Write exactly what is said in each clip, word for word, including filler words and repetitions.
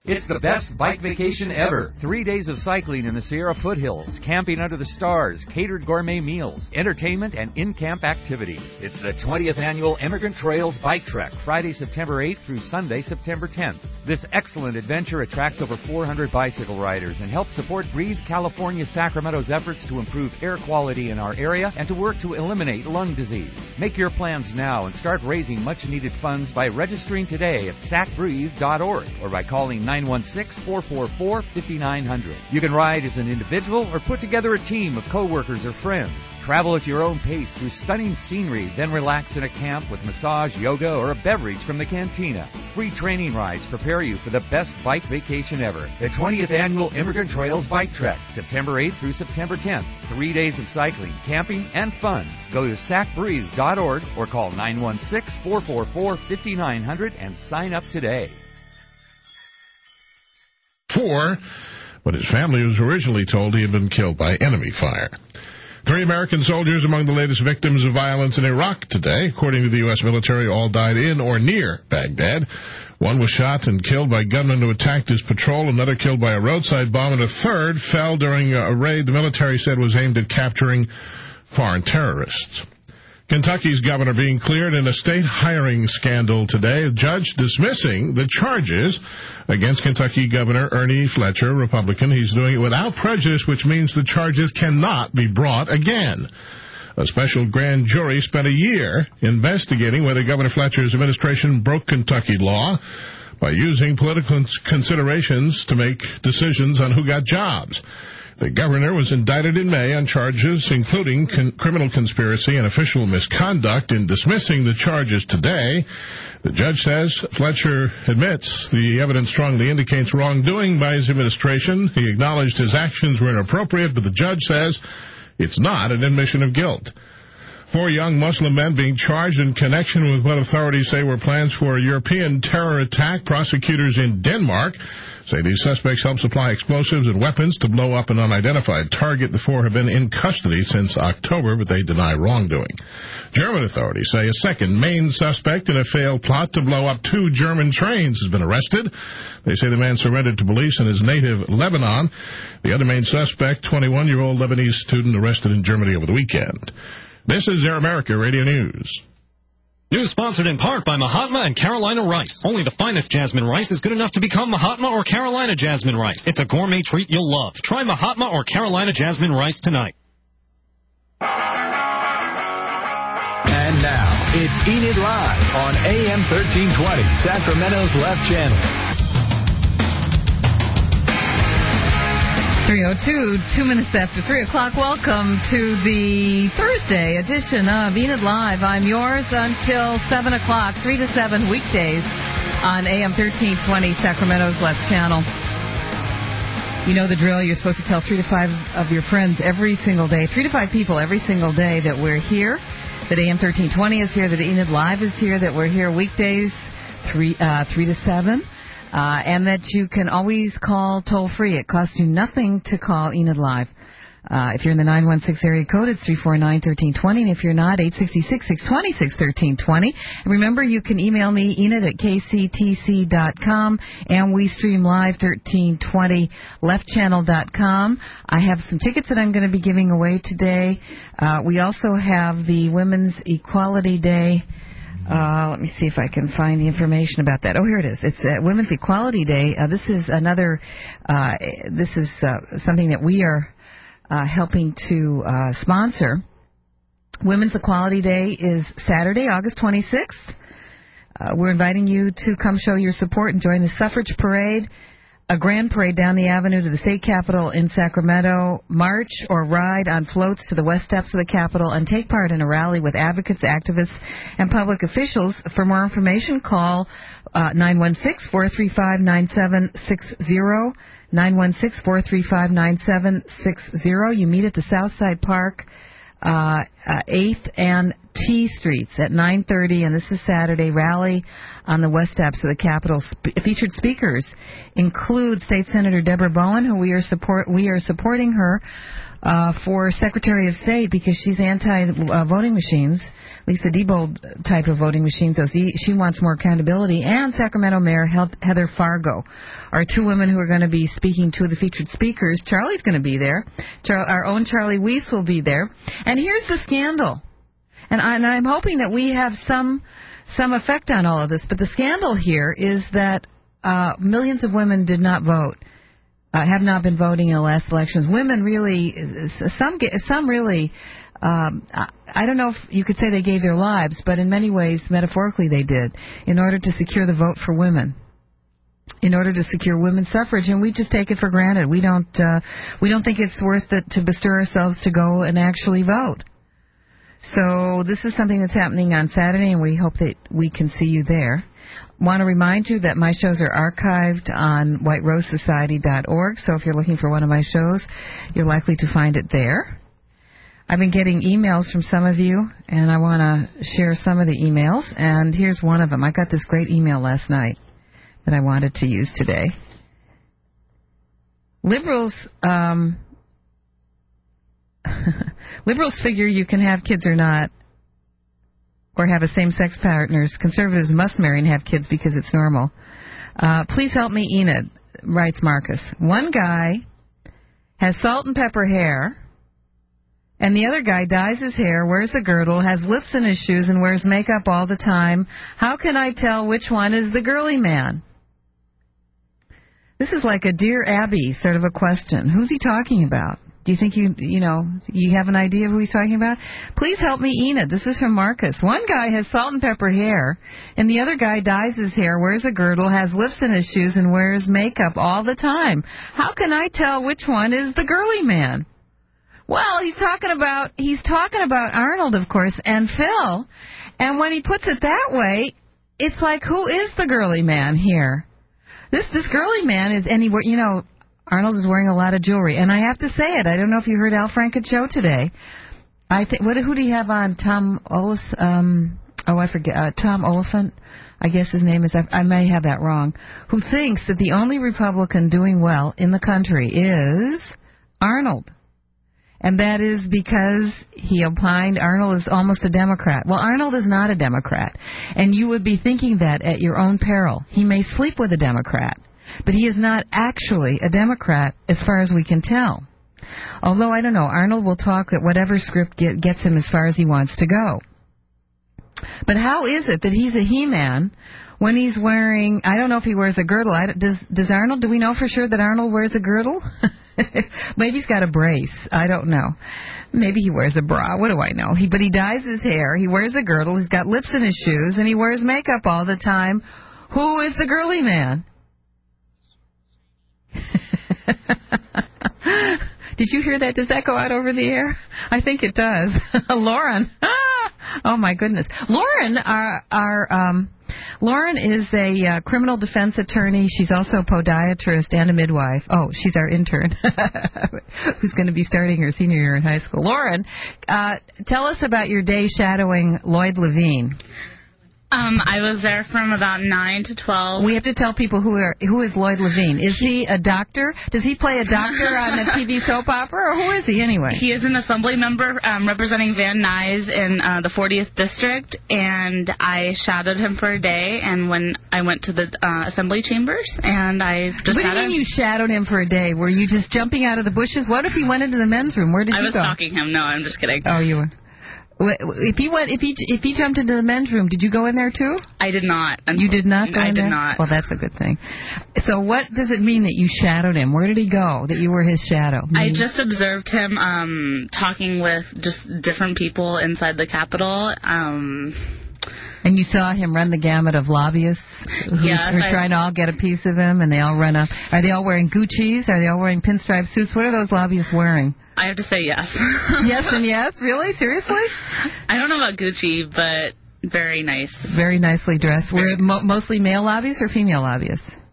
It's the best bike vacation ever. Three days of cycling in the Sierra foothills, camping under the stars, catered gourmet meals, entertainment, and in-camp activities. It's the twentieth Annual Immigrant Trails Bike Trek, Friday, September eighth through Sunday, September tenth. This excellent adventure attracts over four hundred bicycle riders and helps support Breathe California Sacramento's efforts to improve air quality in our area and to work to eliminate lung disease. Make your plans now and start raising much-needed funds by registering today at sac breathe dot org or by calling nine one six, four four four, five nine zero zero. You can ride as an individual or put together a team of coworkers or friends. Travel at your own pace through stunning scenery, then relax in a camp with massage, yoga, or a beverage from the cantina. Free training rides prepare you for the best bike vacation ever. The twentieth Annual Immigrant Trails Bike Trek, September eighth through September tenth. Three days of cycling, camping, and fun. Go to sac breathe dot org or call nine one six, four four four, five nine zero zero and sign up today. Four, but his family was originally told he had been killed by enemy fire. Three American soldiers among the latest victims of violence in Iraq today. According to the U S military, all died in or near Baghdad. One was shot and killed by gunmen who attacked his patrol, another killed by a roadside bomb, and a third fell during a raid the military said was aimed at capturing foreign terrorists. Kentucky's governor being cleared in a state hiring scandal today. A judge dismissing the charges against Kentucky Governor Ernie Fletcher, Republican. He's doing it without prejudice, which means the charges cannot be brought again. A special grand jury spent a year investigating whether Governor Fletcher's administration broke Kentucky law by using political considerations to make decisions on who got jobs. The governor was indicted in May on charges including con- criminal conspiracy and official misconduct. In dismissing the charges today, the judge says Fletcher admits the evidence strongly indicates wrongdoing by his administration. He acknowledged his actions were inappropriate, but the judge says it's not an admission of guilt. Four young Muslim men being charged in connection with what authorities say were plans for a European terror attack. Prosecutors in Denmark say these suspects helped supply explosives and weapons to blow up an unidentified target. The four have been in custody since October, but they deny wrongdoing. German authorities say a second main suspect in a failed plot to blow up two German trains has been arrested. They say the man surrendered to police in his native Lebanon. The other main suspect, twenty-one-year-old Lebanese student arrested in Germany over the weekend. This is Air America Radio News. News sponsored in part by Mahatma and Carolina Rice. Only the finest jasmine rice is good enough to become Mahatma or Carolina jasmine rice. It's a gourmet treat you'll love. Try Mahatma or Carolina jasmine rice tonight. And now, it's Enid Live on A M thirteen twenty, Sacramento's Left Channel. three oh two, two minutes after three o'clock. Welcome to the Thursday edition of Enid Live. I'm yours until seven o'clock, three to seven weekdays on A M thirteen twenty, Sacramento's Left Channel. You know the drill. You're supposed to tell three to five of your friends every single day, three to five people every single day that we're here, that A M thirteen twenty is here, that Enid Live is here, that we're here weekdays three, uh, three to seven. Uh, and that you can always call toll-free. It costs you nothing to call Enid Live. Uh, if you're in the nine one six area code, it's three four nine, one three two zero. And if you're not, eight six six, six two six, one three two zero. And remember, you can email me, Enid at k c t c dot com. And we stream live, thirteen twenty left channel dot com. I have some tickets that I'm going to be giving away today. Uh, we also have the Women's Equality Day. Uh, let me see if I can find the information about that. Oh, here it is. It's uh, Women's Equality Day. Uh, this is another, uh, this is uh, something that we are uh, helping to uh, sponsor. Women's Equality Day is Saturday, August twenty-sixth. Uh, we're inviting you to come show your support and join the suffrage parade. A grand parade down the avenue to the state capitol in Sacramento, march or ride on floats to the west steps of the capitol, and take part in a rally with advocates, activists, and public officials. For more information, call uh, nine one six, four three five, nine seven six zero, nine one six, four three five, nine seven six zero. You meet at the Southside Park, uh, uh, eighth and T Streets at nine thirty, and this is Saturday, rally on the west steps of the Capitol. Sp- featured speakers include State Senator Deborah Bowen, who we are support we are supporting her uh, for Secretary of State because she's anti-voting machines, at least the Diebold type of voting machines. So she, she wants more accountability. And Sacramento Mayor Heather Fargo are two women who are going to be speaking to the featured speakers. Charlie's going to be there. Char- our own Charlie Weiss will be there. And here's the scandal. And, I, and I'm hoping that we have some some effect on all of this. But the scandal here is that uh, millions of women did not vote, uh, have not been voting in the last elections. Women really, some some really, um, I don't know if you could say they gave their lives, but in many ways, metaphorically, they did, in order to secure the vote for women, in order to secure women's suffrage, and we just take it for granted. We don't uh, we don't think it's worth it to bestir ourselves to go and actually vote. So this is something that's happening on Saturday, and we hope that we can see you there. Want to remind you that my shows are archived on white rose society dot org, so if you're looking for one of my shows, you're likely to find it there. I've been getting emails from some of you, and I want to share some of the emails, and here's one of them. I got this great email last night that I wanted to use today. Liberals... Um, Liberals figure you can have kids or not, or have a same-sex partners. Conservatives must marry and have kids because it's normal. Uh, please help me, Enid, writes Marcus. One guy has salt and pepper hair, and the other guy dyes his hair, wears a girdle, has lifts in his shoes, and wears makeup all the time. How can I tell which one is the girly man? This is like a Dear Abby sort of a question. Who's he talking about? Do you think you, you know, you have an idea of who he's talking about? Please help me, Enid. This is from Marcus. One guy has salt and pepper hair, and the other guy dyes his hair, wears a girdle, has lifts in his shoes, and wears makeup all the time. How can I tell which one is the girly man? Well, he's talking about, he's talking about Arnold, of course, and Phil. And when he puts it that way, it's like, who is the girly man here? This, this girly man is anywhere, you know, Arnold is wearing a lot of jewelry, and I have to say it. I don't know if you heard Al Franken's show today. I think what who do you have on? Tom Olis? Um, oh, I forget. Uh, Tom Oliphant, I guess his name is. I, I may have that wrong. Who thinks that the only Republican doing well in the country is Arnold, and that is because he opined Arnold is almost a Democrat. Well, Arnold is not a Democrat, and you would be thinking that at your own peril. He may sleep with a Democrat, but he is not actually a Democrat as far as we can tell. Although, I don't know, Arnold will talk that whatever script get, gets him as far as he wants to go. But how is it that he's a he-man when he's wearing, I don't know if he wears a girdle. I, does, does Arnold, do we know for sure that Arnold wears a girdle? Maybe he's got a brace. I don't know. Maybe he wears a bra. What do I know? He, but he dyes his hair. He wears a girdle. He's got lips in his shoes, and he wears makeup all the time. Who is the girly man? Did you hear that? Does that go out over the air? I think it does. Lauren. Oh, my goodness. Lauren, our, our um, Lauren is a uh, criminal defense attorney. She's also a podiatrist and a midwife. Oh, she's our intern who's going to be starting her senior year in high school. Lauren, uh, tell us about your day shadowing Lloyd Levine. Um, I was there from about nine to twelve. We have to tell people who are who is Lloyd Levine. Is he a doctor? Does he play a doctor on a T V soap opera, or who is he anyway? He is an assembly member um, representing Van Nuys in uh, the fortieth District, and I shadowed him for a day. And when I went to the uh, assembly chambers, and I just what do you mean you shadowed him for a day? Were you just jumping out of the bushes? What if he went into the men's room? Where did I you was go? stalking him. No, I'm just kidding. Oh, you were. If he went, if he if he jumped into the men's room, did you go in there too? I did not. You did not go I in did there? not. Well, that's a good thing. So, what does it mean that you shadowed him? Where did he go? That you were his shadow? I just observed him um, talking with just different people inside the Capitol. Um, and you saw him run the gamut of lobbyists who yes, were I, trying to all get a piece of him, and they all run up. Are they all wearing Gucci's? Are they all wearing pinstripe suits? What are those lobbyists wearing? I have to say yes. Yes and yes? Really? Seriously? I don't know about Gucci, but very nice. Very nicely dressed. Were it mo- mostly male lobbyists or female lobbyists?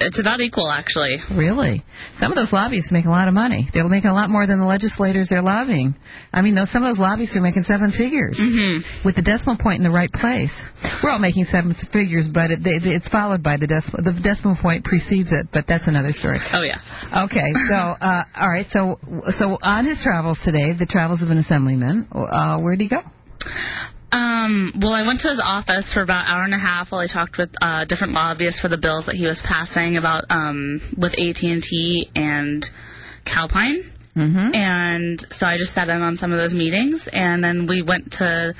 it's about equal, actually. Really? Some of those lobbyists make a lot of money. They're making a lot more than the legislators they're lobbying. I mean, those, some of those lobbyists are making seven figures mm-hmm. with the decimal point in the right place. We're all making seven figures, but it, they, it's followed by the decimal. The decimal point precedes it, but that's another story. Oh, yeah. Okay, so, uh, all right, so so on his travels today, the travels of an assemblyman, uh, where did he go? Um, well, I went to his office for about an hour and a half while I talked with uh, different lobbyists for the bills that he was passing about um, with A T and T and Calpine. Mm-hmm. And so I just sat in on some of those meetings, and then we went to...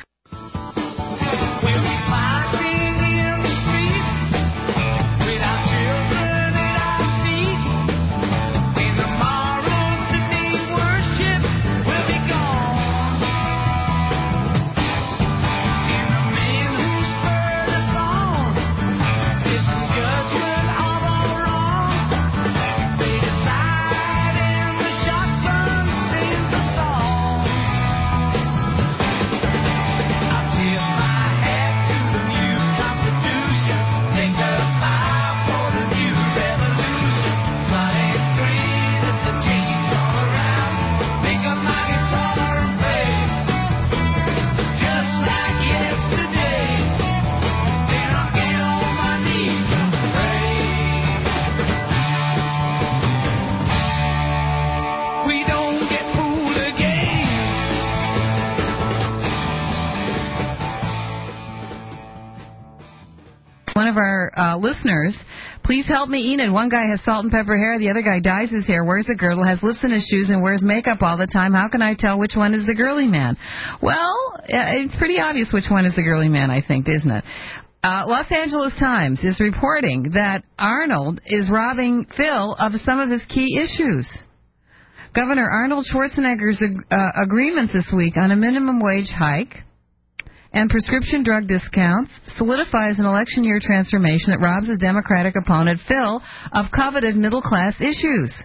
One of our uh, listeners, please help me, Enid. One guy has salt and pepper hair. The other guy dyes his hair, wears a girdle, has lifts in his shoes, and wears makeup all the time. How can I tell which one is the girly man? Well, it's pretty obvious which one is the girly man, I think, isn't it? Uh, Los Angeles Times is reporting that Arnold is robbing Phil of some of his key issues. Governor Arnold Schwarzenegger's uh, agreements this week on a minimum wage hike and prescription drug discounts solidifies an election year transformation that robs his Democratic opponent, Phil, of coveted middle-class issues.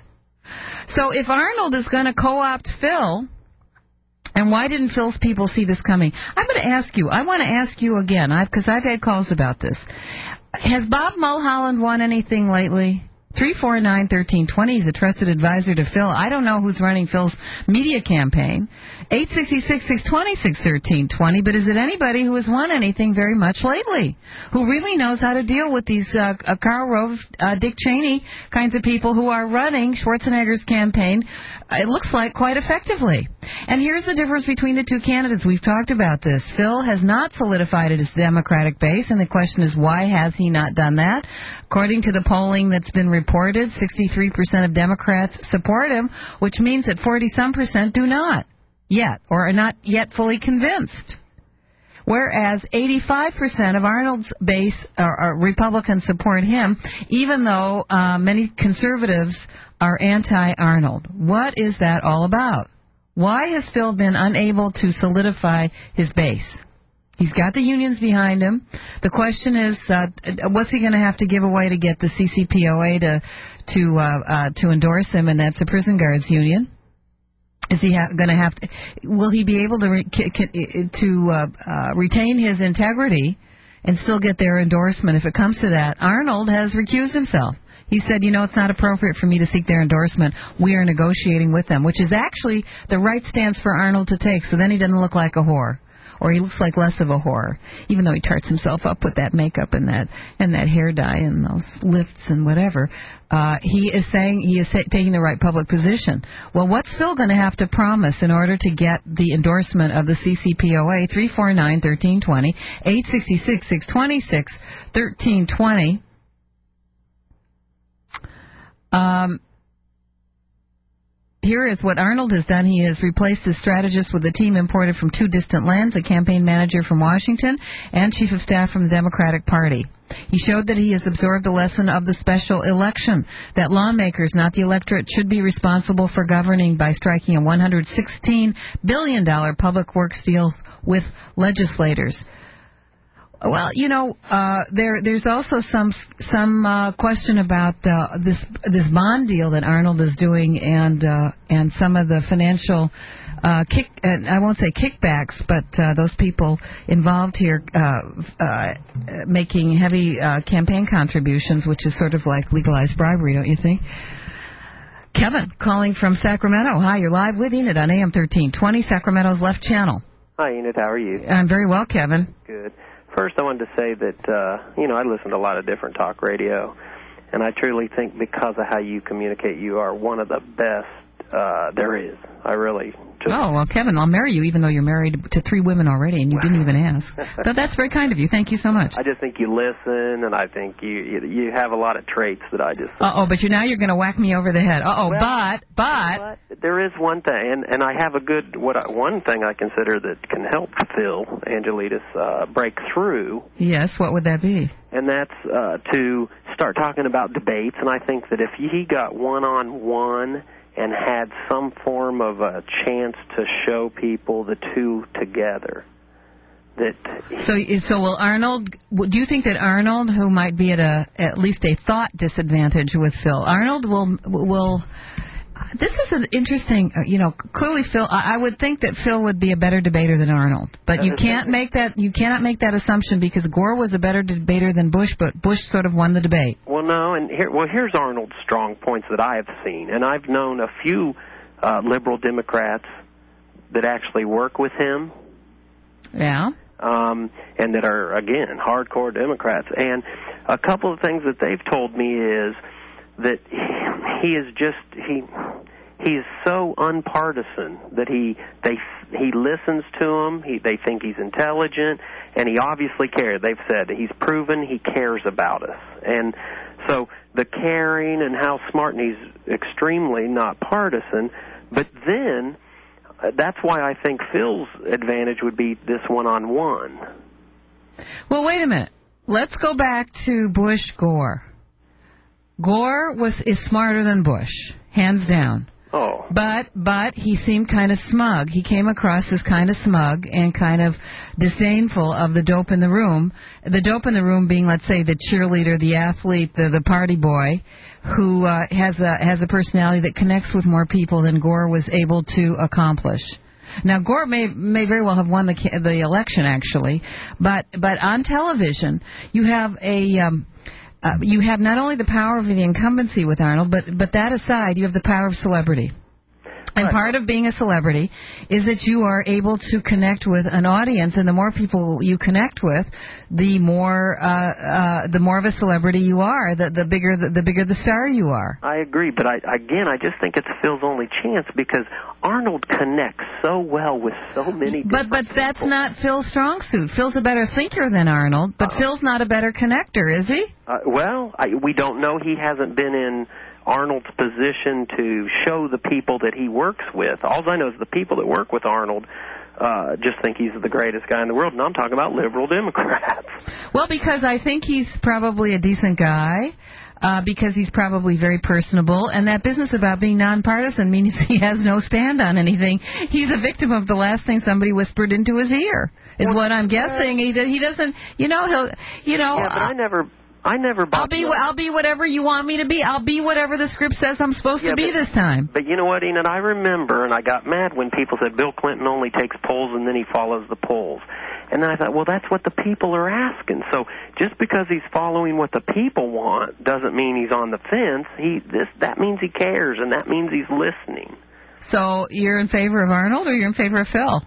So if Arnold is going to co-opt Phil, and why didn't Phil's people see this coming? I'm going to ask you, I want to ask you again, because I've, I've had calls about this. Has Bob Mulholland won anything lately? three four nine, one three two zero. He's a trusted advisor to Phil. I don't know who's running Phil's media campaign. eight six six, six two six, one three two zero. But is it anybody who has won anything very much lately? Who really knows how to deal with these uh, uh, Karl Rove, uh, Dick Cheney kinds of people who are running Schwarzenegger's campaign, uh, it looks like, quite effectively. And here's the difference between the two candidates. We've talked about this. Phil has not solidified his Democratic base, and the question is, why has he not done that? According to the polling that's been reported, sixty-three percent of Democrats support him, which means that forty-some percent do not yet, or are not yet fully convinced. Whereas eighty-five percent of Arnold's base, or, or Republicans, support him, even though uh, many conservatives are anti-Arnold. What is that all about? Why has Phil been unable to solidify his base? He's got the unions behind him. The question is, uh, what's he going to have to give away to get the C C P O A to to uh, uh, to endorse him? And that's the prison guards union. Is he ha- going to have to? Will he be able to re- c- c- to uh, uh, retain his integrity and still get their endorsement if it comes to that? Arnold has recused himself. He said, you know, it's not appropriate for me to seek their endorsement. We are negotiating with them, which is actually the right stance for Arnold to take. So then he doesn't look like a whore. Or he looks like less of a whore, even though he tarts himself up with that makeup and that and that hair dye and those lifts and whatever. Uh, he is saying he is taking the right public position. Well, what's Phil going to have to promise in order to get the endorsement of the C C P O A? three four nine, one three two zero, eight six six, six two six, one three two zero. Um... Here is what Arnold has done. He has replaced his strategist with a team imported from two distant lands, a campaign manager from Washington and chief of staff from the Democratic Party. He showed that he has absorbed a lesson of the special election, that lawmakers, not the electorate, should be responsible for governing by striking a one hundred sixteen billion dollars public works deal with legislators. Well, you know, uh, there there's also some some uh, question about uh, this this bond deal that Arnold is doing, and uh, and some of the financial uh, kick. Uh, I won't say kickbacks, but uh, those people involved here uh, uh, making heavy uh, campaign contributions, which is sort of like legalized bribery, don't you think? Kevin, calling from Sacramento. Hi, you're live with Enid on A M thirteen twenty, Sacramento's left channel. Hi, Enid. How are you? I'm very well, Kevin. Good. First, I wanted to say that, uh, you know, I listen to a lot of different talk radio, and I truly think because of how you communicate, you are one of the best uh, there is. I really just... Oh, well, Kevin, I'll marry you even though you're married to three women already, and you didn't even ask. So that's very kind of you. Thank you so much. I just think you listen, and I think you you, you have a lot of traits that I just... Uh-oh, but you now you're going to whack me over the head. Uh-oh, well, but, but... but... There is one thing, and, and I have a good... what I, one thing I consider that can help Phil Angelides uh, break through... Yes, what would that be? And that's uh, to start talking about debates, and I think that if he got one-on-one... and had some form of a chance to show people the two together. That so, so will Arnold? Do you think that Arnold, who might be at a at least a thought disadvantage with Phil, Arnold will will? This is an interesting, you know. Clearly, Phil. I would think that Phil would be a better debater than Arnold, but you can't make that. You cannot make that assumption because Gore was a better debater than Bush, but Bush sort of won the debate. Well, no, and here, well, here's Arnold's strong points that I have seen, and I've known a few uh, liberal Democrats that actually work with him. Yeah. Um, and that are again hardcore Democrats, and a couple of things that they've told me is that he is just he he's so unpartisan that he they he listens to them. He they think he's intelligent, and he obviously cares. They've said he's proven he cares about us, and so the caring and how smart, and he's extremely not partisan. But then uh, that's why I think Phil's advantage would be this one-on-one. Well, wait a minute. Let's go back to Bush Gore. Gore was is smarter than Bush, hands down. Oh. But but he seemed kind of smug. He came across as kind of smug and kind of disdainful of the dope in the room. The dope in the room being, let's say, the cheerleader, the athlete, the, the party boy, who uh, has a has a personality that connects with more people than Gore was able to accomplish. Now, Gore may may very well have won the the election, actually, but but on television, you have a um, uh, you have not only the power of the incumbency with Arnold, but but that aside, you have the power of celebrity. And right. Part of being a celebrity is that you are able to connect with an audience, and the more people you connect with, the more uh, uh, the more of a celebrity you are, the, the bigger the, the bigger the star you are. I agree, but I, again, I just think it's Phil's only chance because Arnold connects so well with so many different But but people. that's not Phil's strong suit. Phil's a better thinker than Arnold, but uh, Phil's not a better connector, is he? Uh, well, I, we don't know. He hasn't been in Arnold's position to show the people that he works with. All I know is the people that work with Arnold uh, just think he's the greatest guy in the world, and I'm talking about liberal Democrats. Well, because I think he's probably a decent guy, uh, because he's probably very personable, and that business about being nonpartisan means he has no stand on anything. He's a victim of the last thing somebody whispered into his ear, is well, what I'm guessing. He, he doesn't, you know, he'll, you know... Yeah, but uh, I never... I never bought I'll be I'll be whatever you want me to be. I'll be whatever the script says I'm supposed yeah, to be but, this time. But you know what, Enid? I remember, and I got mad when people said Bill Clinton only takes polls and then he follows the polls. And then I thought, well, that's what the people are asking. So just because he's following what the people want doesn't mean he's on the fence. He this that means he cares, and that means he's listening. So you're in favor of Arnold, or you're in favor of Phil?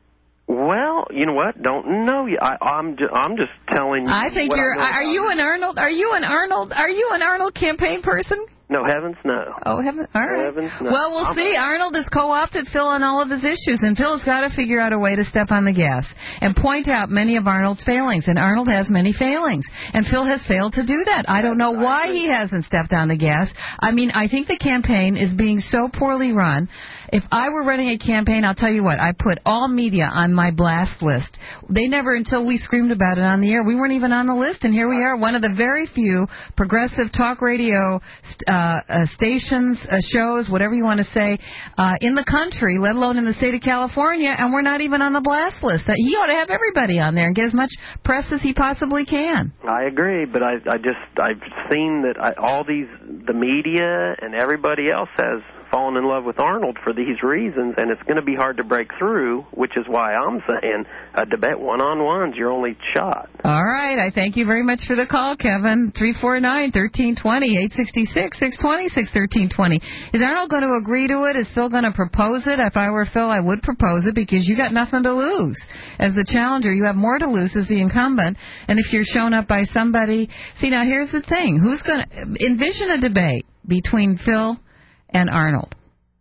Well, you know what? Don't know. I, I'm just, I'm just telling you. I think what you're. I are you an Arnold? Are you an Arnold? Are you an Arnold campaign person? No, heavens no. Oh, heaven. All right. Heavens no. Well, we'll I'm see. a... Arnold has co-opted Phil on all of his issues, and Phil has got to figure out a way to step on the gas and point out many of Arnold's failings. And Arnold has many failings, and Phil has failed to do that. I don't know why he hasn't stepped on the gas. I mean, I think the campaign is being so poorly run. If I were running a campaign, I'll tell you what, I put all media on my blast list They never, until we screamed about it on the air, we weren't even on the list, and here we are, one of the very few progressive talk radio uh, uh, stations, uh, shows, whatever you want to say, uh, in the country, let alone in the state of California, and we're not even on the blast list. Uh, he ought to have everybody on there and get as much press as he possibly can. I agree, but I, I just, I've seen that I, all these, the media and everybody else has fallen in love with Arnold for these reasons, and it's going to be hard to break through, which is why I'm saying a debate one-on-one's your only shot. All right. I thank you very much for the call, Kevin. three four nine, one three two zero, eight six six, six two six, one three two zero. Is Arnold going to agree to it? Is Phil going to propose it? If I were Phil, I would propose it because you got nothing to lose. As the challenger, you have more to lose as the incumbent, and if you're shown up by somebody... See, now, here's the thing. Who's going to... Envision a debate between Phil and Arnold.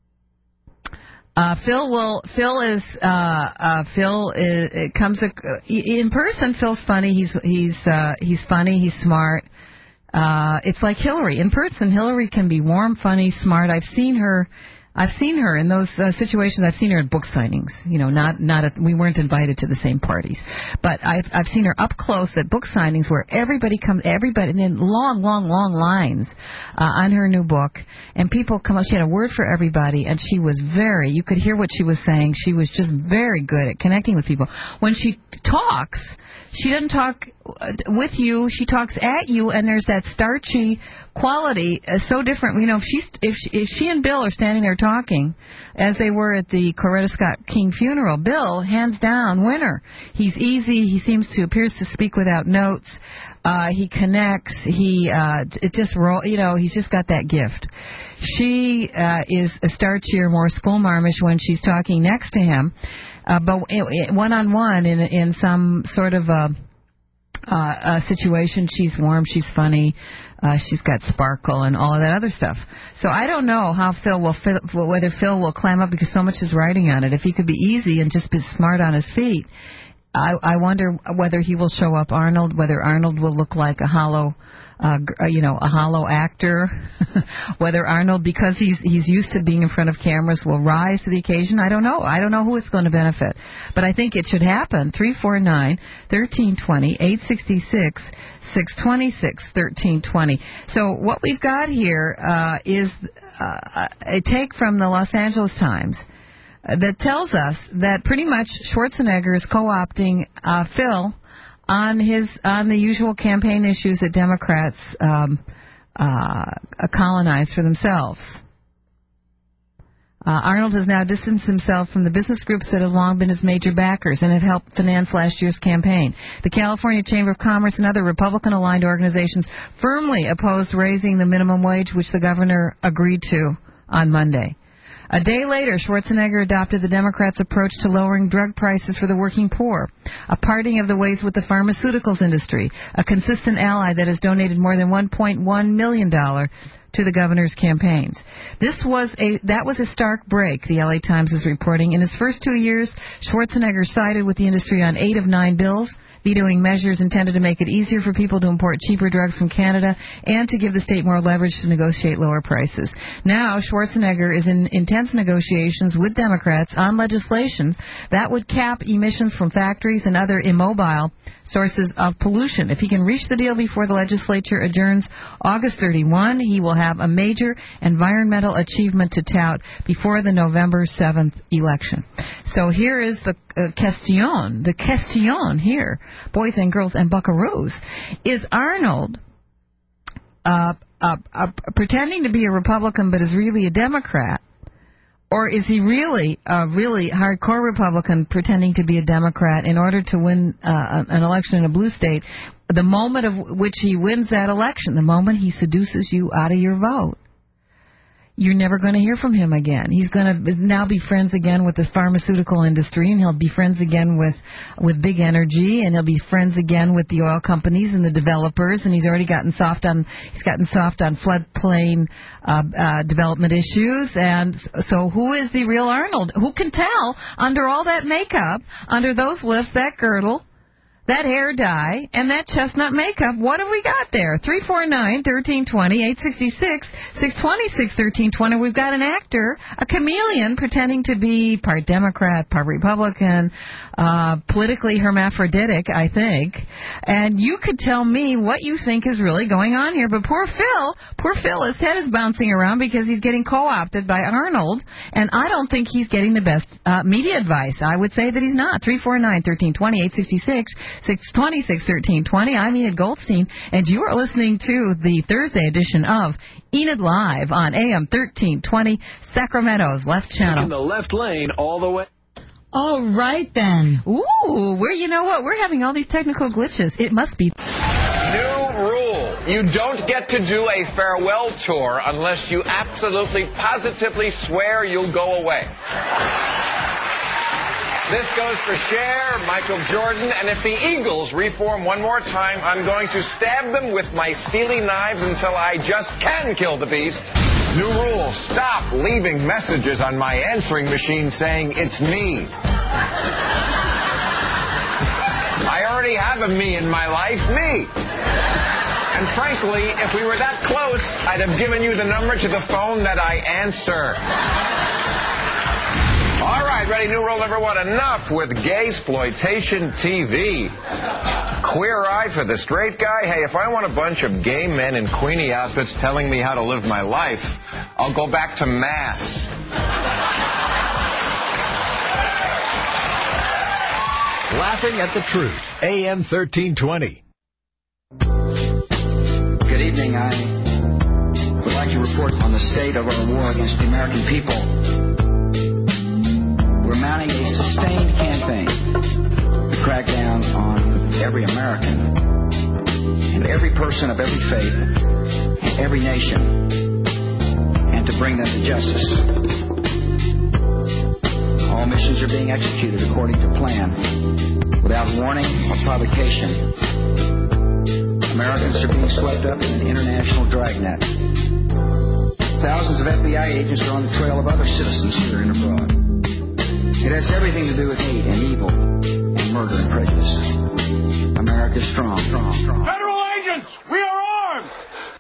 Uh, Phil will. Phil is. Uh, uh, Phil is, it comes uh, in person. Phil's funny. He's he's uh, he's funny. He's smart. Uh, it's like Hillary in person. Hillary can be warm, funny, smart. I've seen her. I've seen her in those uh, situations. I've seen her at book signings. You know, not not at, we weren't invited to the same parties, but I've I've seen her up close at book signings where everybody comes, everybody, and then long, long, long lines uh, on her new book, and people come up. She had a word for everybody, and she was very. You could hear what she was saying. She was just very good at connecting with people. When she talks, she doesn't talk with you. She talks at you, and there's that starchy quality, uh, so different. You know, if she's if she, if she and Bill are standing there talking, as they were at the Coretta Scott King funeral, Bill, hands down, winner. He's easy. He seems to appears to speak without notes. Uh, he connects. He uh, it just roll. You know, he's just got that gift. She uh, is a starchier, more schoolmarmish when she's talking next to him, uh, but one on one in in some sort of a. Uh, a situation, she's warm, she's funny, uh, she's got sparkle and all of that other stuff. So I don't know how Phil will, fit, whether Phil will climb up because so much is riding on it. If he could be easy and just be smart on his feet, I, I wonder whether he will show up Arnold, whether Arnold will look like a hollow, uh, you know, a hollow actor, whether Arnold, because he's he's used to being in front of cameras, will rise to the occasion. I don't know. I don't know who it's going to benefit. But I think it should happen. three four nine, one three two zero, eight six six, six two six, one three two zero. So what we've got here uh, is uh, a take from the Los Angeles Times uh, that tells us that pretty much Schwarzenegger is co-opting uh, Phil on his on the usual campaign issues that Democrats um, uh, colonize for themselves. Uh, Arnold has now distanced himself from the business groups that have long been his major backers and have helped finance last year's campaign. The California Chamber of Commerce and other Republican-aligned organizations firmly opposed raising the minimum wage, which the governor agreed to on Monday. A day later, Schwarzenegger adopted the Democrats' approach to lowering drug prices for the working poor, a parting of the ways with the pharmaceuticals industry, a consistent ally that has donated more than one point one million dollars to the governor's campaigns. This was a that was a stark break, the L A Times is reporting. In his first two years, Schwarzenegger sided with the industry on eight of nine bills, vetoing measures intended to make it easier for people to import cheaper drugs from Canada and to give the state more leverage to negotiate lower prices. Now, Schwarzenegger is in intense negotiations with Democrats on legislation that would cap emissions from factories and other immobile sources of pollution. If he can reach the deal before the legislature adjourns August thirty-first, he will have a major environmental achievement to tout before the November seventh election. So here is the uh, question, the question here, boys and girls and buckaroos. Is Arnold uh, uh, uh, pretending to be a Republican but is really a Democrat? Or is he really a really hardcore Republican pretending to be a Democrat in order to win uh, an election in a blue state? The moment of which he wins that election, the moment he seduces you out of your vote, you're never going to hear from him again. He's going to now be friends again with the pharmaceutical industry, and he'll be friends again with, with big energy, and he'll be friends again with the oil companies and the developers, and he's already gotten soft on he's gotten soft on floodplain uh, uh, development issues. And so who is the real Arnold? Who can tell under all that makeup, under those lifts, that girdle, that hair dye, and that chestnut makeup. What have we got there? three four nine, one three two zero, eight six six, six two six, one three two zero. We've got an actor, a chameleon, pretending to be part Democrat, part Republican, uh, politically hermaphroditic, I think. And you could tell me what you think is really going on here. But poor Phil, poor Phil, his head is bouncing around because he's getting co-opted by Arnold, and I don't think he's getting the best uh, media advice. I would say that he's not. three four nine, one three two zero, eight six six, six two six, one three two zero. I'm Enid Goldstein, and you are listening to the Thursday edition of Enid Live on A M thirteen twenty, Sacramento's left channel. In the left lane all the way. All right, then. Ooh, we're, you know what? We're having all these technical glitches. It must be. New rule. You don't get to do a farewell tour unless you absolutely, positively swear you'll go away. This goes for Cher, Michael Jordan, and if the Eagles reform one more time, I'm going to stab them with my steely knives until I just can kill the beast. New rule, stop leaving messages on my answering machine saying it's me. I already have a me in my life, me. And frankly, if we were that close, I'd have given you the number to the phone that I answer. All right, ready, new rule number one. Enough with gay-sploitation T V. Queer eye for the straight guy? Hey, if I want a bunch of gay men in Queenie outfits telling me how to live my life, I'll go back to Mass. Laughing at the Truth, A M thirteen twenty. Good evening. I would like to report on the state of our war against the American people. We're mounting a sustained campaign to crack down on every American and every person of every faith and every nation, and to bring them to justice. All missions are being executed according to plan, without warning or provocation. Americans are being swept up in an international dragnet. Thousands of F B I agents are on the trail of other citizens here and abroad. It has everything to do with hate and evil and murder and prejudice. America's strong, strong, strong. Federal agents, we are armed!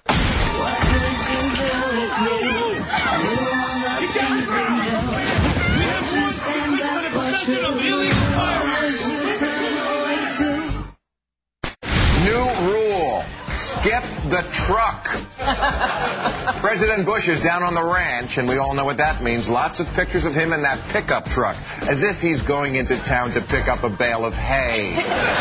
New rule. Skip the truck. President Bush is down on the ranch, and we all know what that means. Lots of pictures of him in that pickup truck, as if he's going into town to pick up a bale of hay.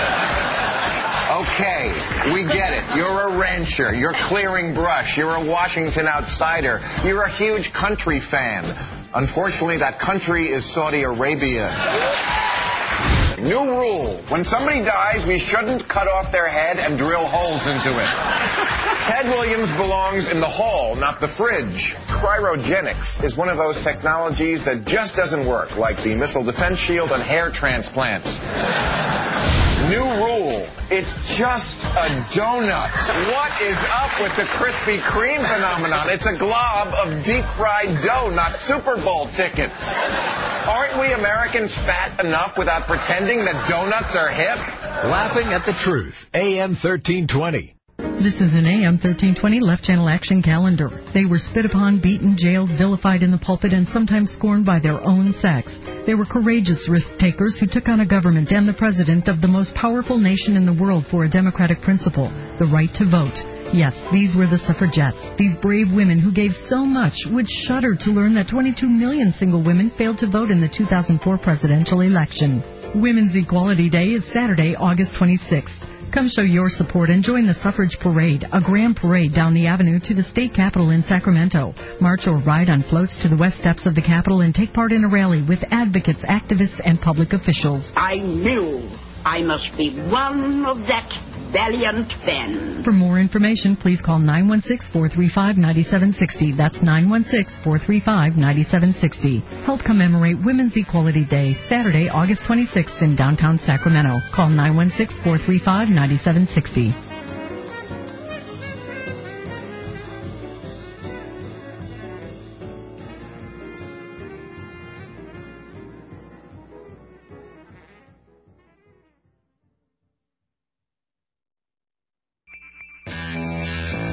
Okay, we get it. You're a rancher. You're clearing brush. You're a Washington outsider. You're a huge country fan. Unfortunately, that country is Saudi Arabia. New rule. When somebody dies, we shouldn't cut off their head and drill holes into it. Ted Williams belongs in the hall, not the fridge. Cryogenics is one of those technologies that just doesn't work, like the missile defense shield and hair transplants. New rule. It's just a donut. What is up with the Krispy Kreme phenomenon? It's a glob of deep-fried dough, not Super Bowl tickets. Aren't we Americans fat enough without pretending that donuts are hip? Laughing at the Truth, A M thirteen twenty. This is an A M thirteen twenty Left Channel Action Calendar. They were spit upon, beaten, jailed, vilified in the pulpit, and sometimes scorned by their own sex. They were courageous risk-takers who took on a government and the president of the most powerful nation in the world for a democratic principle, the right to vote. Yes, these were the suffragettes. These brave women who gave so much would shudder to learn that twenty-two million single women failed to vote in the two thousand four presidential election. Women's Equality Day is Saturday, August twenty-sixth. Come show your support and join the suffrage parade, a grand parade down the avenue to the state capitol in Sacramento. March or ride on floats to the west steps of the capitol and take part in a rally with advocates, activists, and public officials. I knew I must be one of that valiant men. For more information, please call nine one six, four three five, nine seven six zero. That's nine one six, four three five, nine seven six zero. Help commemorate Women's Equality Day, Saturday, August twenty-sixth in downtown Sacramento. Call nine one six, four three five, nine seven six zero.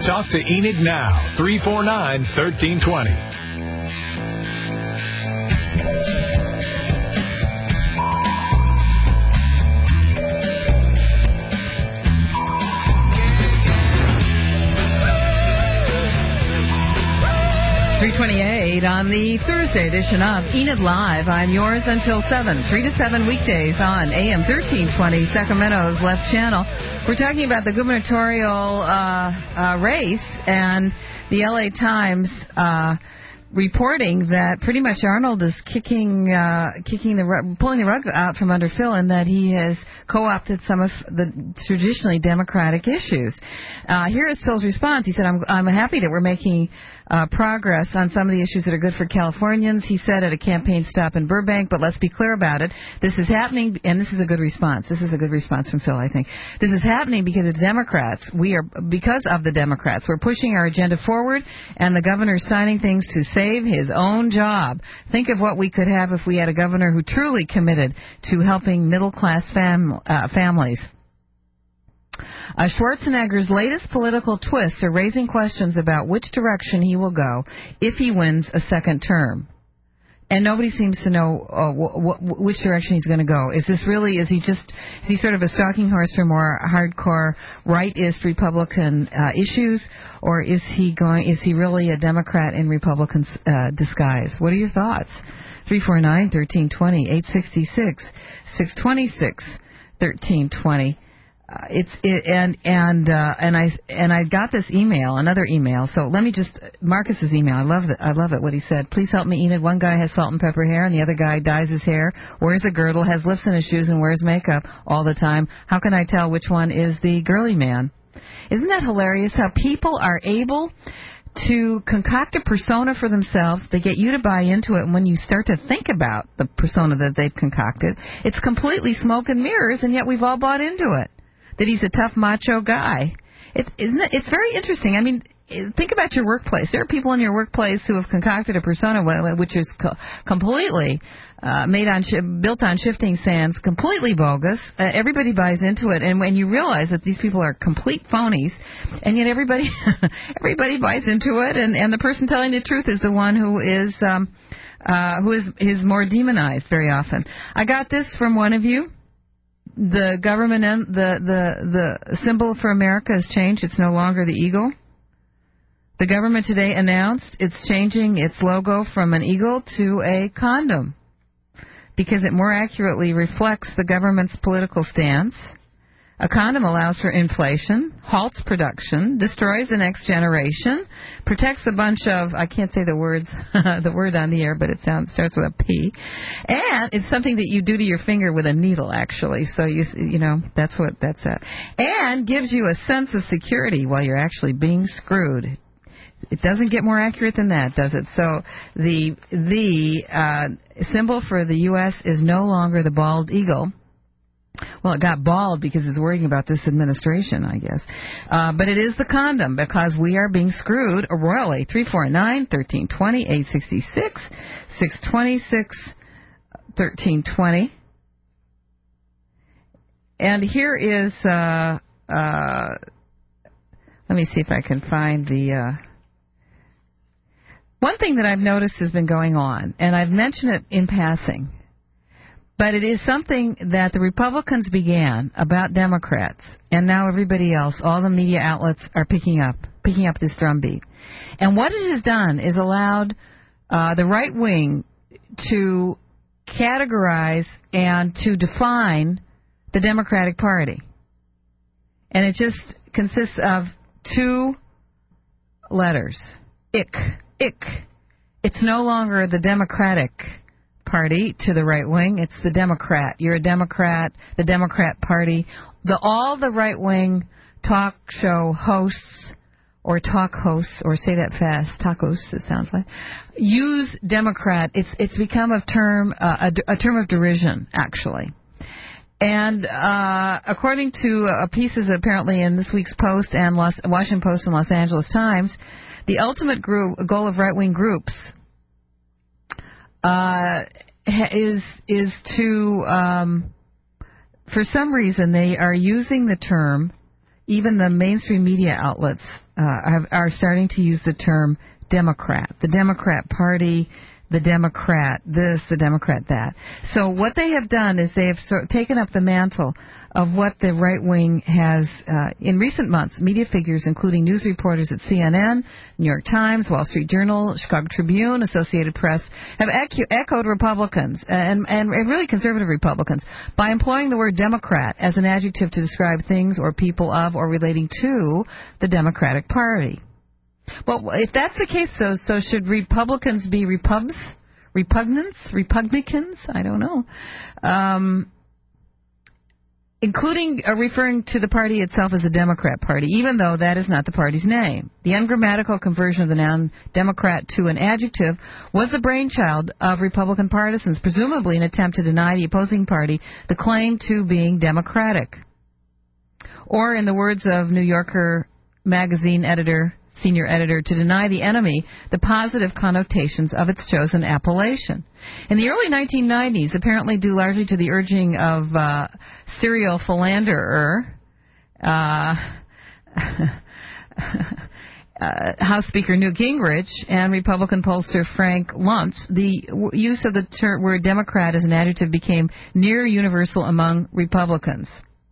Talk to Enid now. three four nine, one three two zero. three twenty-eight on the Thursday edition of Enid Live. I'm yours until seven, three to seven weekdays on A M thirteen twenty, Sacramento's left channel. We're talking about the gubernatorial uh, uh, race, and the L A Times uh, reporting that pretty much Arnold is kicking, uh, kicking the pulling the rug out from under Phil, and that he has co-opted some of the traditionally Democratic issues. Uh, here is Phil's response. He said, "I'm I'm happy that we're making Uh, progress on some of the issues that are good for Californians," he said at a campaign stop in Burbank, "but let's be clear about it. This is happening," and this is a good response. This is a good response from Phil, I think. "This is happening because of Democrats. We are, because of the Democrats. We're pushing our agenda forward, and the governor's signing things to save his own job. Think of what we could have if we had a governor who truly committed to helping middle-class fam- uh, families." Uh, Schwarzenegger's latest political twists are raising questions about which direction he will go if he wins a second term. And nobody seems to know uh, w- w- which direction he's going to go. Is this really, is he just, is he sort of a stalking horse for more hardcore rightist Republican uh, issues? Or is he going, is he really a Democrat in Republican uh, disguise? What are your thoughts? three four nine, one three two zero, eight six six, six two six, one three two zero. Uh, it's it, and and uh, and I and I got this email, another email. So let me just Marcus's email. I love it. I love it. What he said. "Please help me, Enid. One guy has salt and pepper hair, and the other guy dyes his hair, wears a girdle, has lifts in his shoes, and wears makeup all the time. How can I tell which one is the girly man?" Isn't that hilarious? How people are able to concoct a persona for themselves. They get you to buy into it, and when you start to think about the persona that they've concocted, it's completely smoke and mirrors, and yet we've all bought into it. That he's a tough, macho guy. It, isn't it, it's very interesting. I mean, think about your workplace. There are people in your workplace who have concocted a persona which is co- completely uh, made on sh- built on shifting sands, completely bogus. Uh, everybody buys into it, and when you realize that these people are complete phonies, and yet everybody everybody buys into it, and, and the person telling the truth is the one who is um, uh, who is is more demonized very often. I got this from one of you. The government, the, the, the symbol for America has changed. It's no longer the eagle. The government today announced it's changing its logo from an eagle to a condom because it more accurately reflects the government's political stance. A condom allows for inflation, halts production, destroys the next generation, protects a bunch of, I can't say the words, the word on the air, but it sounds starts with a P. And it's something that you do to your finger with a needle, actually. So, you you know, that's what that's at. And gives you a sense of security while you're actually being screwed. It doesn't get more accurate than that, does it? So the, the uh, symbol for the U S is no longer the bald eagle. Well, it got bald because it's worrying about this administration, I guess. Uh, but it is the condom because we are being screwed royally. three four nine, one three two zero, eight six six, six two six, one three two zero. And here is, uh, uh, let me see if I can find the... Uh, one thing that I've noticed has been going on, and I've mentioned it in passing, but it is something that the Republicans began about Democrats, and now everybody else, all the media outlets are picking up, picking up this drumbeat. And what it has done is allowed uh, the right wing to categorize and to define the Democratic Party. And it just consists of two letters. Ick. Ick. It's no longer the Democratic Party to the right wing. It's the Democrat. You're a Democrat, the Democrat Party. The all the right wing talk show hosts or talk hosts, or say that fast, tacos, it sounds like, use Democrat. It's it's become a term uh, a, a term of derision, actually. And uh, according to uh, pieces apparently in this week's Post and Los, Washington Post and Los Angeles Times, the ultimate group, goal of right-wing groups uh, is is to, um, for some reason, they are using the term even the mainstream media outlets uh, have, are starting to use the term Democrat, the Democrat Party, the Democrat this, the Democrat that. So what they have done is they have sort of taken up the mantle of what the right wing has, uh, in recent months, media figures, including news reporters at C N N, New York Times, Wall Street Journal, Chicago Tribune, Associated Press, have echo- echoed Republicans, and, and, and really conservative Republicans, by employing the word Democrat as an adjective to describe things or people of or relating to the Democratic Party. Well, if that's the case, so so should Republicans be repubs, repugnants, Republicans? I don't know. Um, including uh, referring to the party itself as a Democrat Party, even though that is not the party's name. The ungrammatical conversion of the noun Democrat to an adjective was the brainchild of Republican partisans, presumably an attempt to deny the opposing party the claim to being democratic. Or, in the words of New Yorker magazine editor, senior editor, to deny the enemy the positive connotations of its chosen appellation. In the early nineteen nineties, apparently due largely to the urging of uh, serial philanderer, uh, uh, House Speaker Newt Gingrich and Republican pollster Frank Luntz, the w- use of the ter- word Democrat as an adjective became near universal among Republicans.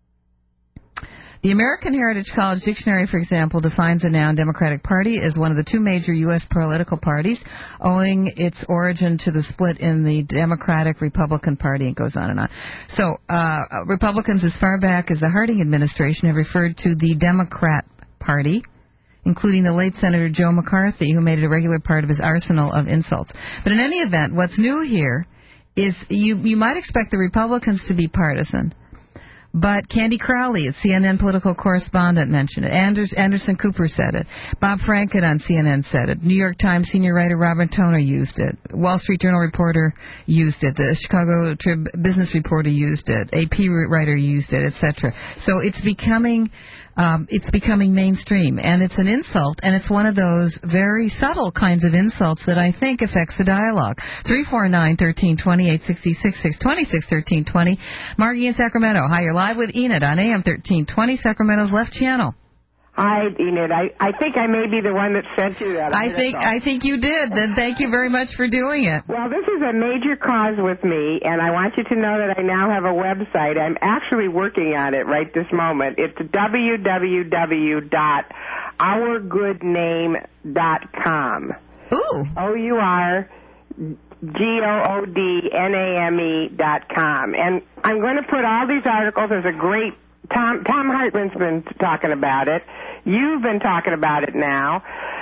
The American Heritage College Dictionary, for example, defines the noun Democratic Party as one of the two major U S political parties, owing its origin to the split in the Democratic-Republican Party. It goes on and on. So uh, Republicans as far back as the Harding administration have referred to the Democrat Party, including the late Senator Joe McCarthy, who made it a regular part of his arsenal of insults. But in any event, what's new here is you, you might expect the Republicans to be partisan. But Candy Crowley, a C N N political correspondent, mentioned it. Anders, Anderson Cooper said it. Bob Franken on C N N said it. New York Times senior writer Robert Toner used it. Wall Street Journal reporter used it. The Chicago Trib business reporter used it. A P writer used it, et cetera. So it's becoming... Um, it's becoming mainstream, and it's an insult, and it's one of those very subtle kinds of insults that I think affects the dialogue. three four nine, one three two zero, eight six six, six two six, one three two zero. Margie in Sacramento. Hi, you're live with Enid on A M thirteen twenty, Sacramento's left channel. Hi, Enid. I, I think I may be the one that sent you that. I think I think you did. Then thank you very much for doing it. Well, this is a major cause with me, and I want you to know that I now have a website. I'm actually working on it right this moment. It's w w w dot our good name dot com. Ooh. O U R G O O D N A M E dot com. And I'm going to put all these articles. There's a great Tom Tom Hartman's been talking about it. You've been talking about it now.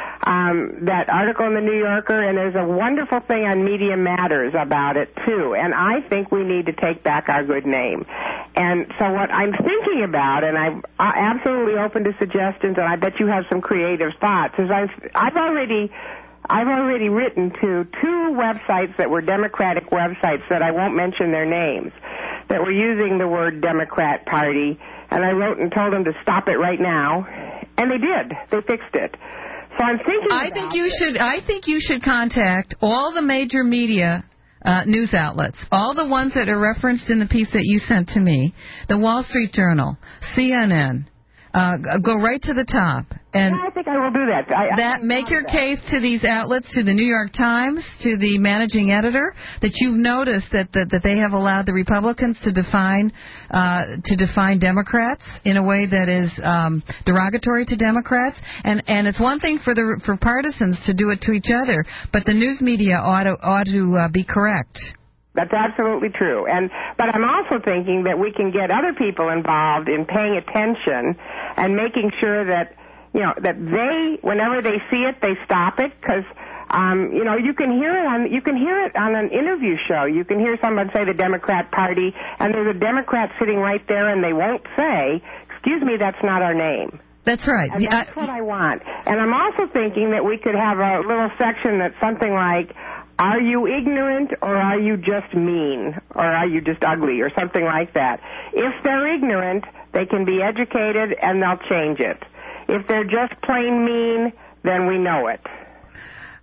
Um, that article in the New Yorker, and there's a wonderful thing on Media Matters about it, too. And I think we need to take back our good name. And so what I'm thinking about, and I'm absolutely open to suggestions, and I bet you have some creative thoughts, is I've, I've already... I've already written to two websites that were Democratic websites that I won't mention their names, that were using the word Democrat Party, and I wrote and told them to stop it right now, and they did. They fixed it. So I'm thinking I about think you it. should I think you should contact all the major media uh, news outlets, all the ones that are referenced in the piece that you sent to me, the Wall Street Journal, C N N. Uh, go right to the top. And yeah, I think I will do that. I, that I make your that. case to these outlets, to the New York Times, to the managing editor, that you've noticed that that, that they have allowed the Republicans to define uh, to define Democrats in a way that is um, derogatory to Democrats. And and it's one thing for the for partisans to do it to each other, but the news media ought to ought to uh, be correct. That's absolutely true. And but I'm also thinking that we can get other people involved in paying attention and making sure that, you know, that they, whenever they see it, they stop it, because, um, you know, you can hear it on you can hear it on an interview show. You can hear someone say the Democrat Party, and there's a Democrat sitting right there, and they won't say, "Excuse me, that's not our name." That's right. And that's what I want. And I'm also thinking that we could have a little section that's something like, are you ignorant, or are you just mean, or are you just ugly, or something like that. If they're ignorant, they can be educated, and they'll change it. If they're just plain mean, then we know it.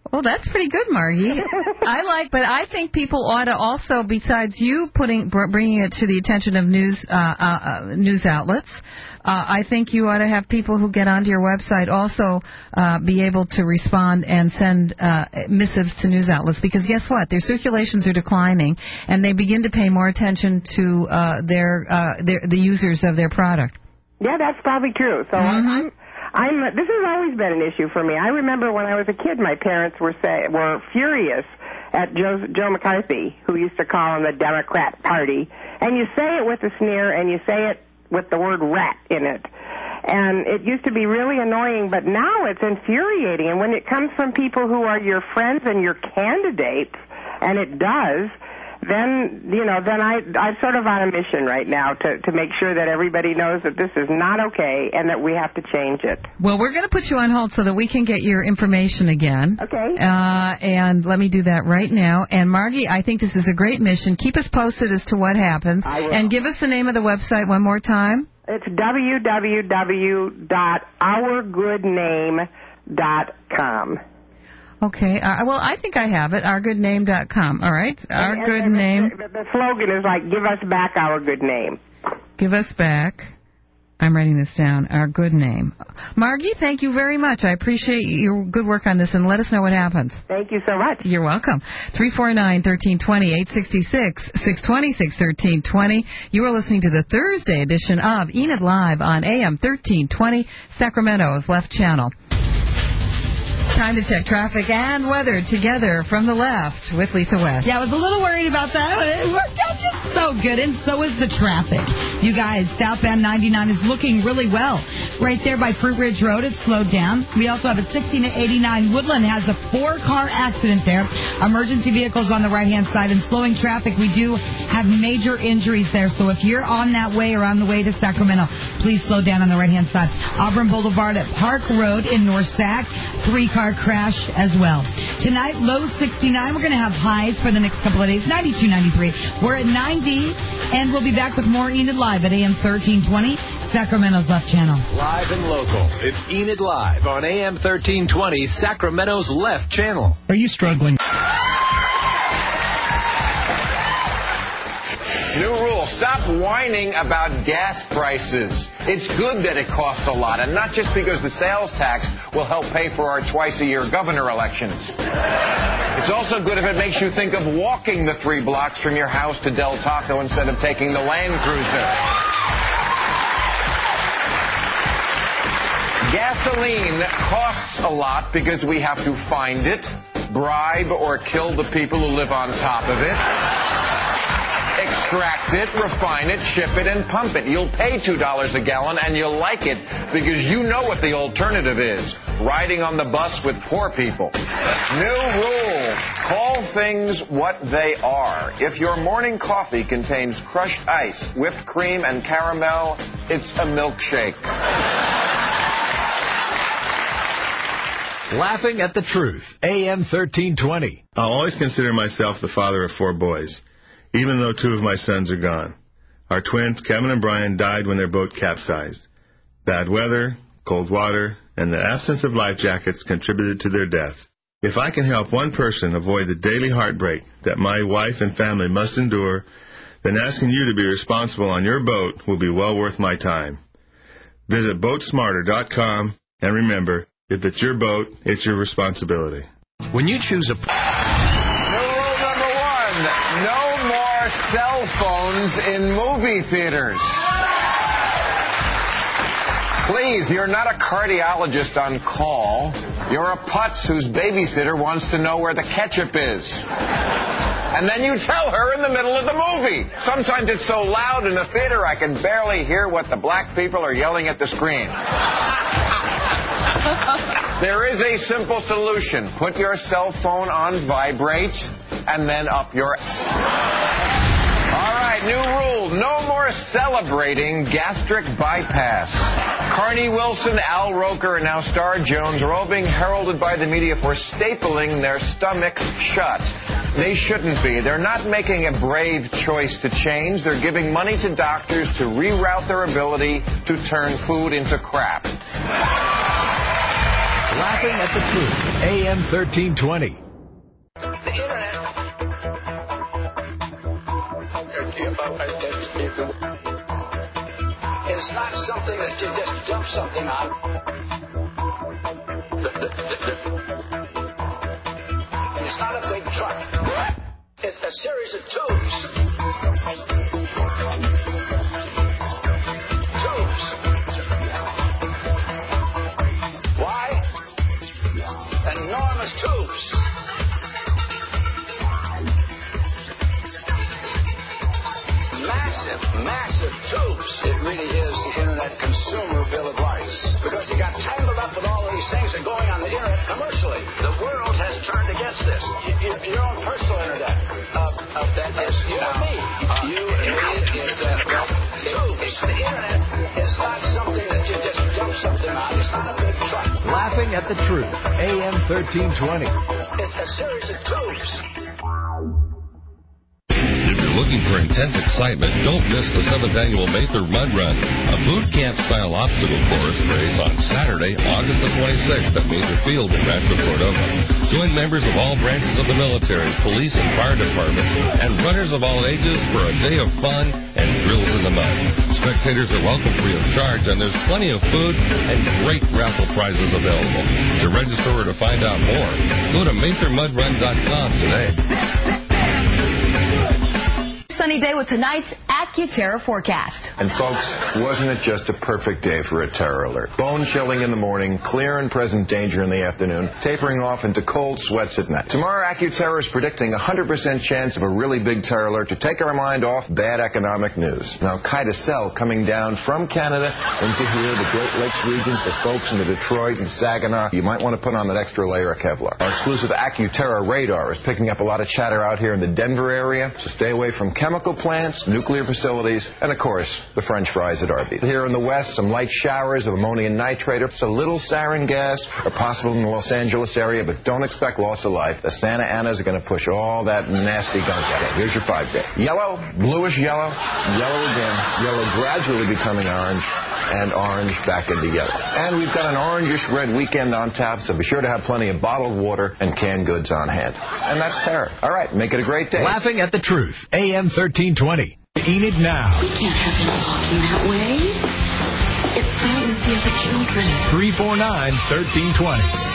Well, that's pretty good, Margie. I like, but I think people ought to also, besides you putting bringing it to the attention of news uh, uh, news outlets, uh, I think you ought to have people who get onto your website also uh, be able to respond and send uh, missives to news outlets. Because guess what? Their circulations are declining, and they begin to pay more attention to uh, their, uh, their the users of their product. Yeah, that's probably true. So mm-hmm. I'm. I'm, this has always been an issue for me. I remember when I was a kid, my parents were say, were furious at Joe, Joe McCarthy, who used to call him the Democrat Party. And you say it with a sneer, and you say it with the word rat in it. And it used to be really annoying, but now it's infuriating. And when it comes from people who are your friends and your candidates, and it does, then, you know, then I, I'm sort of on a mission right now to, to make sure that everybody knows that this is not okay and that we have to change it. Well, we're going to put you on hold so that we can get your information again. Okay. Uh, and let me do that right now. And, Margie, I think this is a great mission. Keep us posted as to what happens. I will. And give us the name of the website one more time. It's w w w dot our good name dot com. Okay. Uh, well, I think I have it, our good name dot com. All right. Our and, good and name. The, the slogan is like, give us back our good name. Give us back. I'm writing this down. Our good name. Margie, thank you very much. I appreciate your good work on this, and let us know what happens. Thank you so much. You're welcome. three four nine, one three two zero, eight six six, six two six, one three two zero. You are listening to the Thursday edition of Enid Live on A M thirteen twenty, Sacramento's Left Channel. Time to check traffic and weather together from the left with Lisa West. Yeah, I was a little worried about that, but it worked out just so good, and so is the traffic. You guys, southbound ninety-nine is looking really well. Right there by Fruit Ridge Road, it's slowed down. We also have a sixteen to eighty-nine. Woodland has a four-car accident there. Emergency vehicles on the right-hand side, and slowing traffic. We do have major injuries there, so if you're on that way or on the way to Sacramento, please slow down on the right-hand side. Auburn Boulevard at Park Road in North Sac, three-car crash as well. Tonight, low sixty-nine. We're going to have highs for the next couple of days, ninety-two, ninety-three. We're at ninety, and we'll be back with more Enid Live at A M thirteen twenty, Sacramento's Left Channel. Live and local. It's Enid Live on A M thirteen twenty, Sacramento's Left Channel. Are you struggling? New rule, stop whining about gas prices. It's good that it costs a lot, and not just because the sales tax will help pay for our twice-a-year governor elections. It's also good if it makes you think of walking the three blocks from your house to Del Taco instead of taking the Land Cruiser. Gasoline costs a lot because we have to find it, bribe or kill the people who live on top of it, extract it, refine it, ship it, and pump it. You'll pay two dollars a gallon, and you'll like it because you know what the alternative is, riding on the bus with poor people. New rule, call things what they are. If your morning coffee contains crushed ice, whipped cream, and caramel, it's a milkshake. Laughing at the Truth, A M thirteen twenty. I'll always consider myself the father of four boys, even though two of my sons are gone. Our twins, Kevin and Brian, died when their boat capsized. Bad weather, cold water, and the absence of life jackets contributed to their deaths. If I can help one person avoid the daily heartbreak that my wife and family must endure, then asking you to be responsible on your boat will be well worth my time. Visit boat smarter dot com, and remember, if it's your boat, it's your responsibility. When you choose a... New rule number one, no more cell phones in movie theaters. Please, you're not a cardiologist on call. You're a putz whose babysitter wants to know where the ketchup is. And then you tell her in the middle of the movie. Sometimes it's so loud in the theater I can barely hear what the black people are yelling at the screen. There is a simple solution. Put your cell phone on vibrate and then up your... All right, new rule. No more celebrating gastric bypass. Carney Wilson, Al Roker, and now Star Jones are all being heralded by the media for stapling their stomachs shut. They shouldn't be. They're not making a brave choice to change. They're giving money to doctors to reroute their ability to turn food into crap. Laughing at the Truth, A M thirteen twenty. The Internet is not something that you just dump something on. It's not a big truck. It's a series of tubes. Tubes. Why? Enormous tubes. Massive, massive tubes. It really is the Internet consumer bill of rights. Because you got tangled up with all of these things that are going on the Internet commercially. The world has turned against this. You, you, your own personal Internet. Of, of that is you and me. Uh, you and me. It, uh, tubes. The Internet is not something that you just dump something on. It's not a big truck. Laughing at the Truth, A M thirteen twenty. It's a series of tubes. Looking for intense excitement, don't miss the seventh Annual Mather Mud Run, a boot camp-style obstacle course race on Saturday, August the twenty-sixth at Mather Field in Rancho Cordova. Join members of all branches of the military, police, and fire departments, and runners of all ages for a day of fun and drills in the mud. Spectators are welcome free of charge, and there's plenty of food and great raffle prizes available. To register or to find out more, go to mather mud run dot com today. Sunny day with tonight's AccuTerror forecast. And folks, wasn't it just a perfect day for a terror alert? Bone chilling in the morning, clear and present danger in the afternoon, tapering off into cold sweats at night. Tomorrow, AccuTerror is predicting a one hundred percent chance of a really big terror alert to take our mind off bad economic news. Now, Al-Qaeda cell coming down from Canada into here, the Great Lakes regions, the folks in the Detroit and Saginaw, you might want to put on that extra layer of Kevlar. Our exclusive AccuTerror radar is picking up a lot of chatter out here in the Denver area, so stay away from chemical plants, nuclear facilities, and of course, the French fries at Arby's. Here in the west, some light showers of ammonium nitrate or a little sarin gas are possible in the Los Angeles area, but don't expect loss of life. The Santa Anas are going to push all that nasty gunk out. Here's your five day. Yellow, bluish yellow, yellow again, yellow gradually becoming orange, and orange back into yellow. And we've got an orangish red weekend on tap, so be sure to have plenty of bottled water and canned goods on hand. And that's terror. All right, make it a great day. Laughing at the Truth, A M thirteen twenty. Enid Now. We can't have him talking that way. It's fantasy of the children. three four nine, one three two zero.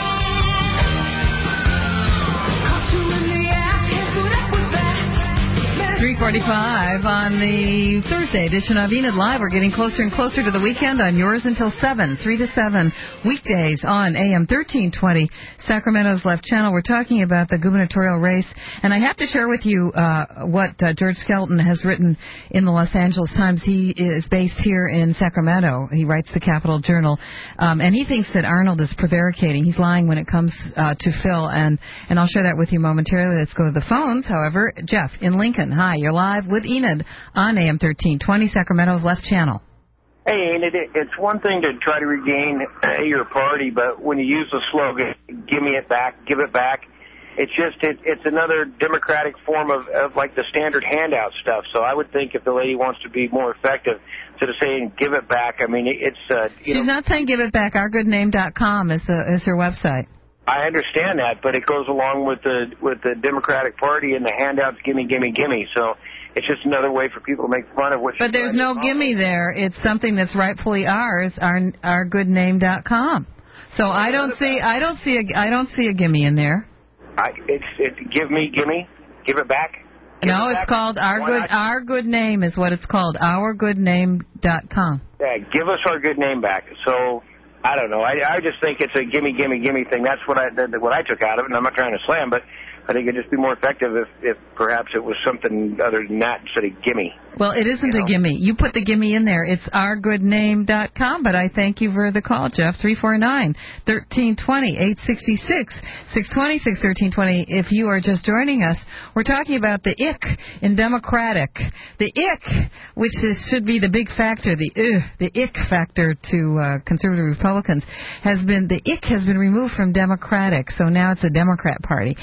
three forty-five on the Thursday edition of Enid Live. We're getting closer and closer to the weekend. I'm yours until seven, three to seven, weekdays on A M thirteen twenty, Sacramento's Left Channel. We're talking about the gubernatorial race, and I have to share with you uh, what uh, George Skelton has written in the Los Angeles Times. He is based here in Sacramento. He writes the Capital Journal, um, and he thinks that Arnold is prevaricating. He's lying when it comes uh, to Phil, and, and I'll share that with you momentarily. Let's go to the phones. However, Jeff in Lincoln. Hi. You're live with Enid on A M thirteen twenty, Sacramento's Left Channel. Hey, Enid, it's one thing to try to regain your party, but when you use the slogan, give me it back, give it back, it's just, it, it's another democratic form of, of like the standard handout stuff. So I would think if the lady wants to be more effective, instead of saying give it back, I mean, it's... Uh, you She's know, not saying give it back. our good name dot com is, the, is her website. I understand that, but it goes along with the with the Democratic Party and the handouts, gimme, gimme, gimme. So it's just another way for people to make fun of what. But there's no gimme there. It's something that's rightfully ours. Our our good name dot com. So I don't see I don't see a I don't see a gimme in there. I, it's it's give me, gimme, give it back. Give no, it it's back. called our Why good not? our good name is what it's called. our good name dot com. Yeah, give us our good name back. So. I don't know. I, I just think it's a gimme, gimme, gimme thing. That's what I that, what I took out of it, and I'm not trying to slam, but I think it'd just be more effective if, if perhaps it was something other than that instead of gimme. Well, it isn't you know? a gimme. You put the gimme in there. It's our good name dot com, but I thank you for the call, Jeff. three four nine, one three two zero, eight six six, six two six, one three two zero. If you are just joining us, we're talking about the ick in Democratic. The ick, which is, should be the big factor, the uh, the ick factor to uh, conservative Republicans, has been, the ick has been removed from Democratic, so now it's the Democrat Party. And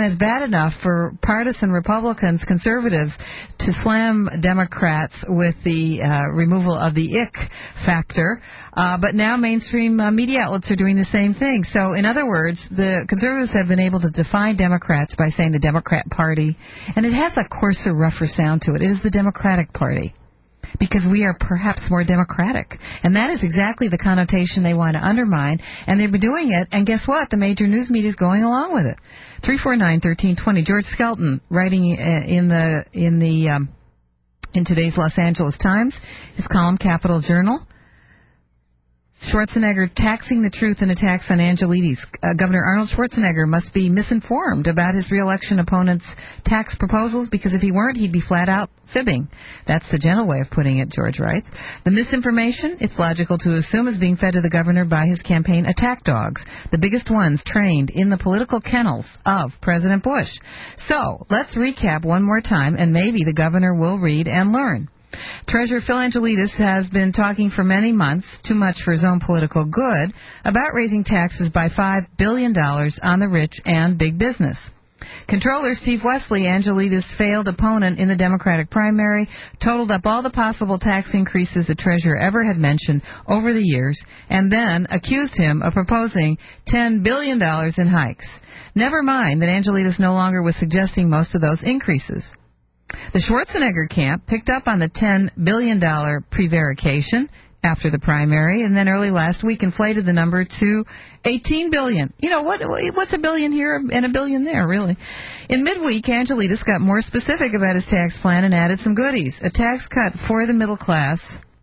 sometimes bad enough for partisan Republicans, conservatives, to slam Democrats with the uh, removal of the ick factor. Uh, but now mainstream uh, media outlets are doing the same thing. So, in other words, the conservatives have been able to define Democrats by saying the Democrat Party. And it has a coarser, rougher sound to it. It is the Democratic Party, because we are perhaps more democratic. And that is exactly the connotation they want to undermine. And they've been doing it. And guess what? The major news media is going along with it. three four nine, one three two zero. George Skelton, writing in the in the um, in today's Los Angeles Times, his column Capital Journal. Schwarzenegger taxing the truth in attacks on Angelides. Uh, Governor Arnold Schwarzenegger must be misinformed about his re-election opponent's tax proposals, because if he weren't, he'd be flat out fibbing. That's the gentle way of putting it, George writes. The misinformation, it's logical to assume, is being fed to the governor by his campaign attack dogs, the biggest ones trained in the political kennels of President Bush. So, let's recap one more time, and maybe the governor will read and learn. Treasurer Phil Angelides has been talking for many months, too much for his own political good, about raising taxes by five billion dollars on the rich and big business. Controller Steve Wesley, Angelides' failed opponent in the Democratic primary, totaled up all the possible tax increases the treasurer ever had mentioned over the years, and then accused him of proposing ten billion dollars in hikes. Never mind that Angelides no longer was suggesting most of those increases. The Schwarzenegger camp picked up on the ten billion dollars prevarication after the primary, and then early last week inflated the number to eighteen billion dollars. You know, what? what's a billion here and a billion there, really? In midweek, Angelides got more specific about his tax plan and added some goodies. A tax cut for the middle class,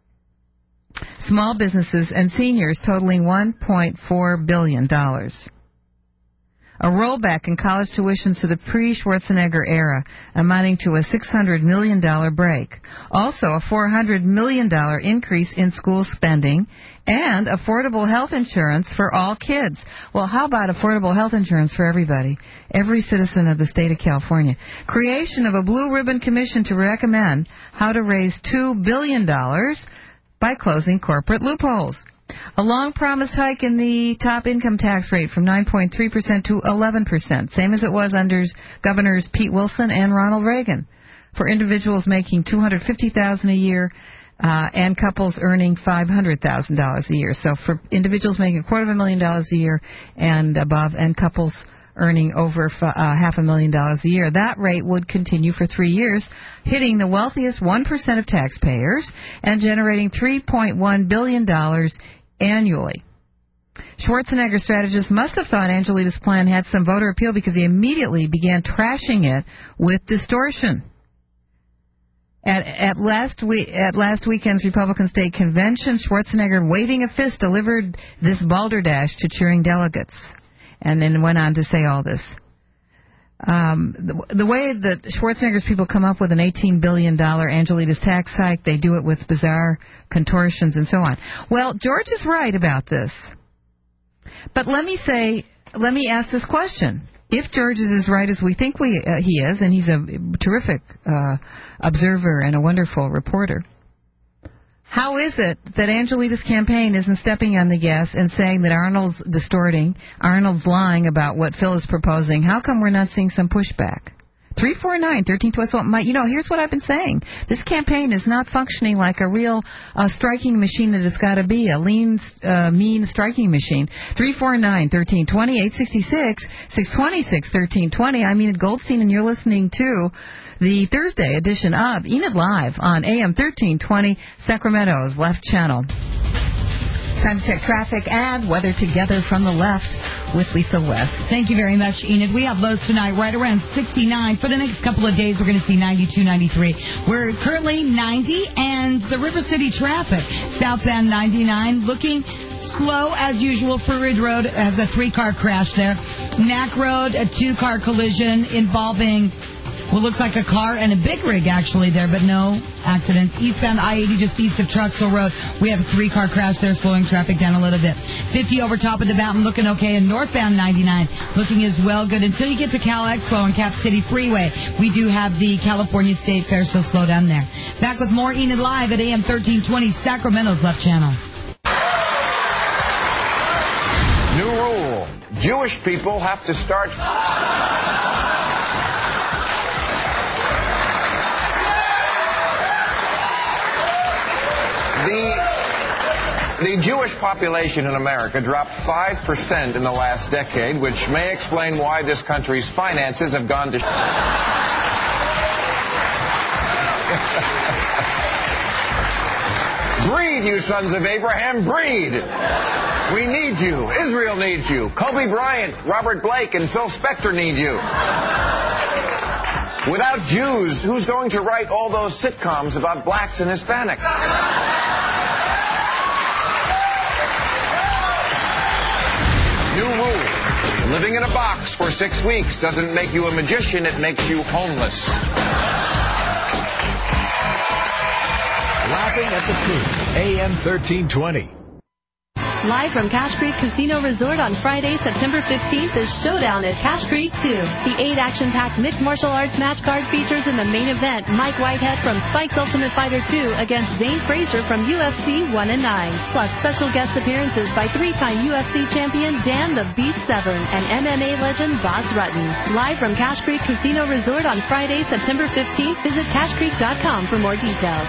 small businesses, and seniors totaling one point four billion dollars. A rollback in college tuitions to the pre-Schwarzenegger era, amounting to a six hundred million dollars break. Also, a four hundred million dollars increase in school spending, and affordable health insurance for all kids. Well, how about affordable health insurance for everybody? Every citizen of the state of California. Creation of a blue ribbon commission to recommend how to raise two billion dollars by closing corporate loopholes. A long-promised hike in the top income tax rate from nine point three percent to eleven percent, same as it was under Governors Pete Wilson and Ronald Reagan, for individuals making two hundred fifty thousand dollars a year uh, and couples earning five hundred thousand dollars a year. So for individuals making a quarter of a million dollars a year and above, and couples earning over f- uh, half a million dollars a year, that rate would continue for three years, hitting the wealthiest one percent of taxpayers and generating three point one billion dollars annually. Schwarzenegger strategists must have thought Angelides' plan had some voter appeal, because he immediately began trashing it with distortion. At, at, last we, at last weekend's Republican State Convention, Schwarzenegger, waving a fist, delivered this balderdash to cheering delegates, and then went on to say all this. Um, the, the way that Schwarzenegger's people come up with an eighteen billion dollars Angelides tax hike, they do it with bizarre contortions and so on. Well, George is right about this. But let me say, let me ask this question. If George is as right as we think we, uh, he is, and he's a terrific uh, observer and a wonderful reporter, how is it that Angelides' campaign isn't stepping on the gas and saying that Arnold's distorting, Arnold's lying about what Phil is proposing? How come we're not seeing some pushback? three four nine, one three two zero. My, you know, here's what I've been saying. This campaign is not functioning like a real uh, striking machine that it's got to be, a lean, uh, mean striking machine. three four nine, one three two zero, eight six six, six two six, one three two zero. I'm Enid Goldstein, and you're listening to the Thursday edition of Enid Live on A M thirteen twenty, Sacramento's Left Channel. Time to check traffic and weather together from the left with Lisa West. Thank you very much, Enid. We have lows tonight right around sixty-nine. For the next couple of days, we're going to see ninety-two, ninety-three. We're currently ninety, and the River City traffic, southbound ninety-nine, looking slow as usual. Fruit Ridge Road has a three-car crash there. Knack Road, a two-car collision involving what looks like a car and a big rig actually there, but no accidents. Eastbound I eighty just east of Truxville Road, we have a three-car crash there, slowing traffic down a little bit. fifty over top of the mountain, looking okay, and northbound ninety-nine looking as well good until you get to Cal Expo and Cap City Freeway. We do have the California State Fair, so slow down there. Back with more Enid Live at A M thirteen twenty, Sacramento's Left Channel. New rule. Jewish people have to start... Jewish population in America dropped five percent in the last decade, which may explain why this country's finances have gone to... Breed, you sons of Abraham, breed! We need you. Israel needs you. Kobe Bryant, Robert Blake, and Phil Spector need you. Without Jews, who's going to write all those sitcoms about blacks and Hispanics? New rule. Living in a box for six weeks doesn't make you a magician, it makes you homeless. Laughing at the Truth, A M thirteen twenty. Live from Cache Creek Casino Resort on Friday, September fifteenth is Showdown at Cache Creek two. The eight action-packed mixed martial arts match card features in the main event Mike Whitehead from Spike's Ultimate Fighter two against Zane Frazier from U F C one and nine. Plus special guest appearances by three-time U F C champion Dan the Beast Severn and M M A legend Boz Rutten. Live from Cache Creek Casino Resort on Friday, September fifteenth. Visit cache creek dot com for more details.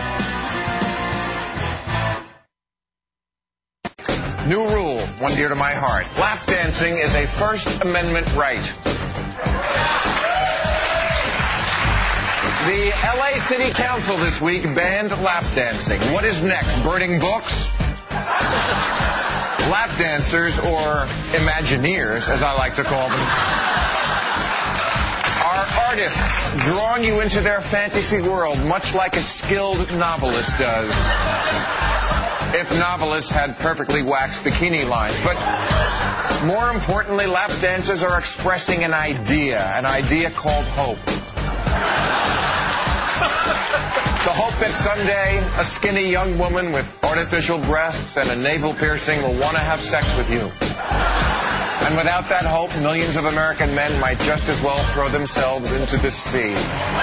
New rule, one dear to my heart. Lap dancing is a First Amendment right. The L A City Council this week banned lap dancing. What is next? Burning books? Lap dancers, or Imagineers, as I like to call them, are artists drawing you into their fantasy world, much like a skilled novelist does. If novelists had perfectly waxed bikini lines. But more importantly, lap dancers are expressing an idea, an idea called hope. The hope that someday a skinny young woman with artificial breasts and a navel piercing will want to have sex with you. And without that hope, millions of American men might just as well throw themselves into the sea.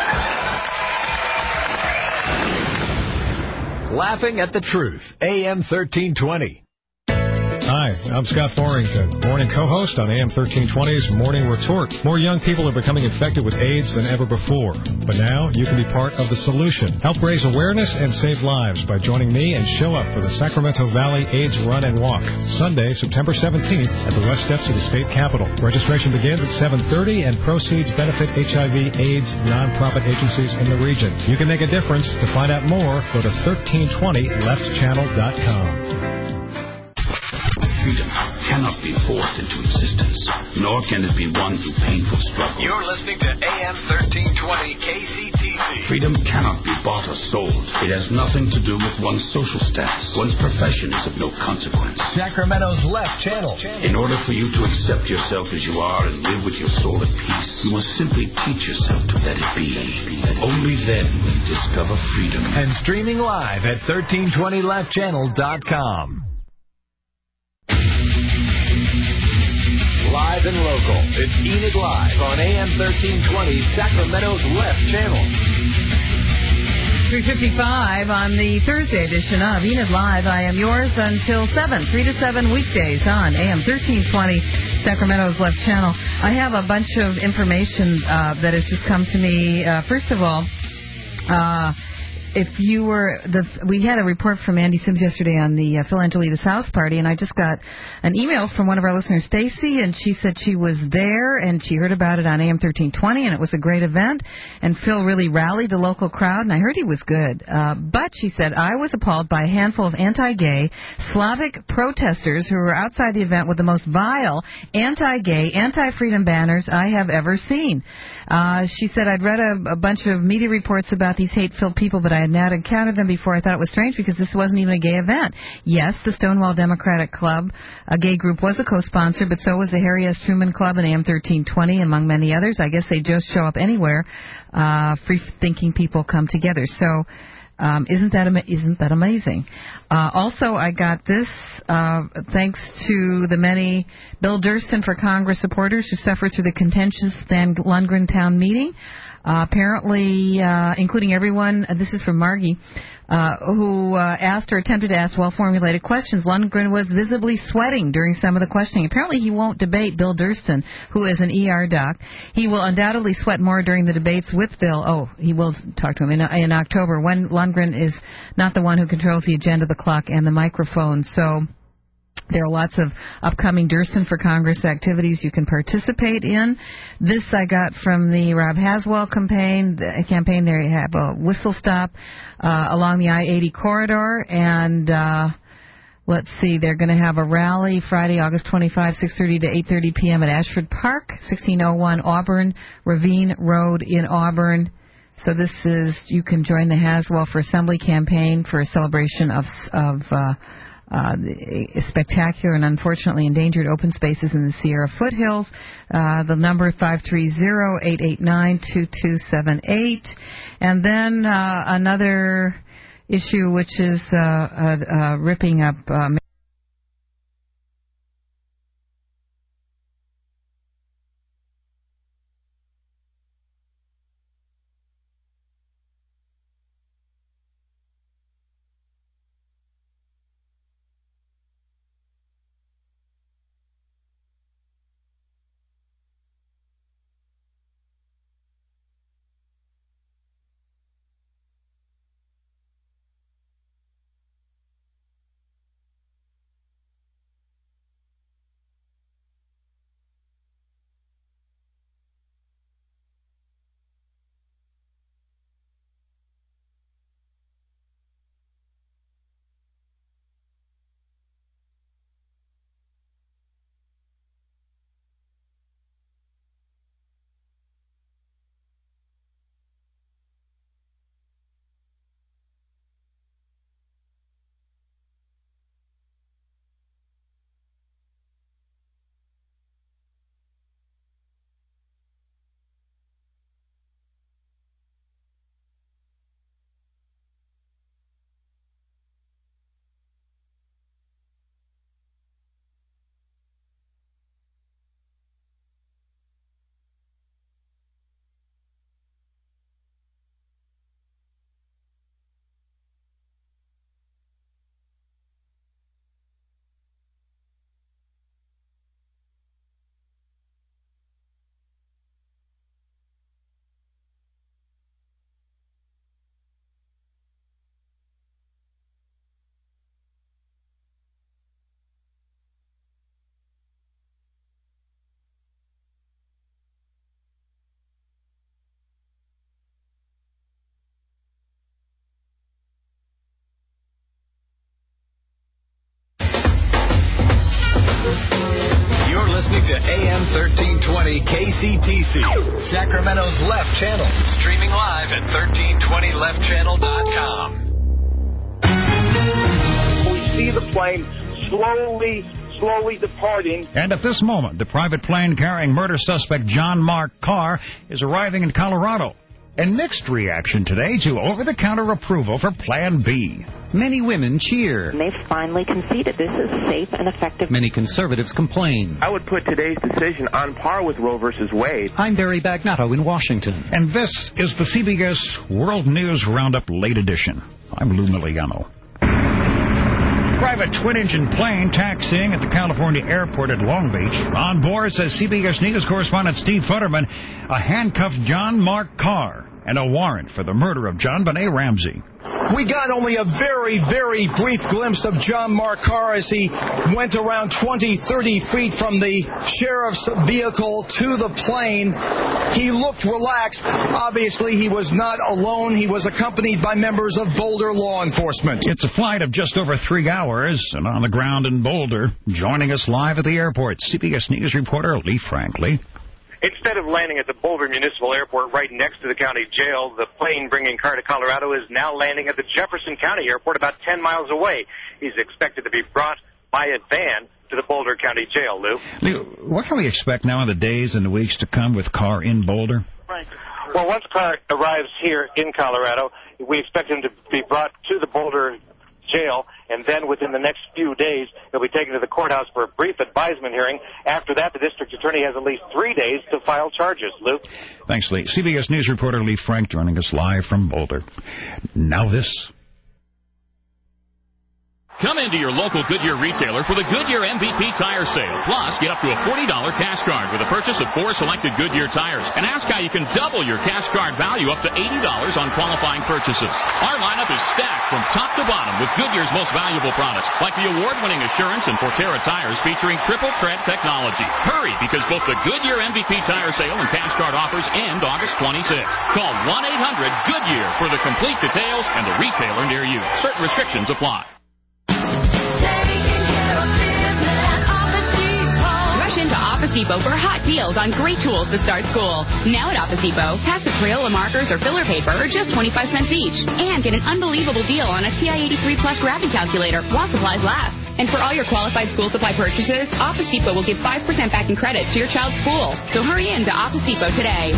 Laughing at the Truth, A M thirteen twenty. Hi, I'm Scott Farrington, morning co-host on A M thirteen twenty's Morning Retort. More young people are becoming infected with AIDS than ever before. But now you can be part of the solution. Help raise awareness and save lives by joining me and show up for the Sacramento Valley AIDS Run and Walk, Sunday, September seventeenth at the west steps of the state capitol. Registration begins at seven thirty and proceeds benefit H I V AIDS nonprofit agencies in the region. You can make a difference. To find out more, go to thirteen twenty left channel dot com. Freedom cannot be forced into existence, nor can it be won through painful struggle. You're listening to A M thirteen twenty K C T C. Freedom cannot be bought or sold. It has nothing to do with one's social status. One's profession is of no consequence. Sacramento's Left Channel. In order for you to accept yourself as you are and live with your soul at peace, you must simply teach yourself to let it be. Only then will you discover freedom. And streaming live at thirteen twenty left channel dot com. Live and local, it's Enid Live on A M thirteen twenty, Sacramento's Left Channel. three fifty-five on the Thursday edition of Enid Live. I am yours until seven, three to seven weekdays on A M thirteen twenty, Sacramento's Left Channel. I have a bunch of information uh, that has just come to me. Uh, first of all, uh, if you were, the, we had a report from Andy Sims yesterday on the uh, Phil Angelides house party, and I just got an email from one of our listeners, Stacy, and she said she was there, and she heard about it on A M thirteen twenty, and it was a great event, and Phil really rallied the local crowd, and I heard he was good. Uh, but, she said, I was appalled by a handful of anti-gay, Slavic protesters who were outside the event with the most vile anti-gay, anti-freedom banners I have ever seen. Uh, she said, I'd read a, a bunch of media reports about these hate-filled people, but I had not encountered them before. I thought it was strange because this wasn't even a gay event. Yes, the Stonewall Democratic Club, a gay group, was a co-sponsor, but so was the Harry S. Truman Club and A M thirteen twenty, among many others. I guess they just show up anywhere. Uh, free-thinking people come together. So um, isn't that ama- isn't that amazing? Uh, also, I got this uh, thanks to the many Bill Durston for Congress supporters who suffered through the contentious Van Lundgren town meeting. Uh, apparently, uh, including everyone, uh, this is from Margie, uh, who uh, asked or attempted to ask well-formulated questions. Lundgren was visibly sweating during some of the questioning. Apparently, he won't debate Bill Durston, who is an E R doc. He will undoubtedly sweat more during the debates with Bill. Oh, he will talk to him in, in October, when Lundgren is not the one who controls the agenda, the clock, and the microphone. So There are lots of upcoming Durston for Congress activities you can participate in. This I got from the Rob Haswell campaign. The campaign there, you have a whistle stop uh, along the I eighty corridor, and uh, let's see, they're going to have a rally Friday, August twenty-fifth, six thirty to eight thirty p.m. at Ashford Park, sixteen oh one Auburn, Ravine Road in Auburn. So this is, you can join the Haswell for Assembly campaign for a celebration of of uh, uh, spectacular and unfortunately endangered open spaces in the Sierra foothills. Uh, the number five three zero, eight eight nine, two two seven eight. And then uh, another issue which is uh, uh, uh, ripping up uh, To A M thirteen twenty K C T C, Sacramento's Left Channel. Streaming live at thirteen twenty left channel dot com. We see the plane slowly, slowly departing. And at this moment, the private plane carrying murder suspect John Mark Carr is arriving in Colorado. And mixed reaction today to over-the-counter approval for Plan B. Many women cheer. And they've finally conceded this is safe and effective. Many conservatives complain. I would put today's decision on par with Roe versus Wade. I'm Barry Bagnotto in Washington. And this is the C B S World News Roundup Late Edition. I'm Lou Miliano. Private twin-engine plane taxiing at the California airport at Long Beach. On board, says C B S News correspondent Steve Futterman, a handcuffed John Mark Carr and a warrant for the murder of John Benet Ramsey. We got only a very, very brief glimpse of John Mark Carr as he went around twenty, thirty feet from the sheriff's vehicle to the plane. He looked relaxed. Obviously, he was not alone. He was accompanied by members of Boulder law enforcement. It's a flight of just over three hours, and on the ground in Boulder, joining us live at the airport, C B S News reporter Lee Franklin. Instead of landing at the Boulder Municipal Airport right next to the county jail, the plane bringing Carr to Colorado is now landing at the Jefferson County Airport about ten miles away. He's expected to be brought by a van to the Boulder County Jail, Lou. Lou, what can we expect now in the days and the weeks to come with Carr in Boulder? Right. Well, once Carr arrives here in Colorado, we expect him to be brought to the Boulder jail, and then within the next few days, he'll be taken to the courthouse for a brief advisement hearing. After that, the district attorney has at least three days to file charges. Luke? Thanks, Lee. C B S News reporter Lee Frank joining us live from Boulder. Now this. Come into your local Goodyear retailer for the Goodyear M V P Tire Sale. Plus, get up to a forty dollars cash card with a purchase of four selected Goodyear tires. And ask how you can double your cash card value up to eighty dollars on qualifying purchases. Our lineup is stacked from top to bottom with Goodyear's most valuable products, like the award-winning Assurance and Forterra tires featuring triple tread technology. Hurry, because both the Goodyear M V P Tire Sale and cash card offers end August twenty-sixth. Call one eight hundred Goodyear for the complete details and the retailer near you. Certain restrictions apply. Rush into Office Depot for hot deals on great tools to start school. Now at Office Depot, packs of Crayola markers or filler paper are just twenty-five cents each. And get an unbelievable deal on a T I eighty-three Plus graphing calculator while supplies last. And for all your qualified school supply purchases, Office Depot will give five percent back in credits to your child's school. So hurry in to Office Depot today.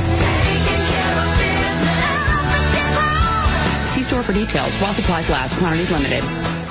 See store for details while supplies last. Quantities limited.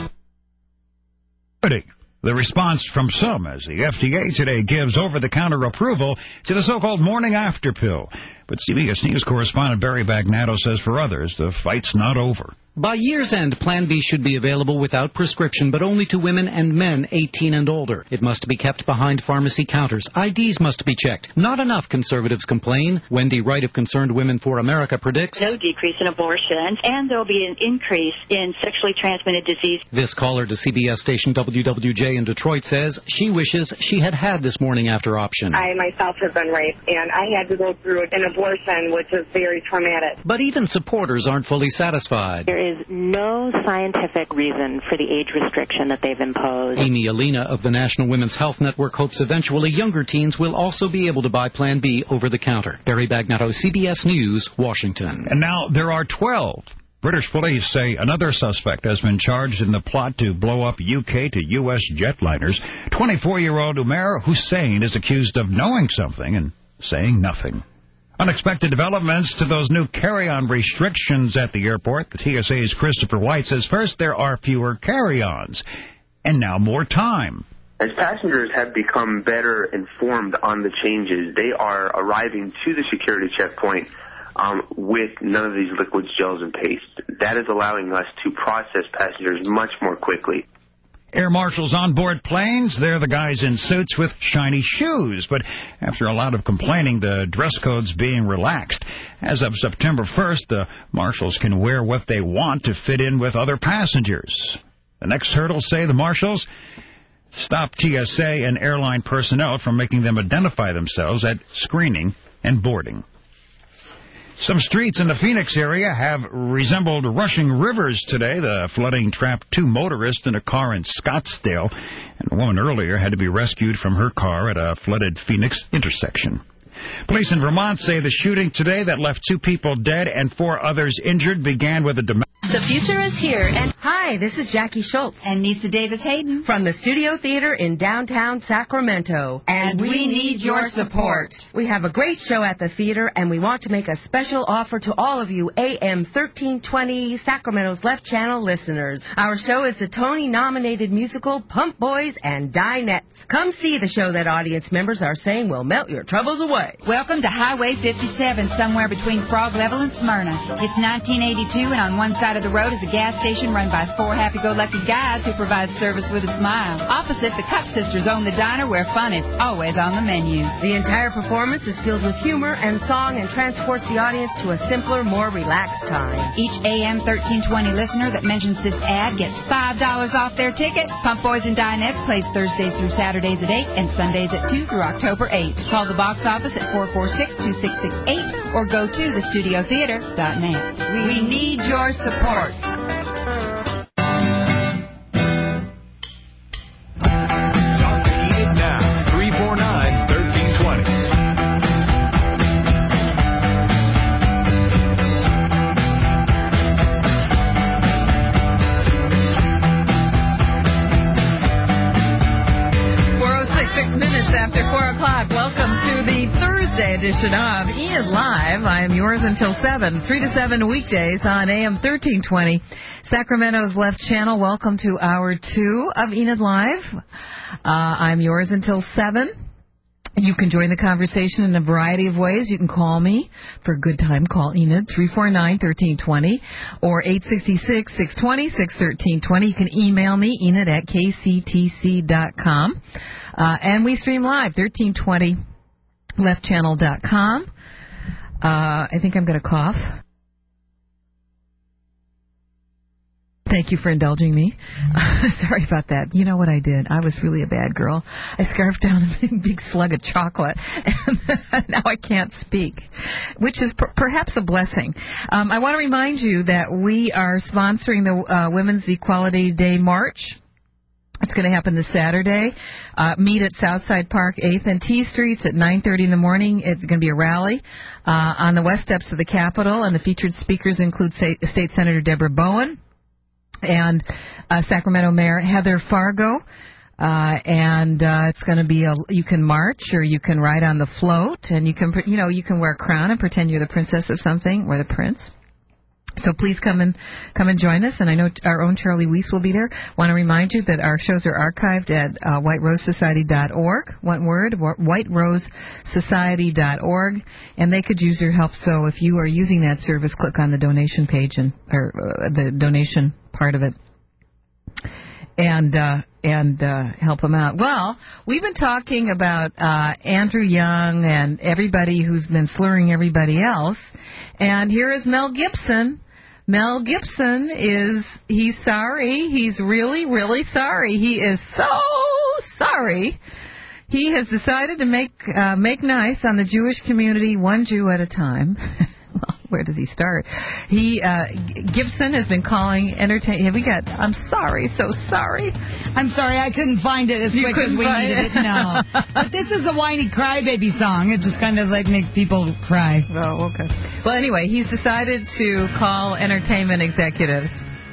The response from some as the F D A today gives over-the-counter approval to the so-called morning after pill. But C B S News correspondent Barry Bagnatto says for others, the fight's not over. By year's end, Plan B should be available without prescription, but only to women and men eighteen and older. It must be kept behind pharmacy counters. I Ds must be checked. Not enough, conservatives complain. Wendy Wright of Concerned Women for America predicts no decrease in abortion, and there will be an increase in sexually transmitted disease. This caller to C B S station W W J in Detroit says she wishes she had had this morning after option. I myself have been raped, and I had to go through an abortion, which is very traumatic. But even supporters aren't fully satisfied. There is no scientific reason for the age restriction that they've imposed. Amy Alina of the National Women's Health Network hopes eventually younger teens will also be able to buy Plan B over the counter. Barry Bagnatto, C B S News, Washington. And now there are twelve. British police say another suspect has been charged in the plot to blow up U K to U S jetliners. twenty-four-year-old Umair Hussein is accused of knowing something and saying nothing. Unexpected developments to those new carry-on restrictions at the airport. The T S A's Christopher White says first there are fewer carry-ons, and now more time. As passengers have become better informed on the changes, they are arriving to the security checkpoint um, with none of these liquids, gels, and paste. That is allowing us to process passengers much more quickly. Air marshals on board planes, they're the guys in suits with shiny shoes. But after a lot of complaining, the dress code's being relaxed. As of September first, the marshals can wear what they want to fit in with other passengers. The next hurdle, say the marshals, stop T S A and airline personnel from making them identify themselves at screening and boarding. Some streets in the Phoenix area have resembled rushing rivers today. The flooding trapped two motorists in a car in Scottsdale, and a woman earlier had to be rescued from her car at a flooded Phoenix intersection. Police in Vermont say the shooting today that left two people dead and four others injured began with a domestic... The future is here, and hi, this is Jackie Schultz and Nisa Davis Hayden from the Studio Theater in downtown Sacramento. And we need your support. We have a great show at the theater, and we want to make a special offer to all of you A M thirteen twenty Sacramento's Left Channel listeners. Our show is the Tony-nominated musical Pump Boys and Dinettes. Come see the show that audience members are saying will melt your troubles away. Welcome to Highway fifty-seven, somewhere between Frog Level and Smyrna. It's nineteen eighty-two, and on one side of the road is a gas station run by four happy-go-lucky guys who provide service with a smile. Opposite, the Cup Sisters own the diner where fun is always on the menu. The entire performance is filled with humor and song and transports the audience to a simpler, more relaxed time. Each A M thirteen twenty listener that mentions this ad gets five dollars off their ticket. Pump Boys and Dinettes plays Thursdays through Saturdays at eight and Sundays at two through October eighth. Call the box office at four four six, two six six eight or go to the studio theater dot net. We need your support. Now, three four nine, one three two zero. four oh six, six minutes after four o'clock. Welcome to the Thursday edition of Enid Live. I am yours until seven, three to seven weekdays on A M thirteen twenty. Sacramento's Left Channel. Welcome to hour two of Enid Live. Uh, I'm yours until seven. You can join the conversation in a variety of ways. You can call me for a good time. Call Enid, three four nine, one three two zero, or eight six six, six two zero, six one three two zero. You can email me, Enid at k c t c dot com. Uh, and we stream live, thirteen twenty left channel dot com. Uh, I think I'm going to cough. Thank you for indulging me. Uh, sorry about that. You know what I did? I was really a bad girl. I scarfed down a big, big slug of chocolate, and now I can't speak, which is per- perhaps a blessing. Um, I want to remind you that we are sponsoring the uh, Women's Equality Day March. It's going to happen this Saturday. Uh, meet at Southside Park, eighth and T Streets at nine thirty in the morning. It's going to be a rally uh, on the west steps of the Capitol, and the featured speakers include State Senator Deborah Bowen and uh, Sacramento Mayor Heather Fargo. Uh, and uh, it's going to be a, you can march or you can ride on the float, and you can, you know, you can wear a crown and pretend you're the princess of something or the prince. So please come and come and join us, and I know our own Charlie Weiss will be there. Want to remind you that our shows are archived at uh, white rose society dot org. One word, white rose society dot org, and they could use your help. So if you are using that service, click on the donation page and or uh, the donation part of it, and uh, and uh, help them out. Well, we've been talking about uh, Andrew Young and everybody who's been slurring everybody else, and here is Mel Gibson. Mel Gibson is, he's sorry. He's really, really sorry. He is so sorry. He has decided to make uh, make nice on the Jewish community, one Jew at a time. Where does he start? He uh, Gibson has been calling entertain. Have we got? I'm sorry, so sorry. I'm sorry, I couldn't find it as you quick as we needed it. it. No, but this is a whiny crybaby song. It just kind of like makes people cry. Oh, okay. Well, anyway, he's decided to call entertainment executives,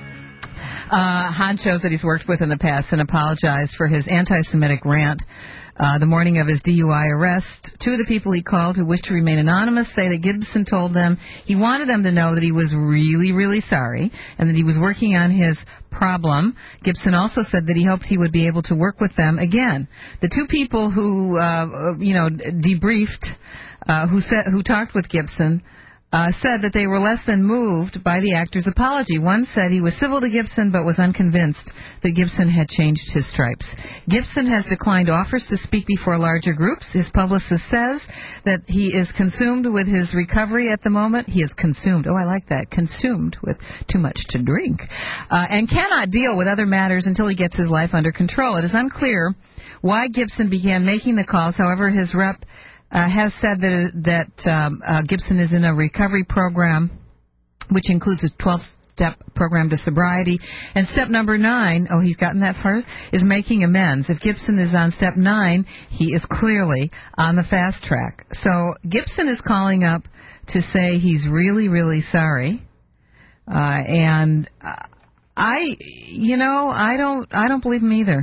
uh, honchos that he's worked with in the past, and apologize for his anti-Semitic rant. Uh, the morning of his D U I arrest, two of the people he called who wished to remain anonymous say that Gibson told them he wanted them to know that he was really, really sorry and that he was working on his problem. Gibson also said that he hoped he would be able to work with them again. The two people who, uh, you know, debriefed, uh, who said, who talked with Gibson, Uh, said that they were less than moved by the actor's apology. One said he was civil to Gibson but was unconvinced that Gibson had changed his stripes. Gibson has declined offers to speak before larger groups. His publicist says that he is consumed with his recovery at the moment. He is consumed. Oh, I like that. Consumed with too much to drink. Uh, and cannot deal with other matters until he gets his life under control. It is unclear why Gibson began making the calls. However, his rep Uh, has said that that um, uh, Gibson is in a recovery program, which includes a twelve-step program to sobriety. And step number nine, oh, he's gotten that far, is making amends. If Gibson is on step nine, he is clearly on the fast track. So Gibson is calling up to say he's really, really sorry. Uh, and uh, I, you know, I don't, I don't believe him either.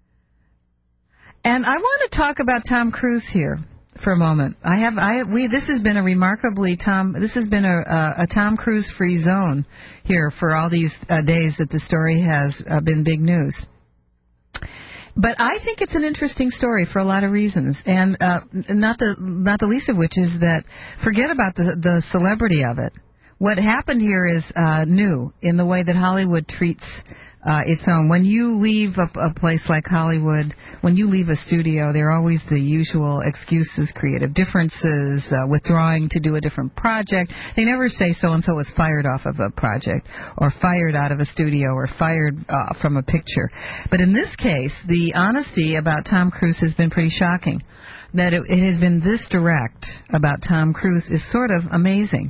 And I want to talk about Tom Cruise here for a moment. I have, I we. This has been a remarkably Tom. This has been a, a, a Tom Cruise free zone here for all these uh, days that the story has uh, been big news. But I think it's an interesting story for a lot of reasons, and uh, not the not the least of which is that forget about the the celebrity of it. What happened here is uh, new in the way that Hollywood treats uh, its own. When you leave a, a place like Hollywood, when you leave a studio, there are always the usual excuses, creative differences, uh, withdrawing to do a different project. They never say so-and-so was fired off of a project or fired out of a studio or fired uh, from a picture. But in this case, the honesty about Tom Cruise has been pretty shocking. That it, it has been this direct about Tom Cruise is sort of amazing.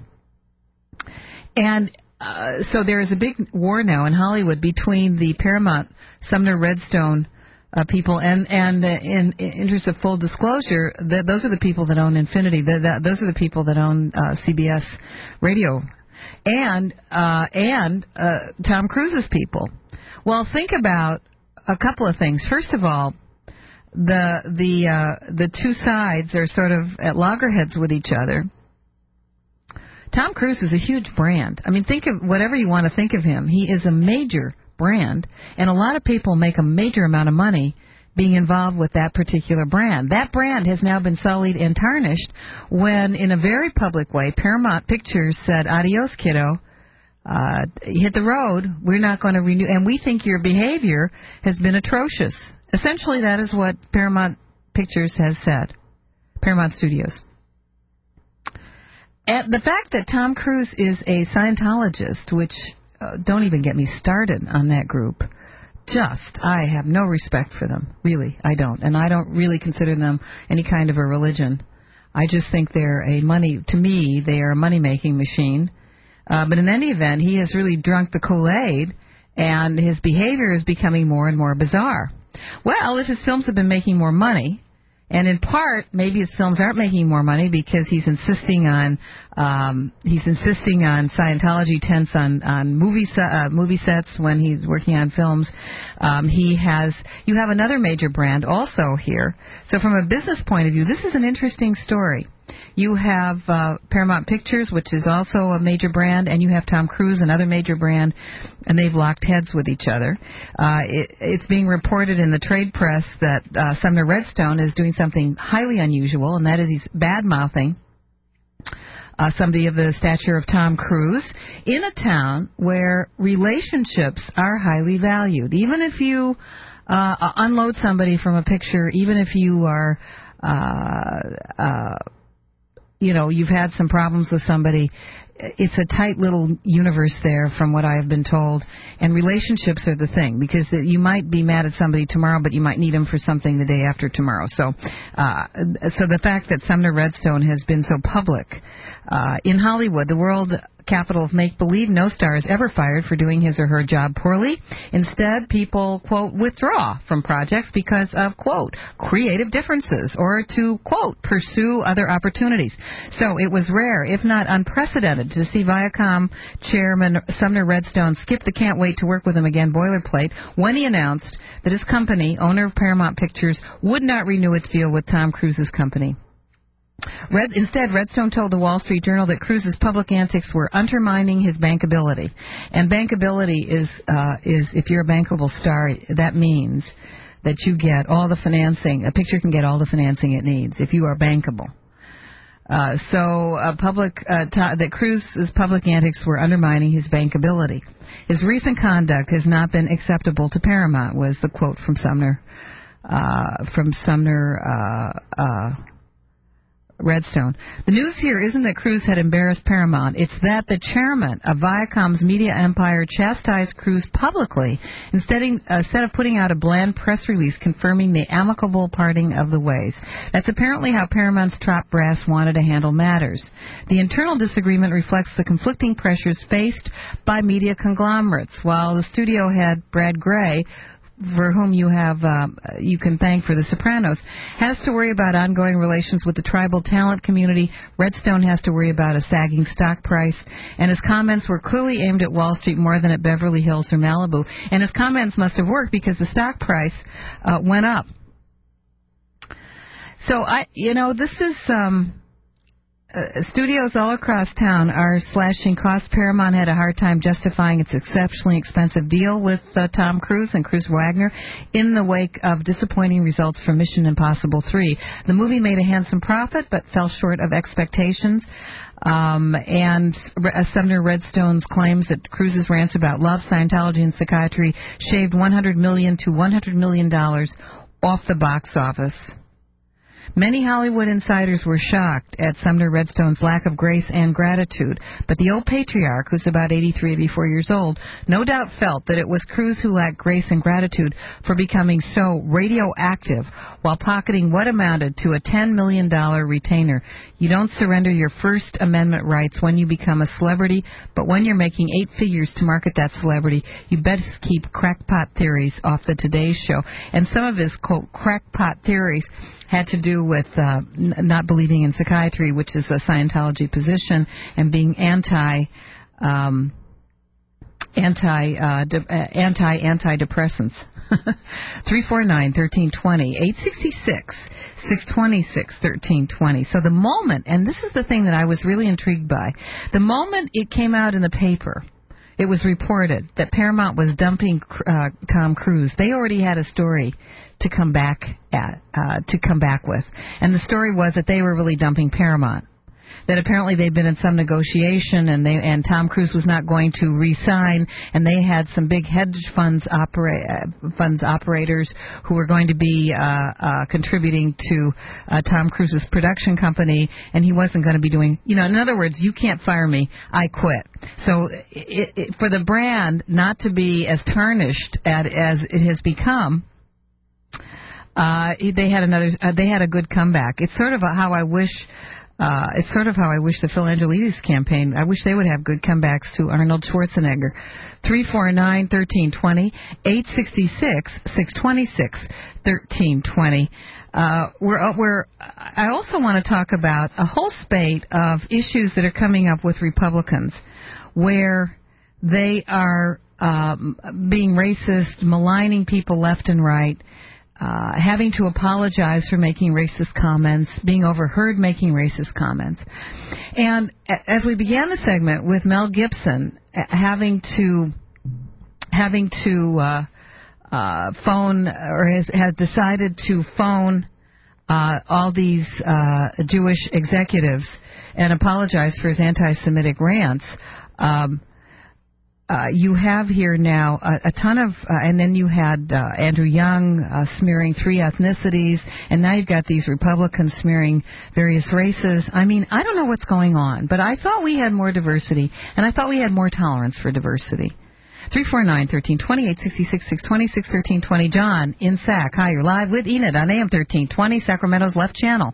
And uh, so there is a big war now in Hollywood between the Paramount Sumner Redstone uh, people and and uh, in, in interest of full disclosure, the, those are the people that own Infinity. The, the, those are the people that own uh, C B S Radio, and uh, and uh, Tom Cruise's people. Well, think about a couple of things. First of all, the the uh, the two sides are sort of at loggerheads with each other. Tom Cruise is a huge brand. I mean, think of whatever you want to think of him. He is a major brand, and a lot of people make a major amount of money being involved with that particular brand. That brand has now been sullied and tarnished when, in a very public way, Paramount Pictures said, adios, kiddo. Uh, hit the road. We're not going to renew. And we think your behavior has been atrocious. Essentially, that is what Paramount Pictures has said. Paramount Studios. And the fact that Tom Cruise is a Scientologist, which uh, don't even get me started on that group, just, I have no respect for them. Really, I don't. And I don't really consider them any kind of a religion. I just think they're a money, to me, they are a money-making machine. Uh, but in any event, he has really drunk the Kool-Aid, and his behavior is becoming more and more bizarre. Well, if his films have been making more money, and in part, maybe his films aren't making more money because he's insisting on um, he's insisting on Scientology tents on on movie uh, movie sets when he's working on films. Um, he has you have another major brand also here. So from a business point of view, this is an interesting story. You have uh, Paramount Pictures, which is also a major brand, and you have Tom Cruise, another major brand, and they've locked heads with each other. Uh, it, it's being reported in the trade press that uh, Sumner Redstone is doing something highly unusual, and that is he's bad-mouthing uh, somebody of the stature of Tom Cruise in a town where relationships are highly valued. Even if you uh, unload somebody from a picture, even if you are... Uh, uh, you know, you've had some problems with somebody, it's a tight little universe there from what I have been told, and relationships are the thing, because you might be mad at somebody tomorrow, but you might need them for something the day after tomorrow. So uh, so the fact that Sumner Redstone has been so public uh, in Hollywood, the world capital of make-believe, no star is ever fired for doing his or her job poorly. Instead, people, quote, withdraw from projects because of, quote, creative differences or to, quote, pursue other opportunities. So it was rare, if not unprecedented, to see Viacom chairman Sumner Redstone skip the can't wait to work with him again boilerplate when he announced that his company, owner of Paramount Pictures, would not renew its deal with Tom Cruise's company. Red, instead, Redstone told the Wall Street Journal that Cruise's public antics were undermining his bankability. And bankability is, uh, is if you're a bankable star, that means that you get all the financing. A picture can get all the financing it needs if you are bankable. Uh, so uh, public uh, t- that Cruise's public antics were undermining his bankability. His recent conduct has not been acceptable to Paramount, was the quote from Sumner, uh, from Sumner, uh, uh, Redstone. The news here isn't that Cruise had embarrassed Paramount. It's that the chairman of Viacom's media empire chastised Cruise publicly instead, uh, instead of putting out a bland press release confirming the amicable parting of the ways. That's apparently how Paramount's top brass wanted to handle matters. The internal disagreement reflects the conflicting pressures faced by media conglomerates, while the studio head, Brad Gray, for whom you have um, you can thank for The Sopranos, has to worry about ongoing relations with the tribal talent community. Redstone has to worry about a sagging stock price, and his comments were clearly aimed at Wall Street more than at Beverly Hills or Malibu. And his comments must have worked because the stock price uh, went up. So I, you know, this is. Um, Uh, studios all across town are slashing costs. Paramount had a hard time justifying its exceptionally expensive deal with uh, Tom Cruise and Cruise Wagner in the wake of disappointing results from Mission Impossible three. The movie made a handsome profit but fell short of expectations. Um, and uh, Sumner Redstone's claims that Cruise's rants about love, Scientology, and psychiatry shaved one hundred million dollars to one hundred million dollars off the box office. Many Hollywood insiders were shocked at Sumner Redstone's lack of grace and gratitude, but the old patriarch, who's about eighty-three, eighty-four years old, no doubt felt that it was Cruise who lacked grace and gratitude for becoming so radioactive while pocketing what amounted to a ten million dollars retainer. You don't surrender your First Amendment rights when you become a celebrity, but when you're making eight figures to market that celebrity, you best keep crackpot theories off the Today Show. And some of his, quote, crackpot theories had to do with uh, n- not believing in psychiatry, which is a Scientology position, and being anti, um, anti, uh, de- uh, anti, antidepressants. three four nine, one three two zero, eight six six, six two six, one three two zero. So the moment, and this is the thing that I was really intrigued by, the moment it came out in the paper, it was reported that Paramount was dumping uh, Tom Cruise, they already had a story to come back at, uh, to come back with. And the story was that they were really dumping Paramount. That apparently they'd been in some negotiation, and they and Tom Cruise was not going to re-sign, and they had some big hedge funds opera, uh, funds operators who were going to be uh, uh, contributing to uh, Tom Cruise's production company, and he wasn't going to be doing, you know, in other words, you can't fire me, I quit. So it, it, for the brand not to be as tarnished at, as it has become, uh, they had another, uh, they had a good comeback. It's sort of a, how I wish. Uh, it's sort of how I wish the Phil Angelides campaign, I wish they would have good comebacks to Arnold Schwarzenegger. three four nine, one three two zero, eight six six, six two six, one three two zero. Uh, we're, uh, we're, I also want to talk about a whole spate of issues that are coming up with Republicans where they are um, being racist, maligning people left and right, Uh, having to apologize for making racist comments, being overheard making racist comments. And as we began the segment with Mel Gibson having to having to uh, uh, phone or has, has decided to phone uh, all these uh, Jewish executives and apologize for his anti-Semitic rants, um, Uh, you have here now a, a ton of, uh, and then you had uh, Andrew Young uh, smearing three ethnicities, and now you've got these Republicans smearing various races. I mean, I don't know what's going on, but I thought we had more diversity, and I thought we had more tolerance for diversity. three four nine, one three two zero, eight six six, six two six, one three two zero. John in Sac. Hi, you're live with Enid on A M thirteen twenty, Sacramento's left channel.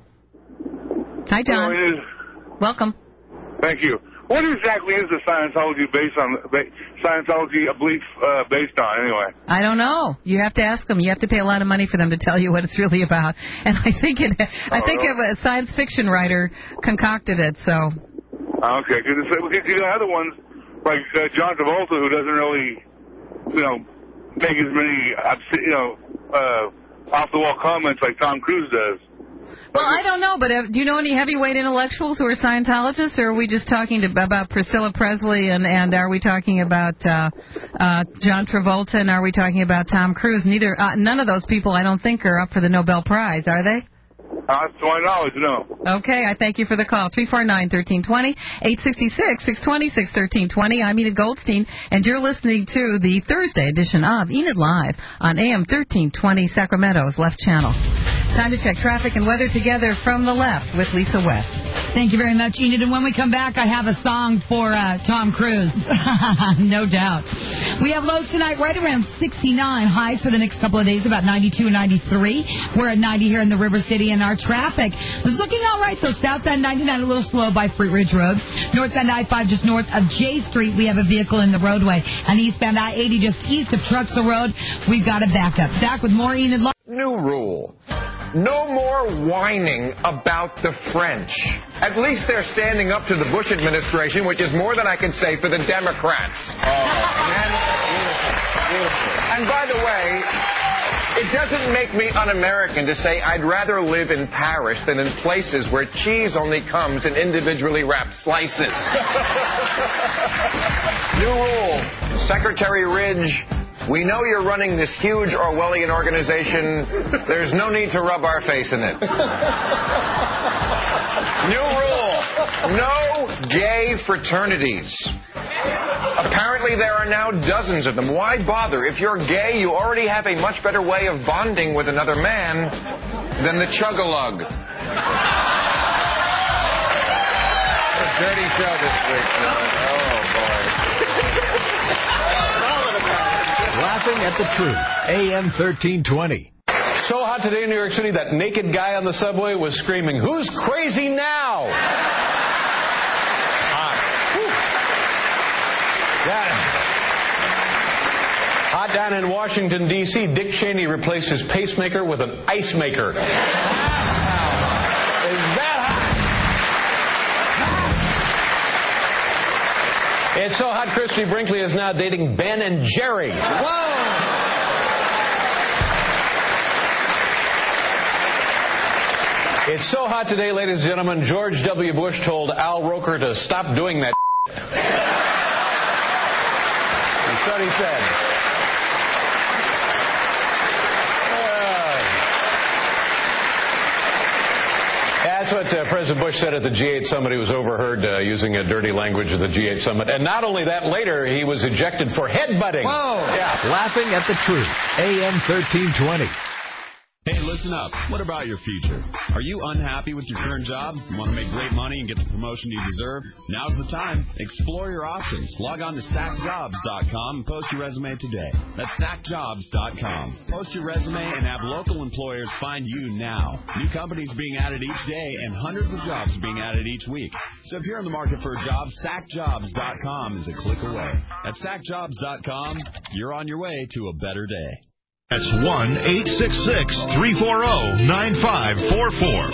Hi, John. Hello, welcome. Thank you. What exactly is the Scientology based on? Scientology a belief uh, based on, anyway? I don't know. You have to ask them. You have to pay a lot of money for them to tell you what it's really about. And I think it. I oh, think really? a science fiction writer concocted it. So. Okay, because you got other ones like uh, John Travolta, who doesn't really, you know, make as many, you know, uh, off the wall comments like Tom Cruise does. Well, I don't know, but uh, do you know any heavyweight intellectuals who are Scientologists, or are we just talking to, about Priscilla Presley, and, and are we talking about uh, uh, John Travolta, and are we talking about Tom Cruise? Neither, uh, none of those people, I don't think, are up for the Nobel Prize, are they? Uh, to my knowledge, no. Okay, I thank you for the call. three four nine, one three two zero, eight six six, six two six, one three two zero. I'm Enid Goldstein, and you're listening to the Thursday edition of Enid Live on A M thirteen twenty, Sacramento's left channel. Time to check traffic and weather together from the left with Lisa West. Thank you very much, Enid. And when we come back, I have a song for uh, Tom Cruise. No doubt. We have lows tonight right around sixty-nine. Highs for the next couple of days, about ninety-two and ninety-three. We're at ninety here in the River City, and our traffic is looking all right, though. Southbound ninety-nine a little slow by Fruit Ridge Road. Northbound I five just north of J Street, we have a vehicle in the roadway. And eastbound I eighty just east of Truxell Road, we've got a backup. Back with more Enid Live. New rule. No more whining about the French. At least they're standing up to the Bush administration, which is more than I can say for the Democrats. Oh. And, and by the way, it doesn't make me un-American to say I'd rather live in Paris than in places where cheese only comes in individually wrapped slices. New rule. Secretary Ridge, we know you're running this huge Orwellian organization. There's no need to rub our face in it. New rule. No gay fraternities. Apparently there are now dozens of them. Why bother? If you're gay, you already have a much better way of bonding with another man than the chug-a-lug. Dirty show this week. Oh, boy. Laughing at the truth. A M thirteen twenty. So hot today in New York City, that naked guy on the subway was screaming, "Who's crazy now?" Hot. Hot down in Washington, D C Dick Cheney replaced his pacemaker with an ice maker. Is that hot? It's so hot, Christy Brinkley is now dating Ben and Jerry. Whoa! It's so hot today, ladies and gentlemen, George W. Bush told Al Roker to stop doing that. what he said. That's what uh, President Bush said at the G eight summit. He was overheard uh, using a dirty language at the G eight summit. And not only that, later he was ejected for headbutting. Whoa! Yeah. Laughing at the truth. A M thirteen twenty. Hey, listen up. What about your future? Are you unhappy with your current job? Want to make great money and get the promotion you deserve? Now's the time. Explore your options. Log on to sack jobs dot com and post your resume today. That's sack jobs dot com. Post your resume and have local employers find you now. New companies being added each day and hundreds of jobs being added each week. So if you're in the market for a job, sack jobs dot com is a click away. At sack jobs dot com, you're on your way to a better day. That's one eight six six, three four zero, nine five four four.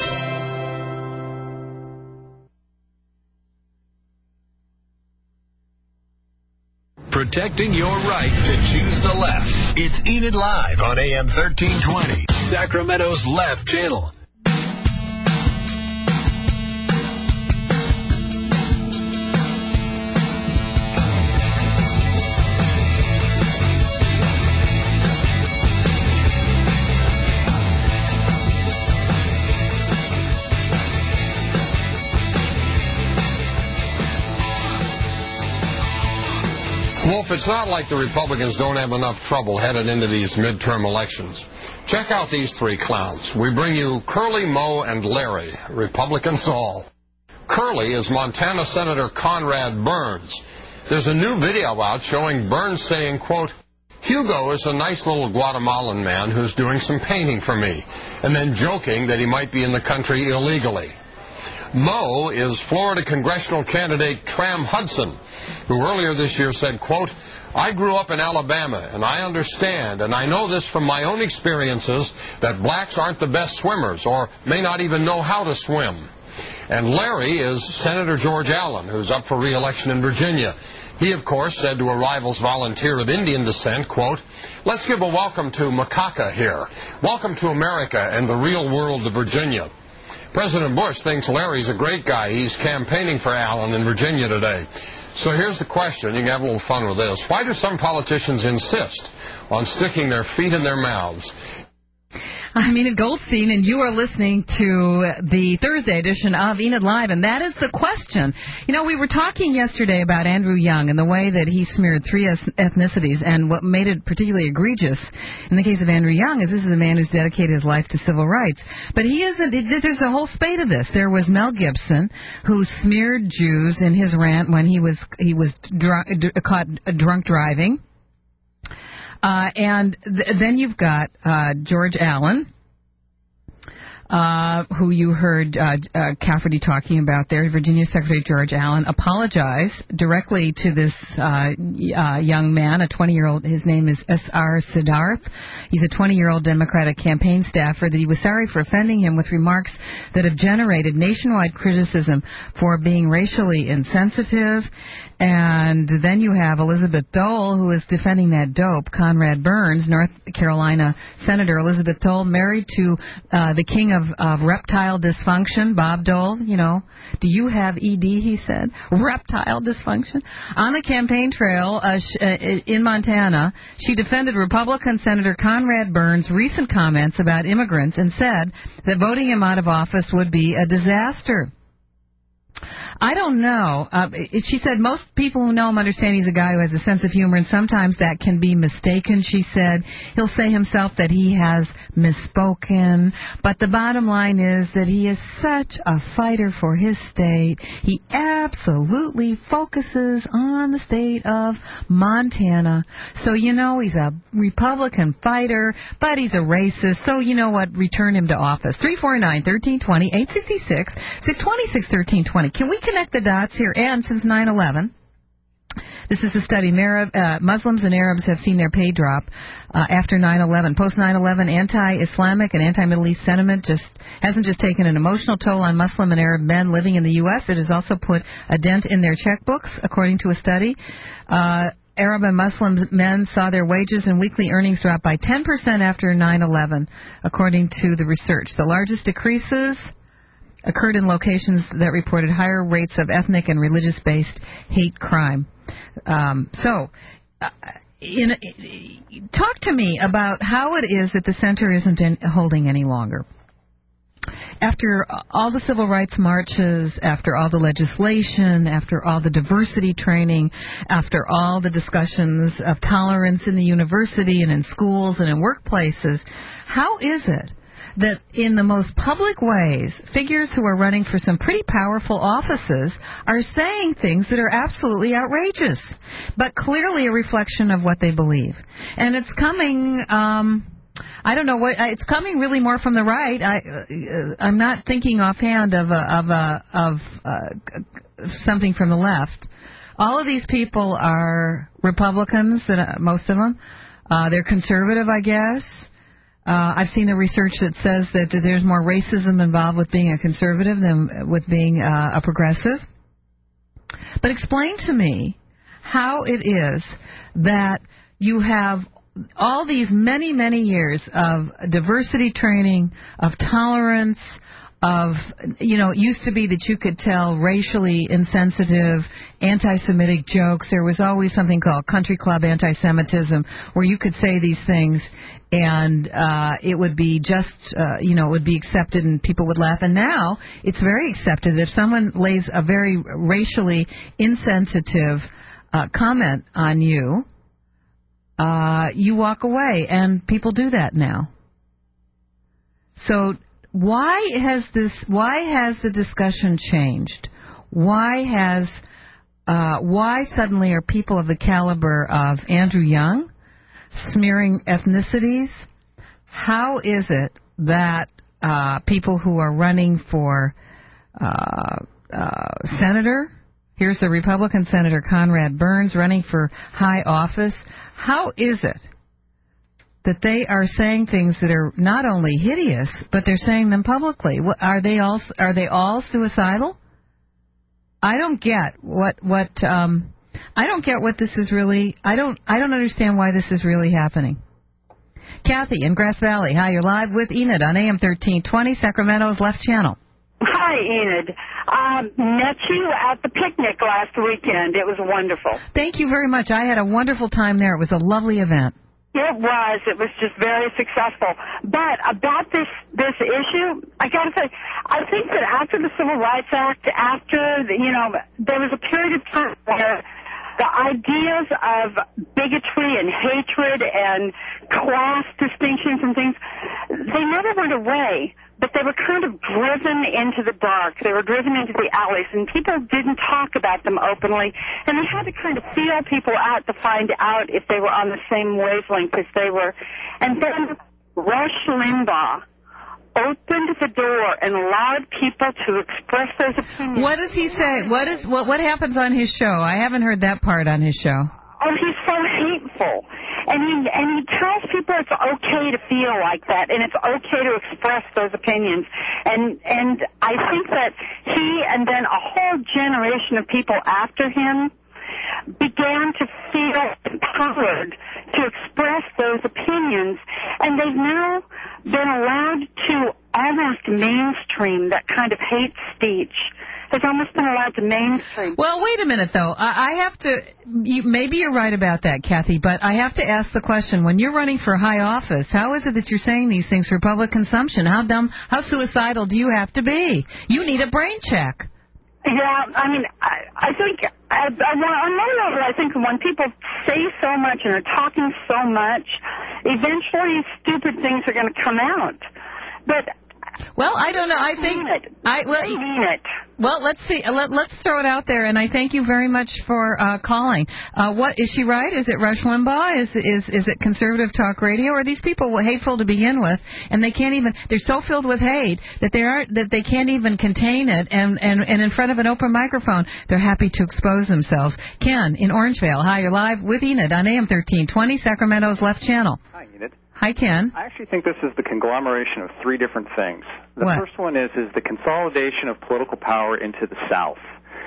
Protecting your right to choose the left. It's Enid Live on A M thirteen twenty, Sacramento's Left Channel. Wolf, it's not like the Republicans don't have enough trouble headed into these midterm elections. Check out these three clowns. We bring you Curly, Moe, and Larry, Republicans all. Curly is Montana Senator Conrad Burns. There's a new video out showing Burns saying, quote, Hugo is a nice little Guatemalan man who's doing some painting for me, and then joking that he might be in the country illegally. Moe is Florida congressional candidate Tram Hudson, who earlier this year said, quote, I grew up in Alabama, and I understand, and I know this from my own experiences, that blacks aren't the best swimmers, or may not even know how to swim. And Larry is Senator George Allen, who's up for re-election in Virginia. He, of course, said to a Rivals volunteer of Indian descent, quote, let's give a welcome to Macaca here. Welcome to America and the real world of Virginia. President Bush thinks Larry's a great guy. He's campaigning for Allen in Virginia today. So here's the question. You can have a little fun with this. Why do some politicians insist on sticking their feet in their mouths? I'm Enid Goldstein, and you are listening to the Thursday edition of Enid Live, and that is the question. You know, we were talking yesterday about Andrew Young and the way that he smeared three ethnicities, and what made it particularly egregious in the case of Andrew Young is this is a man who's dedicated his life to civil rights. But he isn't, there's a whole spate of this. There was Mel Gibson, who smeared Jews in his rant when he was, he was drunk, caught drunk driving. Uh, and th- then you've got uh, George Allen, uh, who you heard uh, uh, Cafferty talking about there. Virginia Secretary George Allen apologized directly to this uh, uh, young man, a twenty-year-old. His name is S R Siddharth. He's a twenty-year-old Democratic campaign staffer, that he was sorry for offending him with remarks that have generated nationwide criticism for being racially insensitive. And then you have Elizabeth Dole, who is defending that dope, Conrad Burns, North Carolina Senator Elizabeth Dole, married to uh, the king of, of reptile dysfunction, Bob Dole. You know, do you have E D, he said? Reptile dysfunction? On the campaign trail uh, sh- uh, in Montana, she defended Republican Senator Conrad Burns' recent comments about immigrants and said that voting him out of office would be a disaster. I don't know. Uh, she said most people who know him understand he's a guy who has a sense of humor, and sometimes that can be mistaken. She said he'll say himself that he has misspoken, but the bottom line is that he is such a fighter for his state. He absolutely focuses on the state of Montana. So, you know, he's a Republican fighter, but he's a racist. So, you know what? Return him to office. three four nine, one three two zero, eight six six, six two six, one three two zero. Can we connect the dots here? And since nine eleven, this is a study. Arab, uh, Muslims and Arabs have seen their pay drop uh, after nine eleven. Post nine eleven, anti-Islamic and anti-Middle East sentiment just hasn't just taken an emotional toll on Muslim and Arab men living in the U S. It has also put a dent in their checkbooks, according to a study. Uh, Arab and Muslim men saw their wages and weekly earnings drop by ten percent after nine eleven, according to the research. The largest decreases occurred in locations that reported higher rates of ethnic and religious-based hate crime. Um, so, uh, in, talk to me about how it is that the center isn't in, holding any longer. After all the civil rights marches, after all the legislation, after all the diversity training, after all the discussions of tolerance in the university and in schools and in workplaces, how is it that in the most public ways, figures who are running for some pretty powerful offices are saying things that are absolutely outrageous, but clearly a reflection of what they believe? And it's coming... Um, I don't know what it's coming really more from the right. I, uh, I'm not thinking offhand of a, of a, of uh, something from the left. All of these people are Republicans, that uh, most of them. Uh, they're conservative, I guess. Uh, I've seen the research that says that, that there's more racism involved with being a conservative than with being uh, a progressive. But explain to me how it is that you have all these many, many years of diversity training, of tolerance, of, you know, it used to be that you could tell racially insensitive, anti-Semitic jokes. There was always something called country club anti-Semitism, where you could say these things and uh, it would be just, uh, you know, it would be accepted and people would laugh. And now it's very accepted. If someone lays a very racially insensitive uh, comment on you, Uh, you walk away, and people do that now. So why has this? Why has the discussion changed? Why has? Uh, why suddenly are people of the caliber of Andrew Young smearing ethnicities? How is it that uh, people who are running for uh, uh, senator? Here's the Republican Senator Conrad Burns running for high office. How is it that they are saying things that are not only hideous, but they're saying them publicly? Are they all are they all suicidal? I don't get what what um, I don't get what this is really. I don't I don't understand why this is really happening. Kathy in Grass Valley, hi, you're live with Enid on A M thirteen twenty, Sacramento's Left Channel. Hi, Enid. Um, met you at the picnic last weekend. It was wonderful. Thank you very much. I had a wonderful time there. It was a lovely event. It was. It was just very successful. But about this this issue, I got to say, I think that after the Civil Rights Act, after, the, you know, there was a period of time where the ideas of bigotry and hatred and class distinctions and things, they never went away. But they were kind of driven into the dark. They were driven into the alleys, and people didn't talk about them openly. And they had to kind of feel people out to find out if they were on the same wavelength as they were. And then Rush Limbaugh opened the door and allowed people to express those opinions. What does he say? What is what? What happens on his show? I haven't heard that part on his show. Oh, he's so hateful. And he, and he tells people it's okay to feel like that, and it's okay to express those opinions. And and I think that he and then a whole generation of people after him began to feel empowered to express those opinions, and they've now been allowed to almost mainstream that kind of hate speech. Has almost been allowed to mainstream. Well, wait a minute, though. I, I have to, you, maybe you're right about that, Kathy, but I have to ask the question, when you're running for high office, how is it that you're saying these things for public consumption? How dumb, how suicidal do you have to be? You need a brain check. Yeah, I mean, I, I think, I, I, on one level, I think when people say so much and are talking so much, eventually stupid things are going to come out. But Well, I don't know. I think I well, I mean it. Well, let's see. Let, let's throw it out there, and I thank you very much for uh, calling. Uh, what is she right? Is it Rush Limbaugh? Is is is it conservative talk radio? Or are these people hateful to begin with, and they can't even? They're so filled with hate that they are that they can't even contain it, and and and in front of an open microphone, they're happy to expose themselves. Ken in Orangevale, hi, you're live with Enid on A M thirteen twenty, Sacramento's Left Channel. Hi, Enid. Hi, Ken. I actually think this is the conglomeration of three different things. The what? first one is is the consolidation of political power into the South.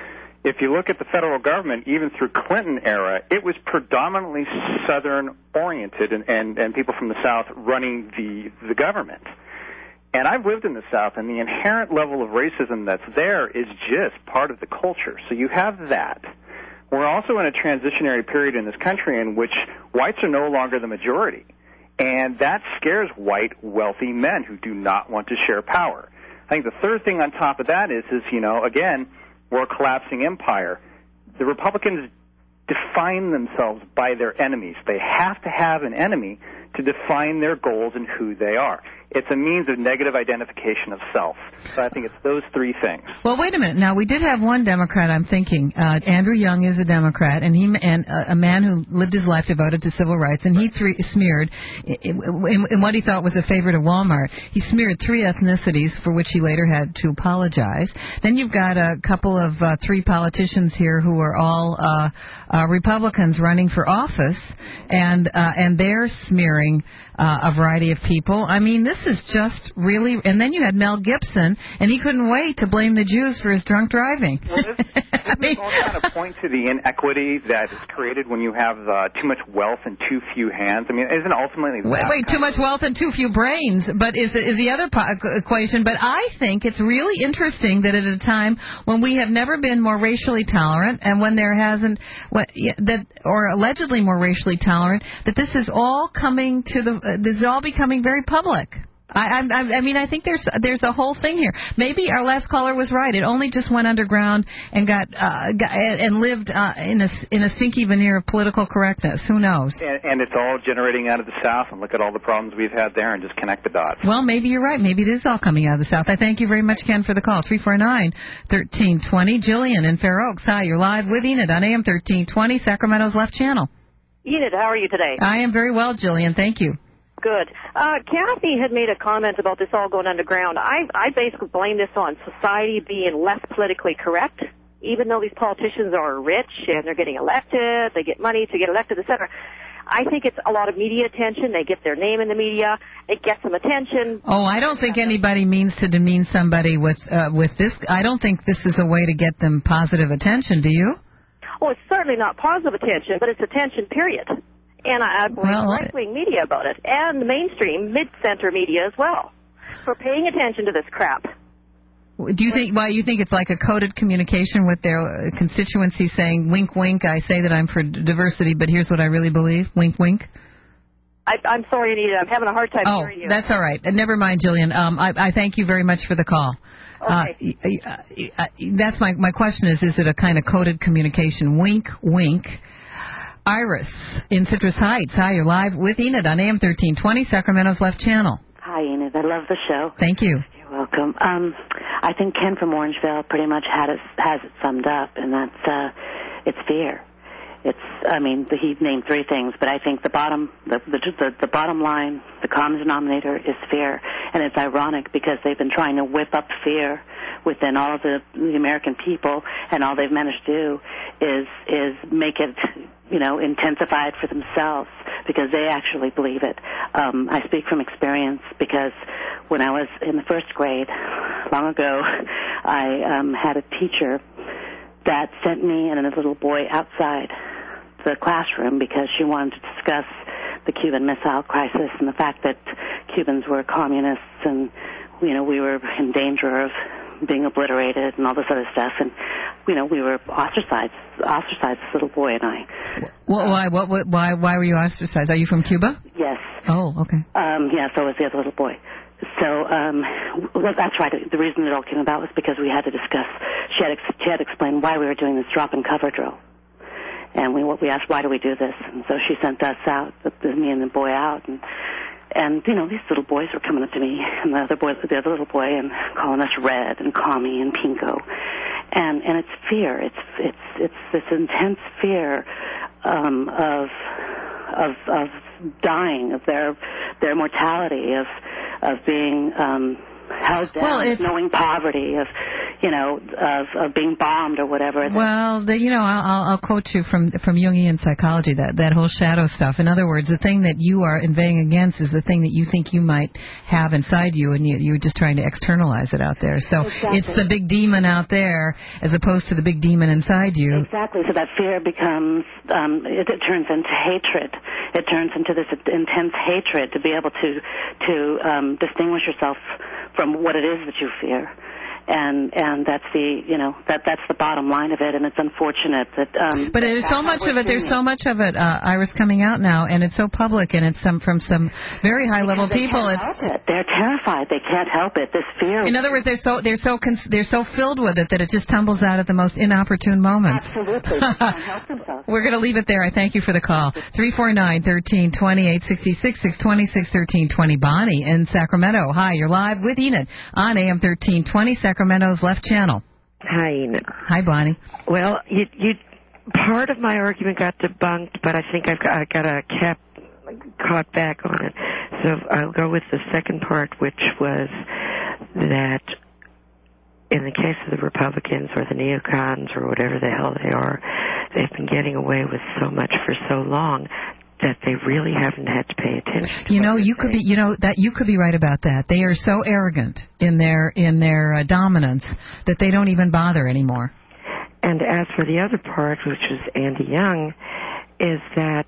If you look at the federal government, even through Clinton era, it was predominantly Southern-oriented and, and, and people from the South running the, the government. And I've lived in the South, and the inherent level of racism that's there is just part of the culture. So you have that. we're also in a transitionary period in this country in which whites are no longer the majority. And that scares white, wealthy men who do not want to share power. I think the third thing on top of that is, is you know, again, we're a collapsing empire. The Republicans define themselves by their enemies. They have to have an enemy to define their goals and who they are. It's a means of negative identification of self. So I think it's those three things. Well, wait a minute. Now, we did have one Democrat, I'm thinking. Uh, Andrew Young is a Democrat, and he and uh, a man who lived his life devoted to civil rights, and he three, smeared, in, in, in what he thought was a favor to Walmart, he smeared three ethnicities for which he later had to apologize. Then you've got a couple of uh, three politicians here who are all uh, uh, Republicans running for office, and uh, and they're smearing Uh, a variety of people. I mean, this is just really... And then you had Mel Gibson, and he couldn't wait to blame the Jews for his drunk driving. Well, this, I mean, all kind of point to the inequity that is created when you have uh, too much wealth and too few hands. I mean, isn't ultimately... Wait, wait too much wealth and too few brains, but is, is the other po- equation. But I think it's really interesting that at a time when we have never been more racially tolerant, and when there hasn't... What, that or allegedly more racially tolerant, that this is all coming to the... Uh, this is all becoming very public. I, I, I mean, I think there's there's a whole thing here. Maybe our last caller was right. It only just went underground and got, uh, got and lived uh, in a in a stinky veneer of political correctness. Who knows? And, and it's all generating out of the South. And look at all the problems we've had there, and just connect the dots. Well, maybe you're right. Maybe it is all coming out of the South. I thank you very much, Ken, for the call. three four nine, one three two zero. Jillian in Fair Oaks. Hi, you're live with Enid on A M thirteen twenty, Sacramento's Left Channel. Enid, how are you today? I am very well, Jillian. Thank you. Good. Uh, Kathy had made a comment about this all going underground. I, I basically blame this on society being less politically correct. Even though these politicians are rich and they're getting elected, they get money to get elected, et cetera. I think it's a lot of media attention. They get their name in the media. It gets them attention. Oh, I don't think anybody means to demean somebody with uh, with this. I don't think this is a way to get them positive attention. Do you? Oh, it's certainly not positive attention, but it's attention, period. And I blame well, right-wing media about it, and the mainstream, mid-center media as well, for paying attention to this crap. Do you think, why you think it's like a coded communication with their constituency saying, wink, wink, I say that I'm for diversity, but here's what I really believe, wink, wink? I, I'm sorry, Anita, I'm having a hard time oh, hearing you. Oh, that's all right. Uh, never mind, Jillian. Um, I, I thank you very much for the call. Okay. Uh, uh, that's my, my question is, is it a kind of coded communication, wink, wink? Iris in Citrus Heights. Hi, you're live with Enid on A M thirteen twenty, Sacramento's Left Channel. Hi, Enid. I love the show. Thank you. You're welcome. Um, I think Ken from Orangevale pretty much had it, has it summed up, and that's uh, it's fear. It's, I mean, he named three things, but I think the bottom, the, the the the bottom line, the common denominator is fear, and it's ironic because they've been trying to whip up fear within all of the, the American people, and all they've managed to do is is make it, you know, intensified for themselves because they actually believe it. Um, I speak from experience because when I was in the first grade, long ago, I um, had a teacher that sent me and a little boy outside the classroom because she wanted to discuss the Cuban Missile Crisis and the fact that Cubans were communists and, you know, we were in danger of being obliterated and all this other stuff. And, you know, we were ostracized, ostracized, this little boy and I. Well, why, what, what, why, why were you ostracized? Are you from Cuba? Yes. Oh, okay. Um, yeah, so was the other little boy. So, um, well, that's right. The reason it all came about was because we had to discuss, she had, she had explained why we were doing this drop and cover drill. And we, we asked, why do we do this? And so she sent us out, me and the boy out, and, and, you know, these little boys were coming up to me, and the other boy, the other little boy, and calling us red and commie and pinko. And, and it's fear. It's, it's, it's this intense fear, um, of, of, of dying, of their, their mortality, of, of being, um, held down, well, it's, knowing poverty, of, you know, of, of being bombed or whatever. Well, the, you know, I'll, I'll quote you from from Jungian psychology, that, that whole shadow stuff. In other words, the thing that you are inveighing against is the thing that you think you might have inside you, and you, you're just trying to externalize it out there. So exactly. It's the big demon out there as opposed to the big demon inside you. Exactly. So that fear becomes, um, it, it turns into hatred. It turns into this intense hatred to be able to, to um, distinguish yourself from what it is that you fear. and and that's the you know that that's the bottom line of it, and it's unfortunate that. Um, but there's so much of it. There's so much of it, uh, Iris, coming out now, and it's so public, and it's some from some very high level people. It's it. They're terrified. They can't help it. This fear. In other words, they're so they're so cons- they're so filled with it that it just tumbles out at the most inopportune moments. Absolutely. They can't help themselves. We're going to leave it there. I thank you for the call. three four nine, one three two zero, eight six six, six two six, one three two zero. Bonnie in Sacramento. Hi, you're live with Enid on A M thirteen twenty, Sacramento's Left Channel. Hi, Enid. Hi, Bonnie. Well, you, you, part of my argument got debunked, but I think I've got, I got a cap caught back on it. So I'll go with the second part, which was that in the case of the Republicans or the neocons or whatever the hell they are, they've been getting away with so much for so long that they really haven't had to pay attention to. You know, you could be, you know, that you could be right about that. They are so arrogant in their in their uh, dominance that they don't even bother anymore. And as for the other part, which is Andy Young, is that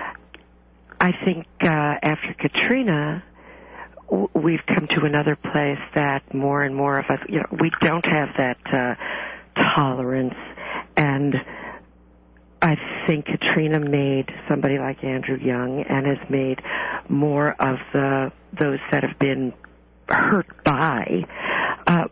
I think uh, after Katrina, w- we've come to another place that more and more of us, you know, we don't have that uh, tolerance, and I think Katrina made somebody like Andrew Young and has made more of the those that have been hurt by, uh,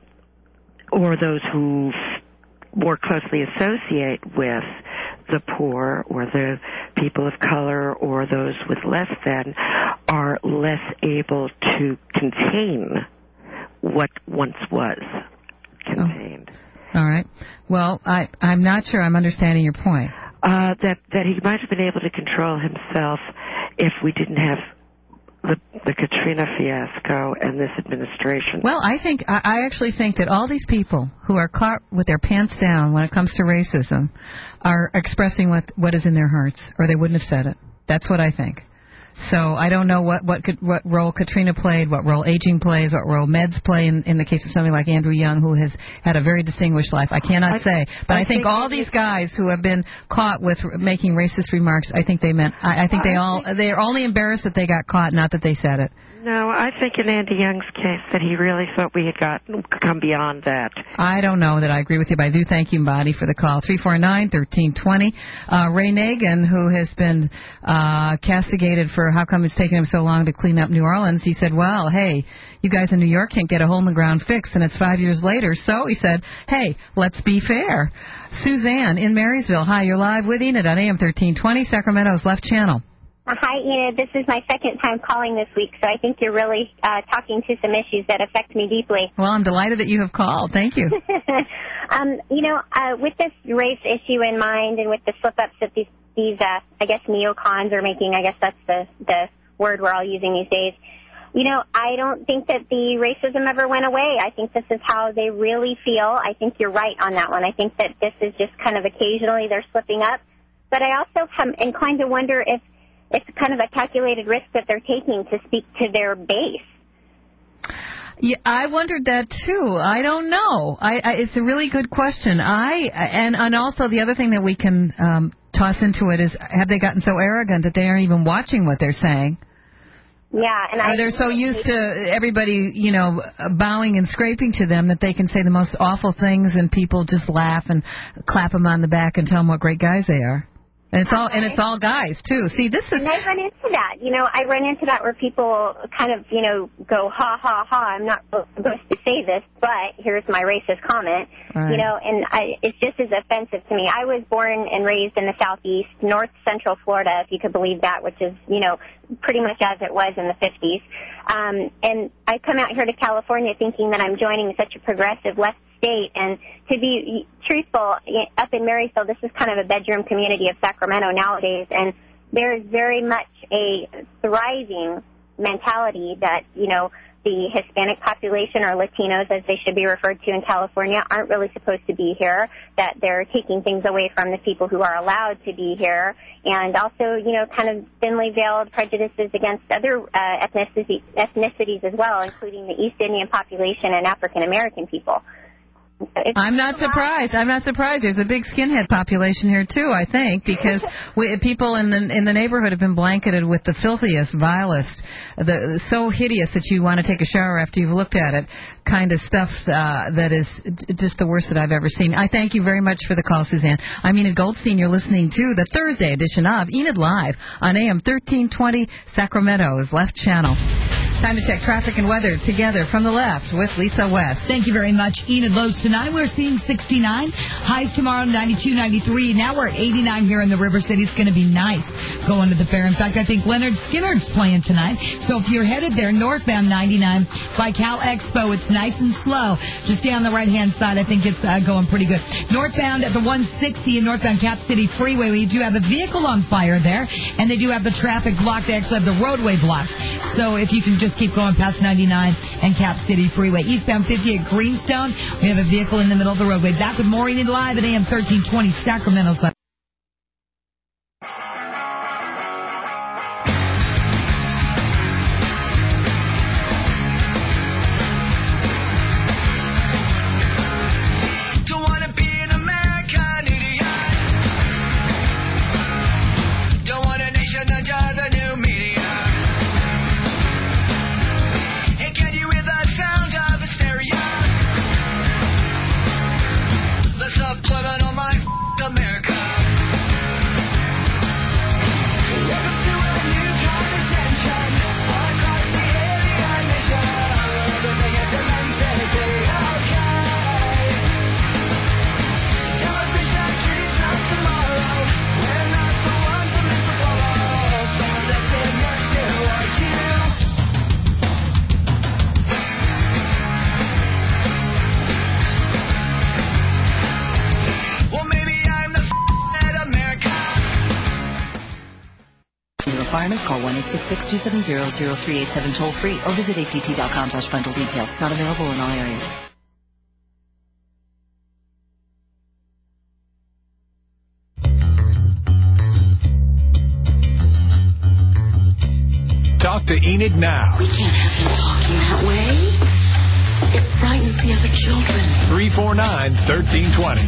or those who more closely associate with the poor or the people of color or those with less than, are less able to contain what once was contained. Oh. All right. Well, I, I'm not sure I'm understanding your point. Uh, that that he might have been able to control himself if we didn't have the, the Katrina fiasco and this administration. Well, I think I, I actually think that all these people who are caught with their pants down when it comes to racism are expressing what what is in their hearts, or they wouldn't have said it. That's what I think. So I don't know what what, could, what role Katrina played, what role aging plays, what role meds play in, in the case of somebody like Andrew Young, who has had a very distinguished life. I cannot I, say. But I, I think, think all these guys who have been caught with making racist remarks, I think they meant, I, I think they all, they're only embarrassed that they got caught, not that they said it. No, I think in Andy Young's case that he really thought we had gotten come beyond that. I don't know that I agree with you, but I do thank you, Bonnie, for the call. three four nine, one three two zero. Uh, Ray Nagin, who has been uh, castigated for how come it's taken him so long to clean up New Orleans, he said, well, hey, you guys in New York can't get a hole-in-the-ground fix, and it's five years later. So he said, hey, let's be fair. Suzanne in Marysville. Hi, you're live with Enid on A M thirteen twenty, Sacramento's Left Channel. Hi, Enid. This is my second time calling this week, so I think you're really uh, talking to some issues that affect me deeply. Well, I'm delighted that you have called. Thank you. um, you know, uh, with this race issue in mind and with the slip-ups that these, these uh, I guess, neocons are making, I guess that's the, the word we're all using these days, you know, I don't think that the racism ever went away. I think this is how they really feel. I think you're right on that one. I think that this is just kind of occasionally they're slipping up. But I also am inclined to wonder if it's kind of a calculated risk that they're taking to speak to their base. Yeah, I wondered that too. I don't know. I, I, it's a really good question. I and and also the other thing that we can um, toss into it is, have they gotten so arrogant that they aren't even watching what they're saying? Yeah, and or I, they're so used to everybody, you know, bowing and scraping to them that they can say the most awful things and people just laugh and clap them on the back and tell them what great guys they are. And it's all and it's all guys too. See, this is. And I run into that. You know, I run into that where people kind of, you know, go ha ha ha. I'm not supposed to say this, but here's my racist comment. Right. You know, and I, it's just as offensive to me. I was born and raised in the southeast, north central Florida, if you could believe that, which is, you know, pretty much as it was in the fifties. Um, and I come out here to California thinking that I'm joining such a progressive left state, and to be truthful, up in Marysville, this is kind of a bedroom community of Sacramento nowadays, and there's very much a thriving mentality that, you know, the Hispanic population, or Latinos as they should be referred to in California, aren't really supposed to be here, that they're taking things away from the people who are allowed to be here, and also, you know, kind of thinly veiled prejudices against other uh, ethnicities, ethnicities as well, including the East Indian population and African American people. It's I'm not surprised. I'm not surprised. There's a big skinhead population here too, I think, because we, people in the in the neighborhood have been blanketed with the filthiest, vilest, the so hideous that you want to take a shower after you've looked at it, kind of stuff uh, that is just the worst that I've ever seen. I thank you very much for the call, Suzanne. I'm Enid Goldstein. You're listening to the Thursday edition of Enid Live on A M thirteen twenty, Sacramento's Left Channel. Time to check traffic and weather together from the left with Lisa West. Thank you very much, Enid. Lows tonight, we're seeing sixty-nine. Highs tomorrow, ninety-two, ninety-three. Now we're at eighty-nine here in the River City. It's going to be nice going to the fair. In fact, I think Leonard Skinner's playing tonight. So if you're headed there, northbound ninety-nine by Cal Expo, it's nice and slow. Just down the right-hand side, I think it's uh, going pretty good. Northbound at the one sixty and northbound Cap City Freeway, we do have a vehicle on fire there, and they do have the traffic blocked. They actually have the roadway blocked. So if you can just keep going past ninety-nine and Cap City Freeway. Eastbound fifty at Greenstone, we have a vehicle in the middle of the roadway. Back with more Enid Live at A M thirteen twenty, Sacramento's Left. Requirements, call one eight six six, two seven zero, zero three eight seven toll free or visit A T T dot com slash rental details. Not available in all areas. Talk to Enid now. We can't have him talking that way. It frightens the other children. three four nine, one three two zero.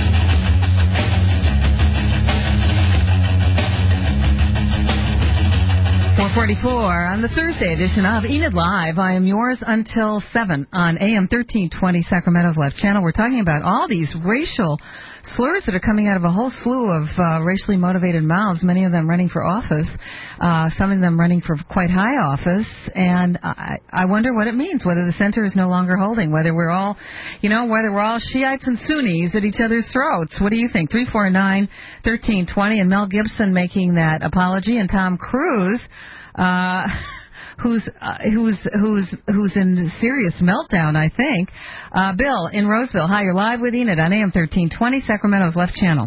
four forty-four on the Thursday edition of Enid Live. I am yours until seven on A M thirteen twenty, Sacramento's Left Channel. We're talking about all these racial slurs that are coming out of a whole slew of uh, racially motivated mouths, many of them running for office, uh, some of them running for quite high office. And I, I wonder what it means, whether the center is no longer holding, whether we're all, you know, whether we're all Shiites and Sunnis at each other's throats. What do you think? three four nine, one three two zero, and Mel Gibson making that apology, and Tom Cruise, uh, who's uh, who's who's who's in serious meltdown, I think. Uh, Bill in Roseville. Hi, you're live with Enid on A M thirteen twenty, Sacramento's Left Channel.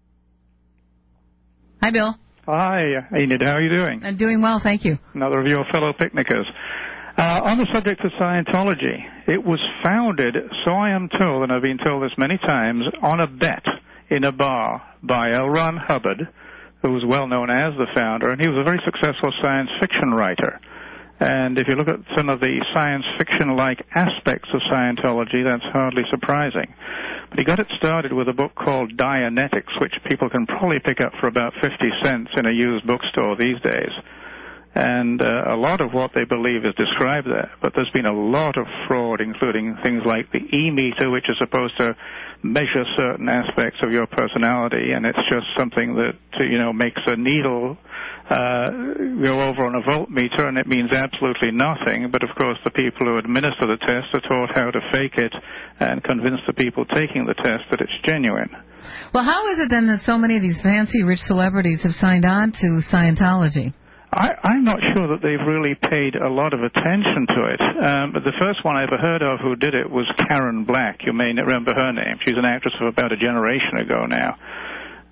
Hi, Bill. Hi, Enid. How are you doing? I'm doing well, thank you. Another of your fellow picnickers. Uh, on the subject of Scientology, it was founded, so I am told, and I've been told this many times, on a bet in a bar by L. Ron Hubbard, who was well known as the founder, and he was a very successful science fiction writer. And if you look at some of the science fiction-like aspects of Scientology, that's hardly surprising. But he got it started with a book called Dianetics, which people can probably pick up for about fifty cents in a used bookstore these days. And uh, a lot of what they believe is described there. But there's been a lot of fraud, including things like the E-meter, which is supposed to measure certain aspects of your personality, and it's just something that, you know, makes a needle uh, go over on a voltmeter, and it means absolutely nothing. But, of course, the people who administer the test are taught how to fake it and convince the people taking the test that it's genuine. Well, how is it then that so many of these fancy rich celebrities have signed on to Scientology? I, I'm not sure that they've really paid a lot of attention to it. Um, but the first one I ever heard of who did it was Karen Black. You may remember her name. She's an actress of about a generation ago now.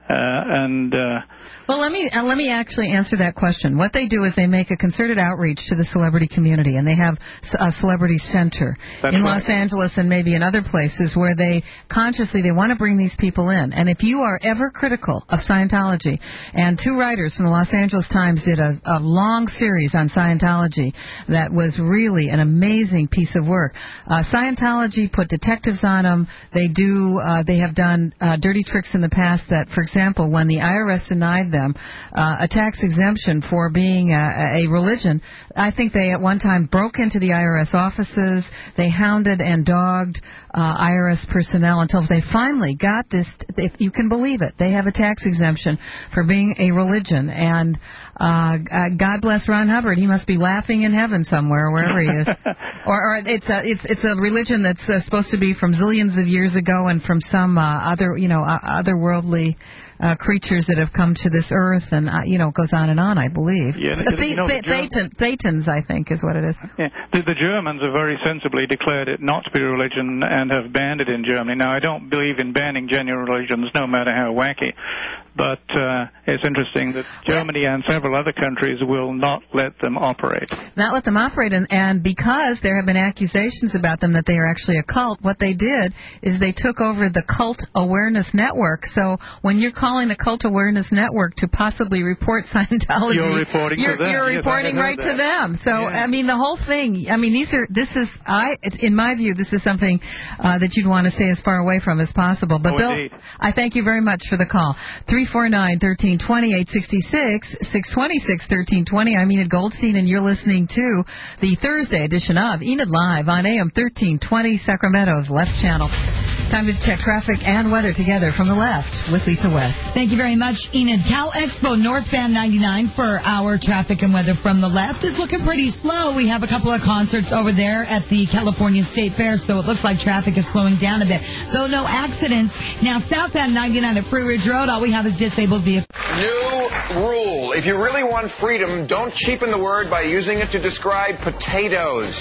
and... Uh, Well, let me uh, let me actually answer that question. What they do is they make a concerted outreach to the celebrity community, and they have a celebrity center That's in right. Los Angeles and maybe in other places where they consciously they want to bring these people in. And if you are ever critical of Scientology, and two writers from the Los Angeles Times did a, a long series on Scientology that was really an amazing piece of work. Uh, Scientology put detectives on them. They do. Uh, they have done uh, dirty tricks in the past that, for example, when the I R S denied them uh, a tax exemption for being a, a religion, I think they at one time broke into the I R S offices. They hounded and dogged uh, I R S personnel until they finally got this, if you can believe it, they have a tax exemption for being a religion. And uh, God bless Ron Hubbard. He must be laughing in heaven somewhere, wherever he is. or, or it's a it's it's a religion that's uh, supposed to be from zillions of years ago and from some uh, other you know uh, otherworldly Uh, creatures that have come to this earth, and uh, you know, it goes on and on, I believe. Yeah, Uh, you know, the Germ- Thetan, Thetans, I think, is what it is. Yeah, the, the Germans have very sensibly declared it not to be a religion and have banned it in Germany. Now, I don't believe in banning genuine religions, no matter how wacky, but uh, it's interesting that Germany and several other countries will not let them operate. Not let them operate, and, and because there have been accusations about them that they are actually a cult, what they did is they took over the Cult Awareness Network. So when you're calling the Cult Awareness Network to possibly report Scientology, You're reporting you're, to them. you're Yes, reporting I right heard to that. them. So Yeah. I mean, the whole thing. I mean, these are this is I in my view, this is something uh, that you'd want to stay as far away from as possible. But Oh, Bill, indeed. I thank you very much for the call. three four nine, one three two zero, eight six six, six two six, one three two zero. I'm Enid Goldstein, and you're listening to the Thursday edition of Enid Live on A M thirteen twenty, Sacramento's Left Channel. Time to check traffic and weather together from the left with Lisa West. Thank you very much, Enid. Cal Expo northbound ninety-nine for our traffic and weather from the left is looking pretty slow. We have a couple of concerts over there at the California State Fair, so it looks like traffic is slowing down a bit. Though no accidents. Now, southbound ninety-nine at Fruit Ridge Road, all we have is disabled vehicles. New rule. If you really want freedom, don't cheapen the word by using it to describe potatoes.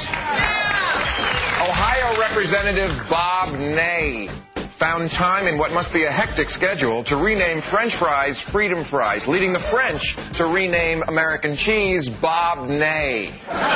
Ohio Representative Bob Ney found time in what must be a hectic schedule to rename French fries Freedom Fries, leading the French to rename American cheese Bob Ney.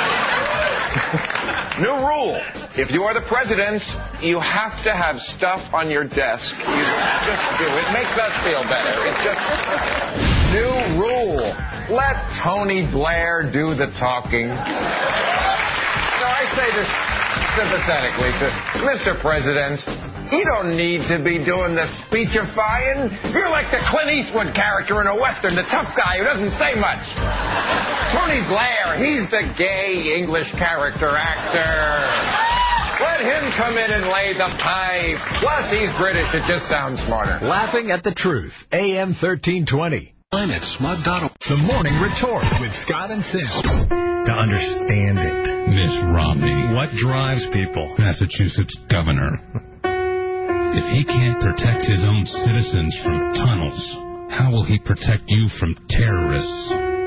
New rule. If you are the president, you have to have stuff on your desk. You just do. It makes us feel better. It's just new rule. Let Tony Blair do the talking. No, I say this sympathetically to Mister President, you don't need to be doing the speechifying. You're like the Clint Eastwood character in a Western, the tough guy who doesn't say much. Tony Blair, he's the gay English character actor. Let him come in and lay the pipe. Plus, he's British. It just sounds smarter. Laughing at the Truth, A M thirteen twenty. I'm at smug dot org. The Morning Retort with Scott and Sims. To understand it. Miss Romney. What drives people? Massachusetts governor. If he can't protect his own citizens from tunnels, how will he protect you from terrorists?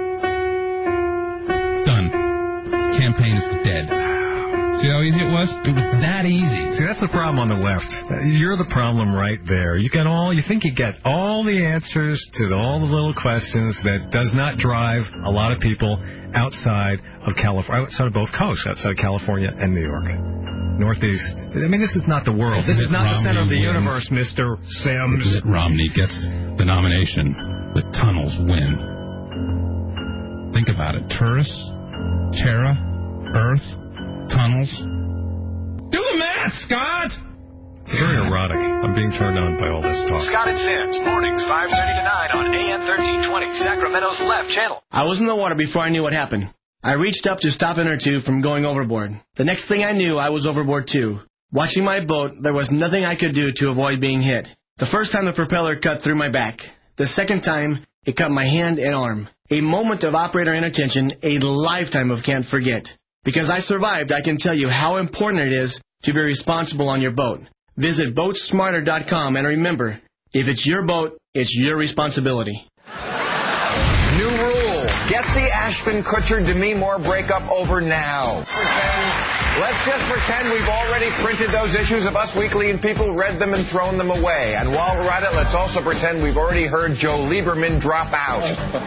Done. Campaign is dead. See how easy it was? It was that easy. See, that's the problem on the left. You're the problem right there. You get all, you think you get all the answers to all the little questions that does not drive a lot of people outside of California, outside of both coasts, outside of California and New York. Northeast. I mean, this is not the world. This is not the center of the universe, Mister Sims. Mitt Romney gets the nomination. The tunnels win. Think about it. Tourists, Terra, Earth, tunnels. Do the math, Scott! It's very erotic. I'm being turned on by all this talk. Scott and Sims, mornings five thirty to nine on A M thirteen twenty, Sacramento's Left Channel. I was in the water before I knew what happened. I reached up to stop an or two from going overboard. The next thing I knew, I was overboard too. Watching my boat, there was nothing I could do to avoid being hit. The first time the propeller cut through my back. The second time, it cut my hand and arm. A moment of operator inattention, a lifetime of can't forget. Because I survived, I can tell you how important it is to be responsible on your boat. Visit boat smarter dot com and remember, if it's your boat, it's your responsibility. New rule. Get Get the Ashton Kutcher-Demi Moore breakup over now. Pretend, let's just pretend we've already printed those issues of Us Weekly and people read them and thrown them away. And while we're at it, let's also pretend we've already heard Joe Lieberman drop out.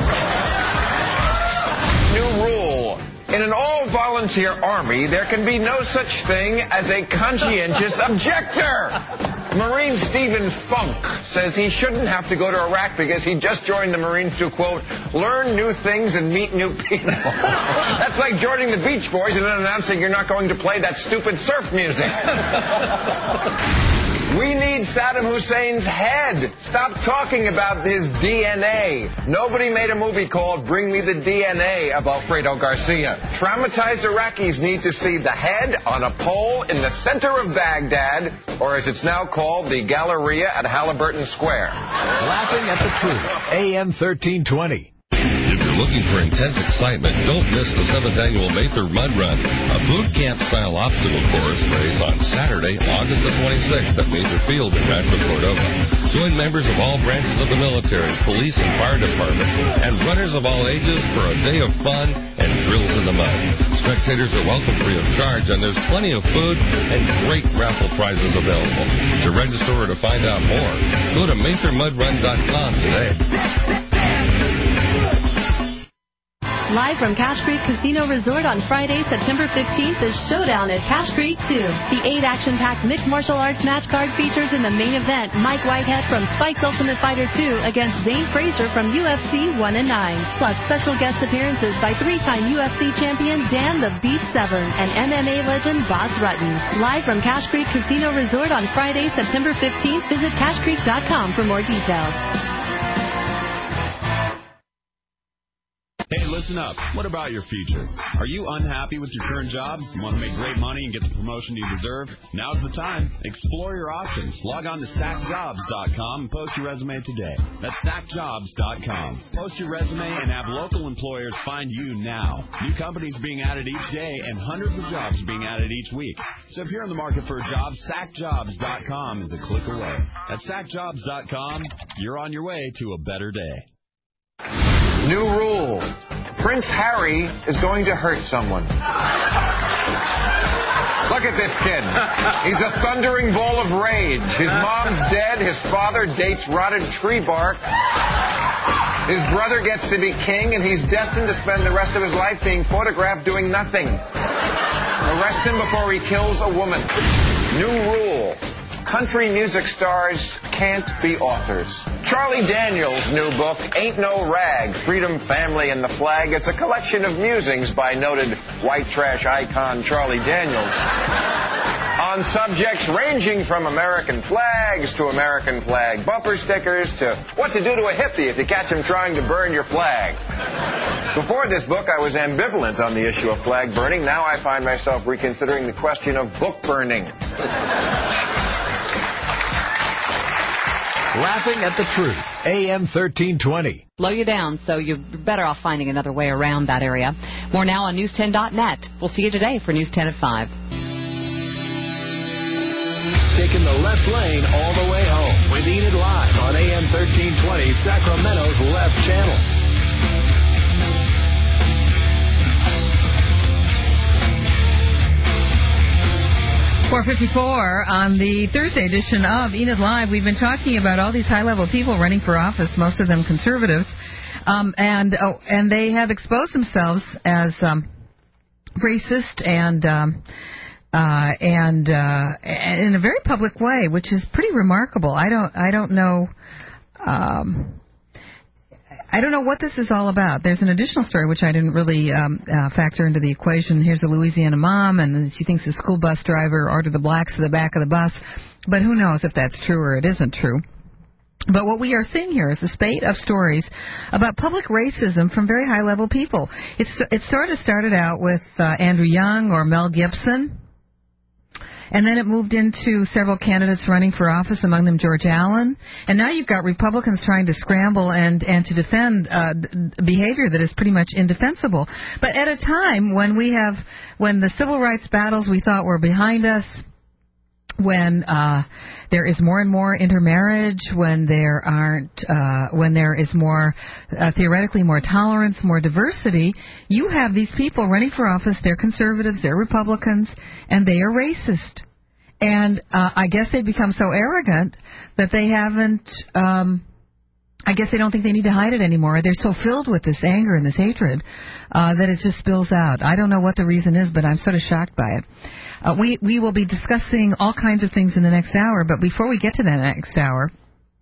New rule. In an all-volunteer army, there can be no such thing as a conscientious objector. Marine Stephen Funk says he shouldn't have to go to Iraq because he just joined the Marines to, quote, learn new things and meet new people. That's like joining the Beach Boys and then announcing you're not going to play that stupid surf music. We need Saddam Hussein's head. Stop talking about his D N A. Nobody made a movie called Bring Me the D N A of Alfredo Garcia. Traumatized Iraqis need to see the head on a pole in the center of Baghdad, or as it's now called, the Galleria at Halliburton Square. Laughing at the Truth, A M thirteen twenty. If you're looking for intense excitement, don't miss the seventh Annual Mather Mud Run, a boot camp-style obstacle course race on Saturday, August the twenty-sixth at Mather Field in Rancho Cordova. Join members of all branches of the military, police, and fire departments, and runners of all ages for a day of fun and drills in the mud. Spectators are welcome free of charge, and there's plenty of food and great raffle prizes available. To register or to find out more, go to mather mud run dot com today. Live from Cache Creek Casino Resort on Friday, September fifteenth is Showdown at Cache Creek two. The eight action-packed mixed martial arts match card features in the main event Mike Whitehead from Spike's Ultimate Fighter two against Zane Frazier from U F C one and nine. Plus special guest appearances by three-time U F C champion Dan the Beast Severn and M M A legend Boss Rutten. Live from Cache Creek Casino Resort on Friday, September fifteenth. Visit cache creek dot com for more details. Hey, listen up. What about your future? Are you unhappy with your current job? You want to make great money and get the promotion you deserve? Now's the time. Explore your options. Log on to sack jobs dot com and post your resume today. That's sack jobs dot com. Post your resume and have local employers find you now. New companies being added each day and hundreds of jobs being added each week. So if you're in the market for a job, sack jobs dot com is a click away. At sack jobs dot com, you're on your way to a better day. New rule. Prince Harry is going to hurt someone. Look at this kid. He's a thundering ball of rage. His mom's dead. His father dates rotted tree bark. His brother gets to be king, and he's destined to spend the rest of his life being photographed doing nothing. Arrest him before he kills a woman. New rule. Country music stars can't be authors. Charlie Daniels' new book, Ain't No Rag, Freedom, Family, and the Flag, is a collection of musings by noted white trash icon Charlie Daniels on subjects ranging from American flags to American flag bumper stickers to what to do to a hippie if you catch him trying to burn your flag. Before this book, I was ambivalent on the issue of flag burning. Now I find myself reconsidering the question of book burning. Laughing at the Truth, A M thirteen twenty. Slow you down, so you're better off finding another way around that area. More now on news ten dot net. We'll see you today for News ten at five. Taking the left lane all the way home with Enid Live on A M thirteen twenty, Sacramento's left channel. four fifty-four on the Thursday edition of Enid Live. We've been talking about all these high-level people running for office, most of them conservatives, um, and oh, and they have exposed themselves as um, racist and um, uh, and uh, in a very public way, which is pretty remarkable. I don't I don't know. Um, I don't know what this is all about. There's an additional story which I didn't really um, uh, factor into the equation. Here's a Louisiana mom, and she thinks the school bus driver ordered the blacks to the back of the bus. But who knows if that's true or it isn't true. But what we are seeing here is a spate of stories about public racism from very high-level people. It's, it sort of started out with uh, Andrew Young or Mel Gibson. And then it moved into several candidates running for office, among them George Allen. And now you've got Republicans trying to scramble and, and to defend uh, behavior that is pretty much indefensible. But at a time when we have, when the civil rights battles we thought were behind us, when uh, there is more and more intermarriage, when there aren't, uh, when there is more, uh, theoretically more tolerance, more diversity, you have these people running for office. They're conservatives, they're Republicans, and they are racist. And uh, I guess they've become so arrogant that they haven't, um, I guess they don't think they need to hide it anymore. They're so filled with this anger and this hatred uh, that it just spills out. I don't know what the reason is, but I'm sort of shocked by it. Uh, we, we will be discussing all kinds of things in the next hour, but before we get to that next hour,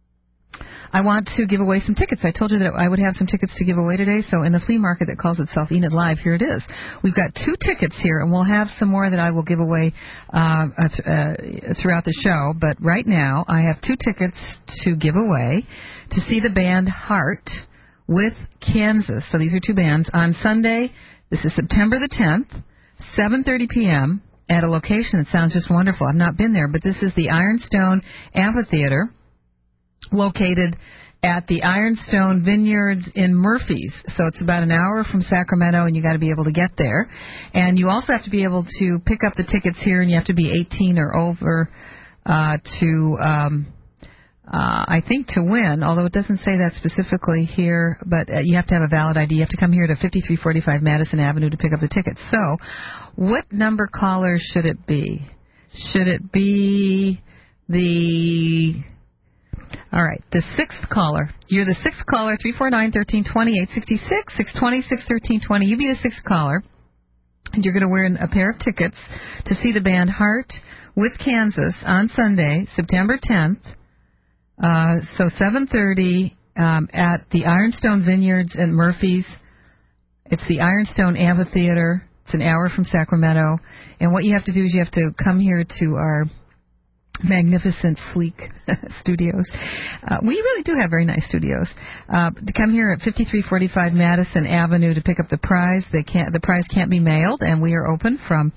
I want to give away some tickets. I told you that I would have some tickets to give away today, so in the flea market that calls itself Enid Live, here it is. We've got two tickets here, and we'll have some more that I will give away uh, uh, th- uh, throughout the show, but right now I have two tickets to give away to see the band Heart with Kansas. So these are two bands. On Sunday, this is September the tenth, seven thirty p.m., at a location that sounds just wonderful. I've not been there, but this is the Ironstone Amphitheater, located at the Ironstone Vineyards in Murphys. So it's about an hour from Sacramento, and you got to be able to get there. And you also have to be able to pick up the tickets here, and you have to be eighteen or over uh, to, um, uh, I think, to win, although it doesn't say that specifically here, but uh, you have to have a valid I D. You have to come here to fifty-three forty-five Madison Avenue to pick up the tickets. So what number caller should it be? Should it be the... All right, the sixth caller. You're the sixth caller, three four nine, one three two zero, eight six six, six two six, one three two zero. You be the sixth caller, and you're going to win a pair of tickets to see the band Heart with Kansas on Sunday, September tenth, uh, so seven thirty um, at the Ironstone Vineyards in Murphys. It's the Ironstone Amphitheater. It's an hour from Sacramento. And what you have to do is you have to come here to our magnificent, sleek studios. Uh, we really do have very nice studios. Uh, to come here at fifty-three forty-five Madison Avenue to pick up the prize. They can't, the prize can't be mailed, and we are open from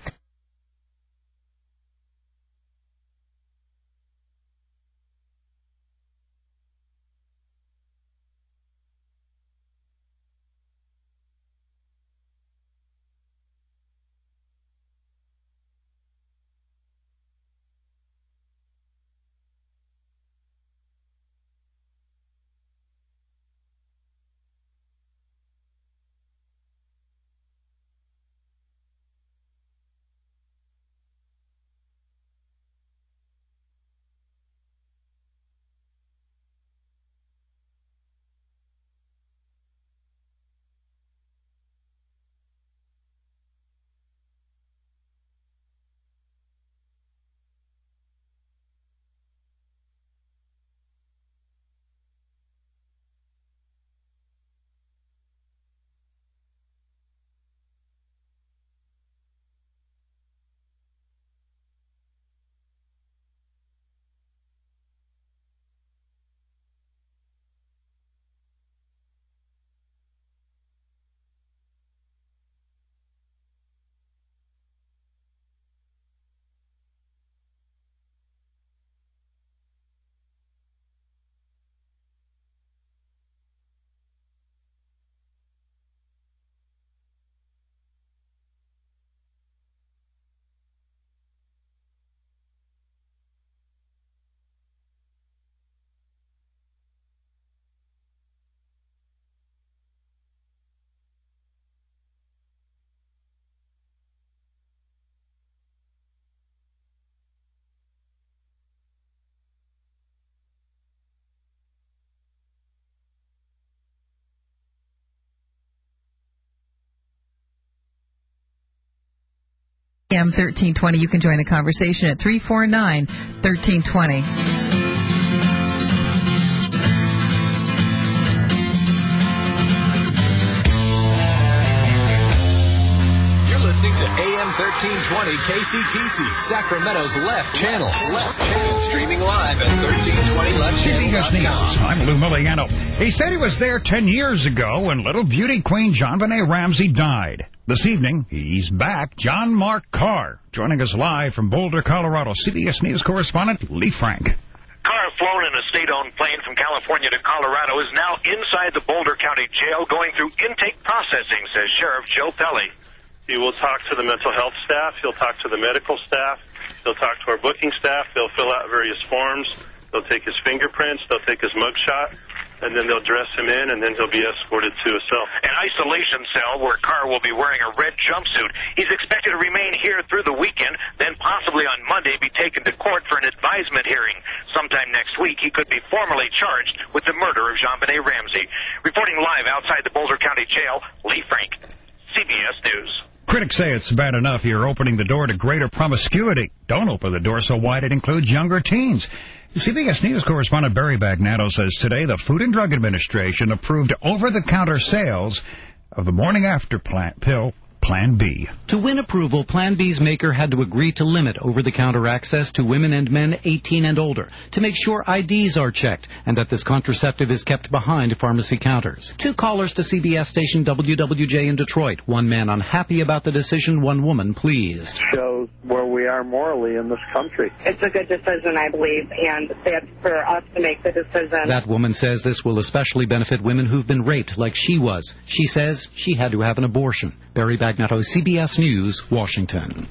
A M thirteen twenty. You can join the conversation at three four nine, one three two zero. You're listening to A M thirteen twenty K C T C, Sacramento's Left Channel. Left Channel, streaming live at thirteen twenty left channel dot com. I'm Lou Miliano. He said he was there ten years ago when little beauty queen JonBenet Ramsey died. This evening, he's back. John Mark Carr, joining us live from Boulder, Colorado. C B S News correspondent Lee Frank. Carr, flown in a state-owned plane from California to Colorado, is now inside the Boulder County Jail going through intake processing, says Sheriff Joe Pelley. He will talk to the mental health staff. He'll talk to the medical staff. He'll talk to our booking staff. They'll fill out various forms. They'll take his fingerprints. They'll take his mugshot. And then they'll dress him in, and then he'll be escorted to a cell. An isolation cell where Carr will be wearing a red jumpsuit. He's expected to remain here through the weekend, then possibly on Monday be taken to court for an advisement hearing. Sometime next week, he could be formally charged with the murder of JonBenet Ramsey. Reporting live outside the Boulder County Jail, Lee Frank, C B S News. Critics say it's bad enough you're opening the door to greater promiscuity. Don't open the door so wide it includes younger teens. C B S News correspondent Barry Bagnatto says today the Food and Drug Administration approved over-the-counter sales of the morning after plan pill, Plan B. To win approval, Plan B's maker had to agree to limit over-the-counter access to women and men eighteen and older, to make sure I Ds are checked, and that this contraceptive is kept behind pharmacy counters. Two callers to C B S station W W J in Detroit. One man unhappy about the decision, one woman pleased. Shows where we are morally in this country. It's a good decision, I believe, and that's for us to make the decision. That woman says this will especially benefit women who've been raped like she was. She says she had to have an abortion. Barry Bagnatto, C B S News, Washington.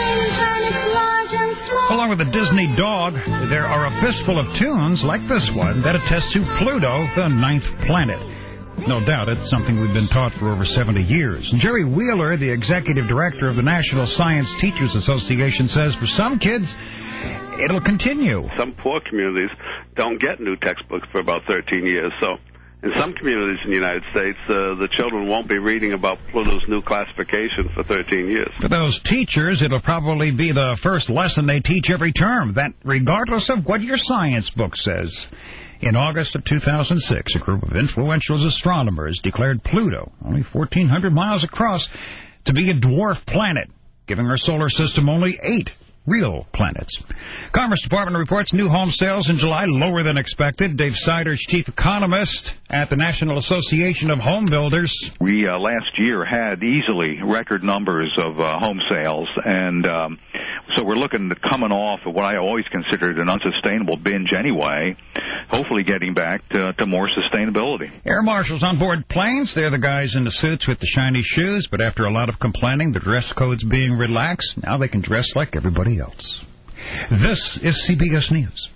Along with the Disney dog, there are a fistful of tunes like this one that attest to Pluto, the ninth planet. No doubt it's something we've been taught for over seventy years. Jerry Wheeler, the executive director of the National Science Teachers Association, says for some kids, it'll continue. Some poor communities don't get new textbooks for about thirteen years, so in some communities in the United States, uh, the children won't be reading about Pluto's new classification for thirteen years. For those teachers, it'll probably be the first lesson they teach every term, that regardless of what your science book says. In August of two thousand six, a group of influential astronomers declared Pluto, only fourteen hundred miles across, to be a dwarf planet, giving our solar system only eight real planets. Commerce Department reports new home sales in July lower than expected. Dave Siders, chief economist at the National Association of Home Builders. We uh, last year had easily record numbers of uh, home sales, and um, so we're looking at coming off of what I always considered an unsustainable binge anyway, hopefully getting back to, to more sustainability. Air marshals on board planes. They're the guys in the suits with the shiny shoes, but after a lot of complaining, the dress code's being relaxed. Now they can dress like everybody else. This is C B S News.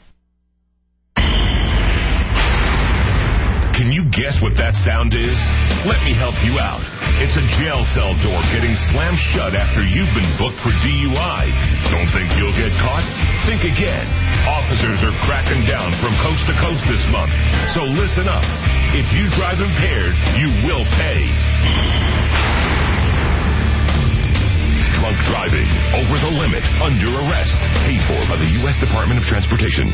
Can you guess what that sound is? Let me help you out. It's a jail cell door getting slammed shut after you've been booked for D U I. Don't think you'll get caught? Think again. Officers are cracking down from coast to coast this month. So listen up. If you drive impaired, you will pay. Drunk driving, over the limit, under arrest. Paid for by the U S Department of Transportation.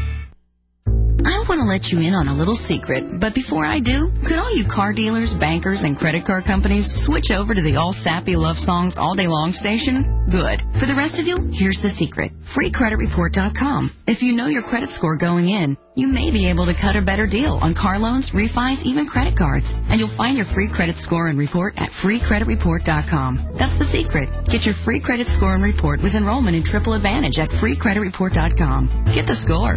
I want to let you in on a little secret, but before I do, could all you car dealers, bankers, and credit card companies switch over to the all sappy love songs all day long station? Good. For the rest of you, here's the secret. free credit report dot com. If you know your credit score going in, you may be able to cut a better deal on car loans, refis, even credit cards. And you'll find your free credit score and report at free credit report dot com. That's the secret. Get your free credit score and report with enrollment in Triple Advantage at free credit report dot com. Get the score.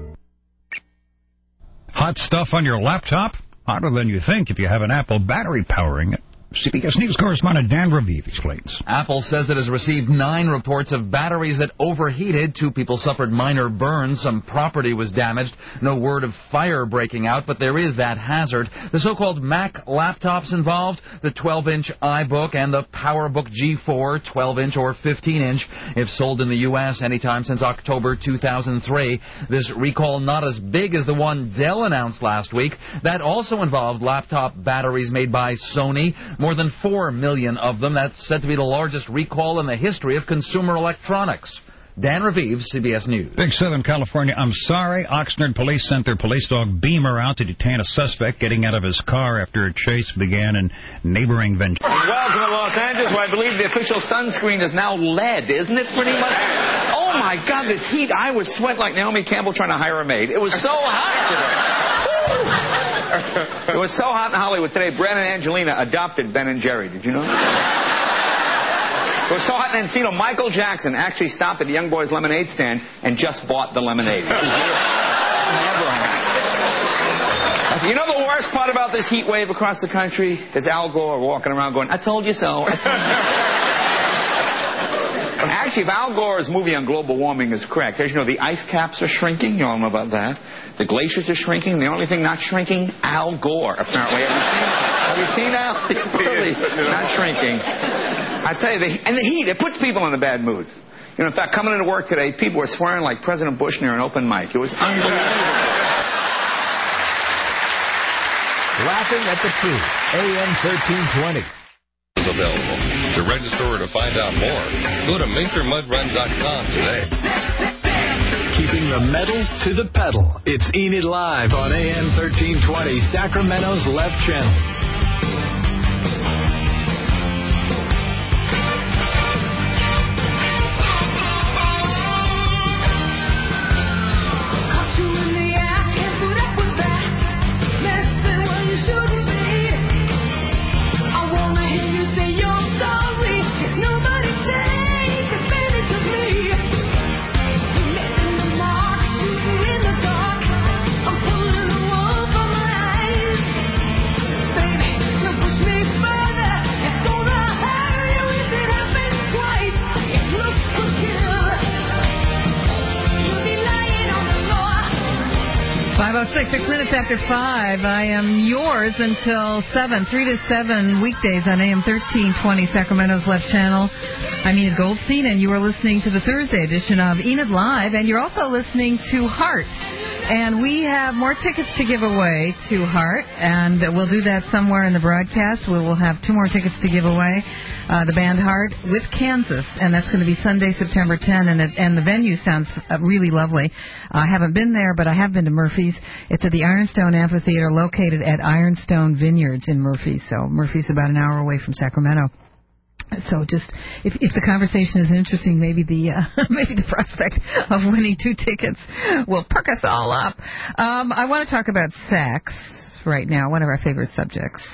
Hot stuff on your laptop? Hotter than you think if you have an Apple battery powering it. C B S News correspondent Dan Raviv explains. Apple says it has received nine reports of batteries that overheated. Two people suffered minor burns. Some property was damaged. No word of fire breaking out, but there is that hazard. The so-called Mac laptops involved, the twelve inch iBook and the PowerBook G four, twelve inch or fifteen inch, if sold in the U S anytime since October two thousand three. This recall not as big as the one Dell announced last week. That also involved laptop batteries made by Sony. More than four million of them. That's said to be the largest recall in the history of consumer electronics. Dan Raviv, C B S News. Big Southern California, I'm sorry. Oxnard police sent their police dog Beamer out to detain a suspect getting out of his car after a chase began in neighboring Ventura. Welcome to Los Angeles, where I believe the official sunscreen is now lead, isn't it, pretty much? Oh, my God, this heat. I was sweating like Naomi Campbell trying to hire a maid. It was so hot today. It was so hot in Hollywood today, Brad and Angelina adopted Ben and Jerry. Did you know? It was so hot in Encino, Michael Jackson actually stopped at a young boy's lemonade stand and just bought the lemonade. Never happened. You know the worst part about this heat wave across the country is Al Gore walking around going, I told you so. I told you so. Actually, if Al Gore's movie on global warming is correct, as you know, the ice caps are shrinking. You all know about that. The glaciers are shrinking. The only thing not shrinking, Al Gore, apparently. Have you seen, have you seen Al? Really, not shrinking. I tell you, the, and the heat, it puts people in a bad mood. You know, in fact, coming into work today, people were swearing like President Bush near an open mic. It was unbelievable. Laughing at the Truth, A M thirteen twenty. Is available. To register or to find out more, go to Mather Mud Run dot com today. Keeping the metal to the pedal. It's Enid Live on A M thirteen twenty, Sacramento's Left Channel. Six, six minutes after five. I am yours until seven, three to seven weekdays on A M thirteen twenty, Sacramento's Left Channel. I'm Enid Goldstein, and you are listening to the Thursday edition of Enid Live, and you're also listening to Heart. And we have more tickets to give away to Heart, and we'll do that somewhere in the broadcast. We will have two more tickets to give away. Uh, the band Heart with Kansas, and that's going to be Sunday, September tenth, and, it, and the venue sounds uh, really lovely. I haven't been there, but I have been to Murphy's. It's at the Ironstone Amphitheater, located at Ironstone Vineyards in Murphy. So Murphy's about an hour away from Sacramento. So just, if, if the conversation is interesting, maybe the uh, maybe the prospect of winning two tickets will perk us all up. Um, I want to talk about sex right now, one of our favorite subjects.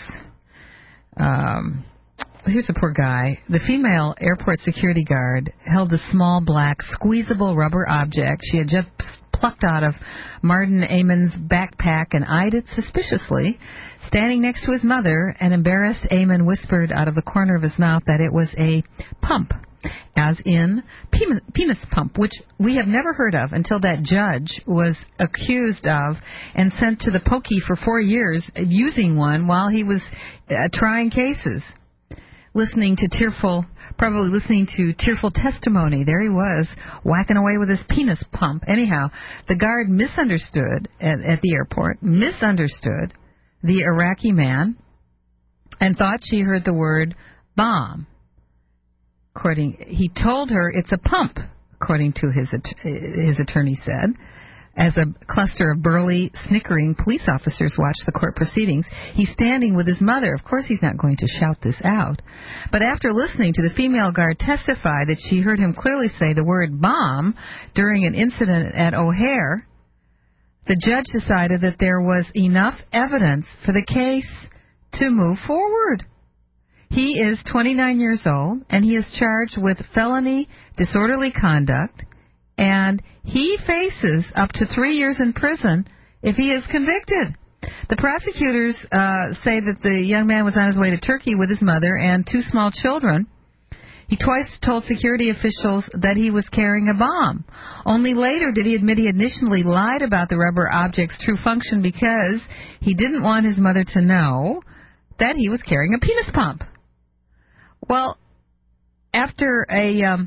Um... Here's a poor guy. The female airport security guard held a small black squeezable rubber object she had just plucked out of Martin Amon's backpack and eyed it suspiciously. Standing next to his mother, an embarrassed Amon whispered out of the corner of his mouth that it was a pump, as in penis pump, which we have never heard of until that judge was accused of and sent to the pokey for four years using one while he was uh, trying cases. Listening to tearful, probably listening to tearful testimony. There he was, whacking away with his penis pump. Anyhow, the guard misunderstood at, at the airport, misunderstood the Iraqi man, and thought she heard the word bomb. According, he told her it's a pump, according to his his attorney said. As a cluster of burly, snickering police officers watched the court proceedings, he's standing with his mother. Of course he's not going to shout this out. But after listening to the female guard testify that she heard him clearly say the word bomb during an incident at O'Hare, the judge decided that there was enough evidence for the case to move forward. He is twenty-nine years old, and he is charged with felony disorderly conduct, and he faces up to three years in prison if he is convicted. The prosecutors uh, say that the young man was on his way to Turkey with his mother and two small children. He twice told security officials that he was carrying a bomb. Only later did he admit he initially lied about the rubber object's true function because he didn't want his mother to know that he was carrying a penis pump. Well, after a... Um,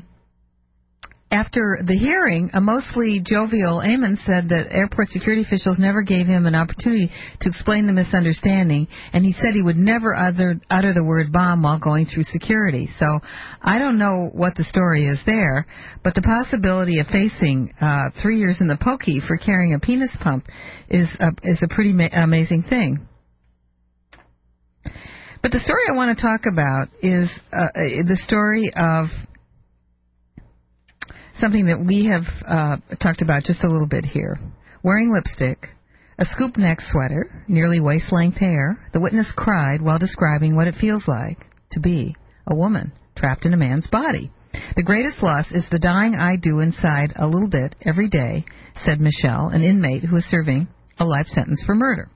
After the hearing, a mostly jovial Amon said that airport security officials never gave him an opportunity to explain the misunderstanding, and he said he would never utter, utter the word bomb while going through security. So I don't know what the story is there, but the possibility of facing uh, three years in the pokey for carrying a penis pump is a, is a pretty ma- amazing thing. But the story I want to talk about is uh, the story of something that we have uh, talked about just a little bit here. Wearing lipstick, a scoop neck sweater, nearly waist-length hair, the witness cried while describing what it feels like to be a woman trapped in a man's body. The greatest loss is the dying I do inside a little bit every day, said Michelle, an inmate who is serving a life sentence for murder.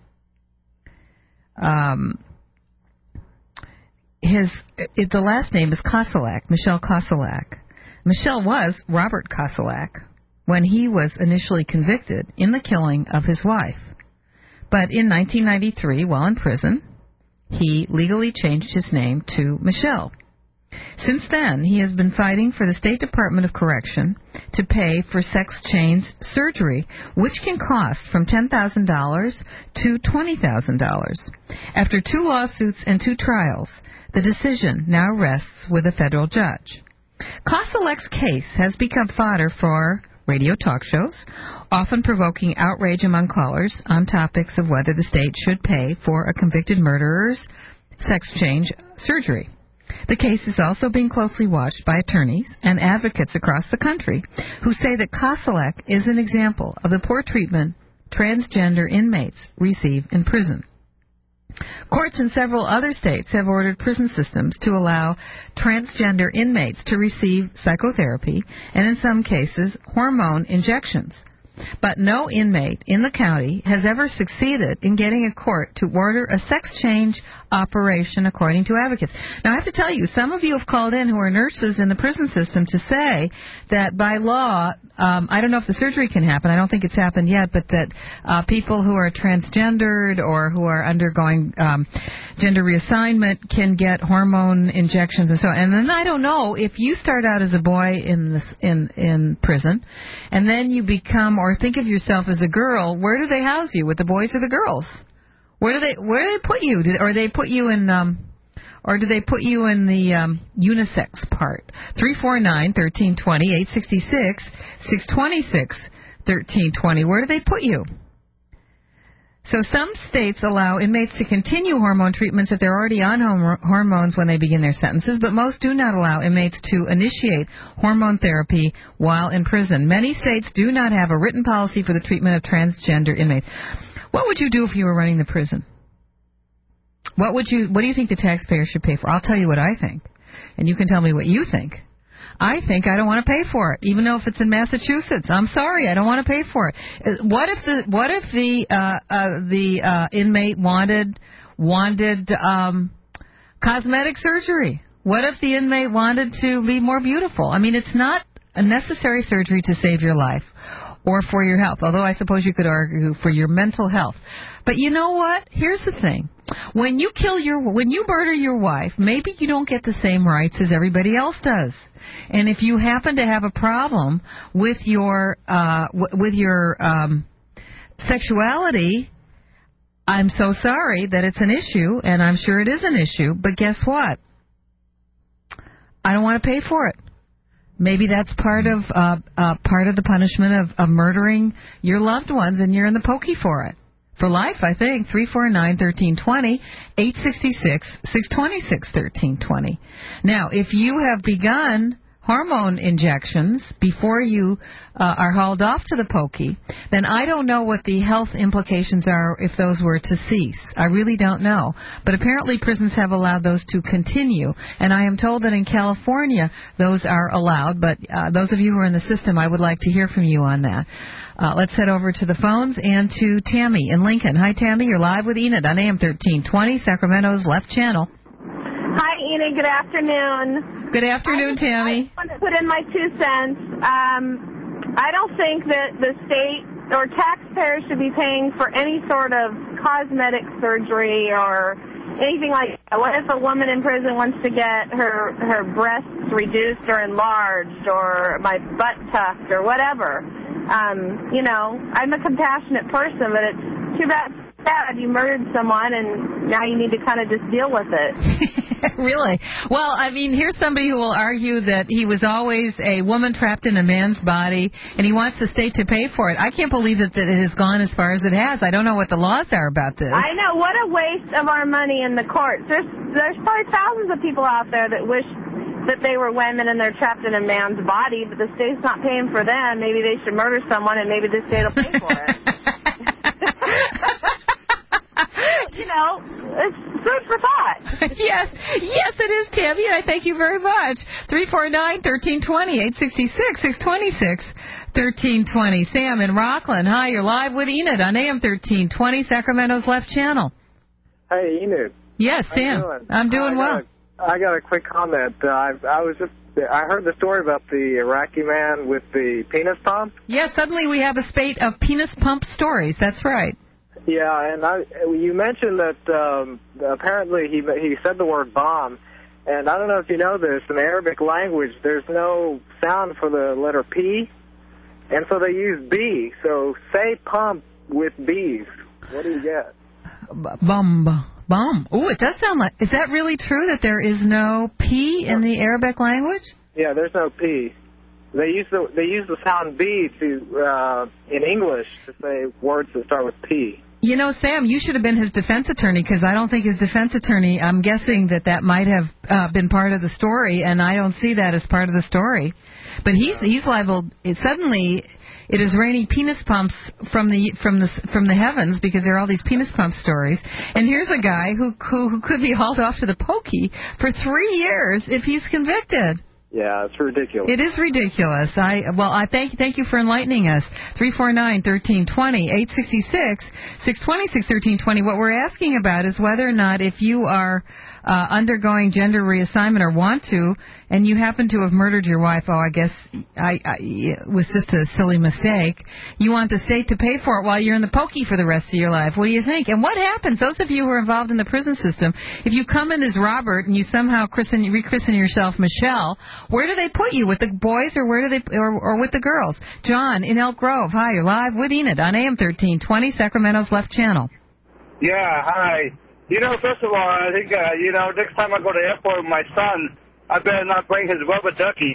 Um, his it, the last name is Koselak, Michelle Koselak. Michelle was Robert Koselak when he was initially convicted in the killing of his wife. But in nineteen ninety-three, while in prison, he legally changed his name to Michelle. Since then, he has been fighting for the State Department of Correction to pay for sex change surgery, which can cost from ten thousand dollars to twenty thousand dollars. After two lawsuits and two trials, the decision now rests with a federal judge. Koselek's case has become fodder for radio talk shows, often provoking outrage among callers on topics of whether the state should pay for a convicted murderer's sex change surgery. The case is also being closely watched by attorneys and advocates across the country who say that Koselek is an example of the poor treatment transgender inmates receive in prison. Courts in several other states have ordered prison systems to allow transgender inmates to receive psychotherapy and, in some cases, hormone injections. But no inmate in the county has ever succeeded in getting a court to order a sex change operation, according to advocates. Now, I have to tell you, some of you have called in who are nurses in the prison system to say that by law, um, I don't know if the surgery can happen. I don't think it's happened yet, but that uh, people who are transgendered or who are undergoing um, gender reassignment can get hormone injections and so on. And then I don't know, if you start out as a boy in this, in in prison, and then you become, or think of yourself as a girl, where do they house you, with the boys or the girls? Where do they where do they put you? Do, or they put you in, um, or do they put you in the um, unisex part? three four nine, one three two zero, eight six six, six two six, one three two zero. Where do they put you? So some states allow inmates to continue hormone treatments if they're already on hom- hormones when they begin their sentences, but most do not allow inmates to initiate hormone therapy while in prison. Many states do not have a written policy for the treatment of transgender inmates. What would you do if you were running the prison? What would you? What do you think the taxpayer should pay for? I'll tell you what I think, and you can tell me what you think. I think I don't want to pay for it, even though if it's in Massachusetts. I'm sorry, I don't want to pay for it. What if the what if the uh, uh, the uh, inmate wanted wanted um, cosmetic surgery? What if the inmate wanted to be more beautiful? I mean, it's not a necessary surgery to save your life or for your health, although I suppose you could argue for your mental health. But you know what? Here's the thing. When you kill your, when you murder your wife, maybe you don't get the same rights as everybody else does. And if you happen to have a problem with your, uh, w- with your um, sexuality, I'm so sorry that it's an issue, and I'm sure it is an issue, but guess what? I don't want to pay for it. Maybe that's part of uh, uh, part of the punishment of, of murdering your loved ones, and you're in the pokey for it. For life, I think. three four nine, one three two zero, eight six six, six two six, one three two zero. Now, if you have begun hormone injections before you uh, are hauled off to the pokey, then I don't know what the health implications are if those were to cease. I really don't know. But apparently prisons have allowed those to continue. And I am told that in California those are allowed. But uh, those of you who are in the system, I would like to hear from you on that. Uh, let's head over to the phones and to Tammy in Lincoln. Hi, Tammy. You're live with Enid on A M thirteen twenty, Sacramento's left channel. Hi, Enid. Good afternoon. Good afternoon, I Tammy. I want to put in my two cents. Um, I don't think that the state or taxpayers should be paying for any sort of cosmetic surgery or anything like that. What if a woman in prison wants to get her, her breasts reduced or enlarged or my butt tucked or whatever? Um, you know, I'm a compassionate person, but it's too bad, sad you murdered someone and now you need to kind of just deal with it. Really? Well, I mean, here's somebody who will argue that he was always a woman trapped in a man's body and he wants the state to pay for it. I can't believe that, that it has gone as far as it has. I don't know what the laws are about this. I know. What a waste of our money in the courts. There's, there's probably thousands of people out there that wish that they were women and they're trapped in a man's body, but the state's not paying for them. Maybe they should murder someone and maybe the state will pay for it. You know, it's food for thought. Yes, yes it is, Tammy, and I thank you very much. three four nine, one three two zero, eight six six, six two six, one three two zero. Sam in Rockland. Hi, you're live with Enid on A M thirteen twenty, Sacramento's left channel. Hey, Enid. Yes, How Sam. you doing? I'm doing I well. got a I got a quick comment. Uh, I, I was just, I heard the story about the Iraqi man with the penis pump. Yes, suddenly we have a spate of penis pump stories. That's right. Yeah, and I, you mentioned that um, apparently he he said the word bomb, and I don't know if you know this, in the Arabic language there's no sound for the letter P, and so they use B. So say pump with B's. What do you get? Bum. Bum. Ooh, it does sound like... Is that really true that there is no P in the Arabic language? Yeah, there's no P. They use the they use the sound B to uh, in English to say words that start with P. You know, Sam, you should have been his defense attorney, because I don't think his defense attorney... I'm guessing that that might have uh, been part of the story, and I don't see that as part of the story. But he's he's liable... It, suddenly... It is raining penis pumps from the from the from the heavens, because there are all these penis pump stories. And here's a guy who who, who could be hauled off to the pokey for three years if he's convicted. Yeah, it's ridiculous. It is ridiculous. I well, I thank thank you for enlightening us. three four nine, one three two zero, eight six six, six two six, one three two zero. What we're asking about is whether or not, if you are uh, undergoing gender reassignment or want to, and you happen to have murdered your wife, oh, I guess I, I, it was just a silly mistake, you want the state to pay for it while you're in the pokey for the rest of your life. What do you think? And what happens, those of you who are involved in the prison system, if you come in as Robert and you somehow christen, rechristen yourself Michelle, where do they put you? With the boys or where do they, or, or with the girls? John in Elk Grove. Hi, you're live with Enid on A M thirteen twenty, Sacramento's left channel. Yeah, hi. You know, first of all, I think, uh, you know, next time I go to the airport with my son, I better not bring his rubber ducky.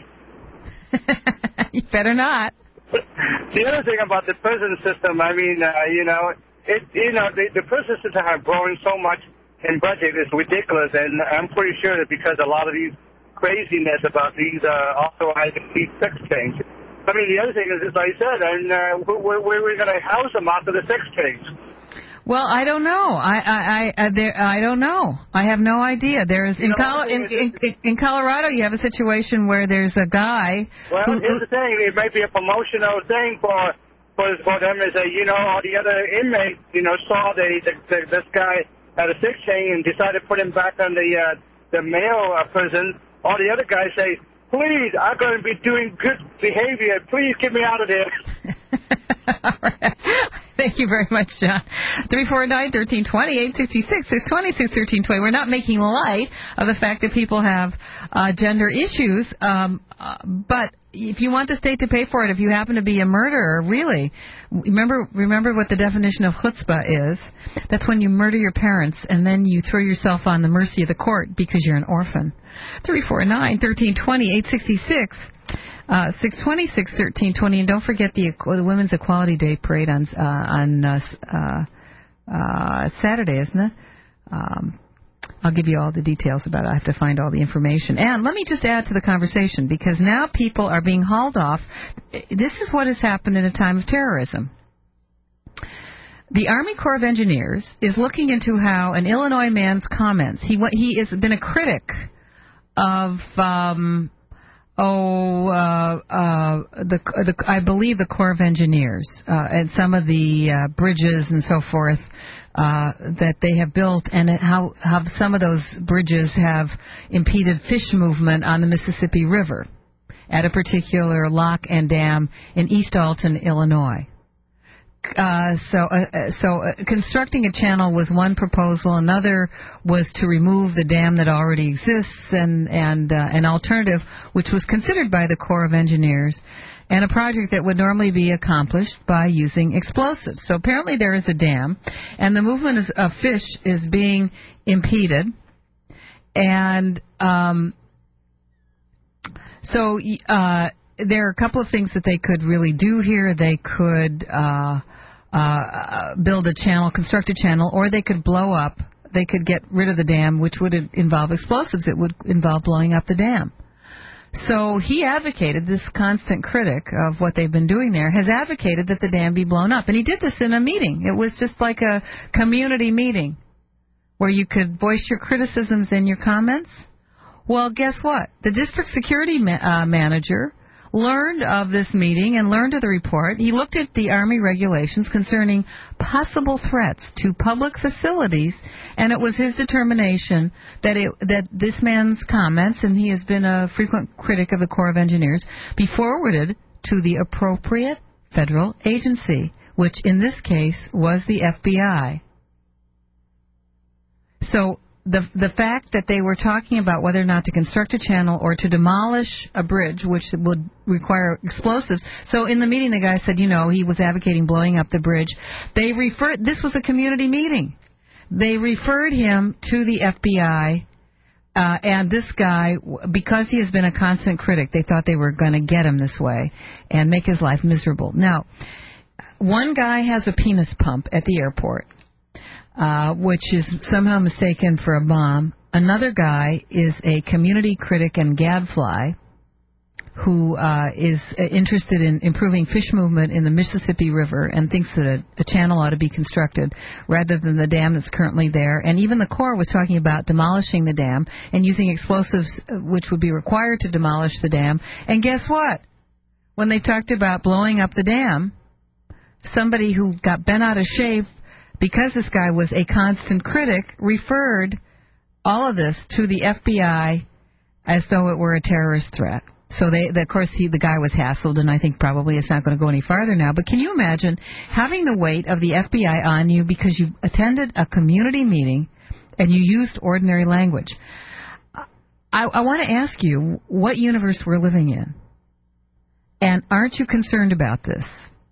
You better not. The other thing about the prison system, I mean, uh, you know, it, you know, the, the prison system have grown so much in budget, it's ridiculous, and I'm pretty sure that because a lot of these craziness about these uh, authorized these sex change. I mean, the other thing is, as I said, and uh, where, where we're going to house them after the sex change. Well, I don't know. I I I, there, I don't know. I have no idea. There's in, Colo- in, in in Colorado, you have a situation where there's a guy. Well, who, here's the thing: it may be a promotional thing for for for them. Is that, you know, all the other inmates, you know, saw the, the, the this guy at a sex change and decided to put him back on the uh, the male uh, prison. All the other guys say, "Please, I'm going to be doing good behavior. Please get me out of there." All right. Thank you very much, John. three four nine, one three two zero, eight six six, six two six, one three two zero. We're not making light of the fact that people have uh, gender issues, um, uh, but if you want the state to pay for it, if you happen to be a murderer, really, remember remember what the definition of chutzpah is. That's when you murder your parents and then you throw yourself on the mercy of the court because you're an orphan. three four nine, one three two zero, eight six six. Uh, six two six, one three two zero, and don't forget the the Women's Equality Day parade on uh, on uh, uh, uh, Saturday, isn't it? Um, I'll give you all the details about it. I have to find all the information. And let me just add to the conversation, because now people are being hauled off. This is what has happened in a time of terrorism. The Army Corps of Engineers is looking into how an Illinois man's comments, he he has been a critic of... Um, Oh, uh, uh, the, the, I believe the Corps of Engineers, uh, and some of the, uh, bridges and so forth, uh, that they have built, and how, how some of those bridges have impeded fish movement on the Mississippi River at a particular lock and dam in East Alton, Illinois. Uh, so, uh, so uh, constructing a channel was one proposal. Another was to remove the dam that already exists, and and uh, an alternative, which was considered by the Corps of Engineers, and a project that would normally be accomplished by using explosives. So apparently there is a dam, and the movement is, of fish is being impeded, and um, so. Uh, There are a couple of things that they could really do here. They could uh, uh, build a channel, construct a channel, or they could blow up. They could get rid of the dam, which would involve explosives. It would involve blowing up the dam. So he advocated, this constant critic of what they've been doing there, has advocated that the dam be blown up. And he did this in a meeting. It was just like a community meeting where you could voice your criticisms and your comments. Well, guess what? The district security ma- uh, manager learned of this meeting and learned of the report. He looked at the Army regulations concerning possible threats to public facilities, and it was his determination that it, that this man's comments, and he has been a frequent critic of the Corps of Engineers, be forwarded to the appropriate federal agency, which in this case was the F B I. So the the fact that they were talking about whether or not to construct a channel or to demolish a bridge, which would require explosives. So in the meeting, the guy said, you know, he was advocating blowing up the bridge. They referred, this was a community meeting. They referred him to the F B I, uh, and this guy, because he has been a constant critic, they thought they were going to get him this way and make his life miserable. Now, one guy has a penis pump at the airport, Uh, which is somehow mistaken for a bomb. Another guy is a community critic and gadfly who uh, is interested in improving fish movement in the Mississippi River and thinks that a, a channel ought to be constructed rather than the dam that's currently there. And even the Corps was talking about demolishing the dam and using explosives which would be required to demolish the dam. And guess what? When they talked about blowing up the dam, somebody who got bent out of shape because this guy was a constant critic, referred all of this to the F B I as though it were a terrorist threat. So, they, of course, he, the guy was hassled, and I think probably it's not going to go any farther now. But can you imagine having the weight of the F B I on you because you attended a community meeting and you used ordinary language? I, I want to ask you what universe we're living in. And aren't you concerned about this?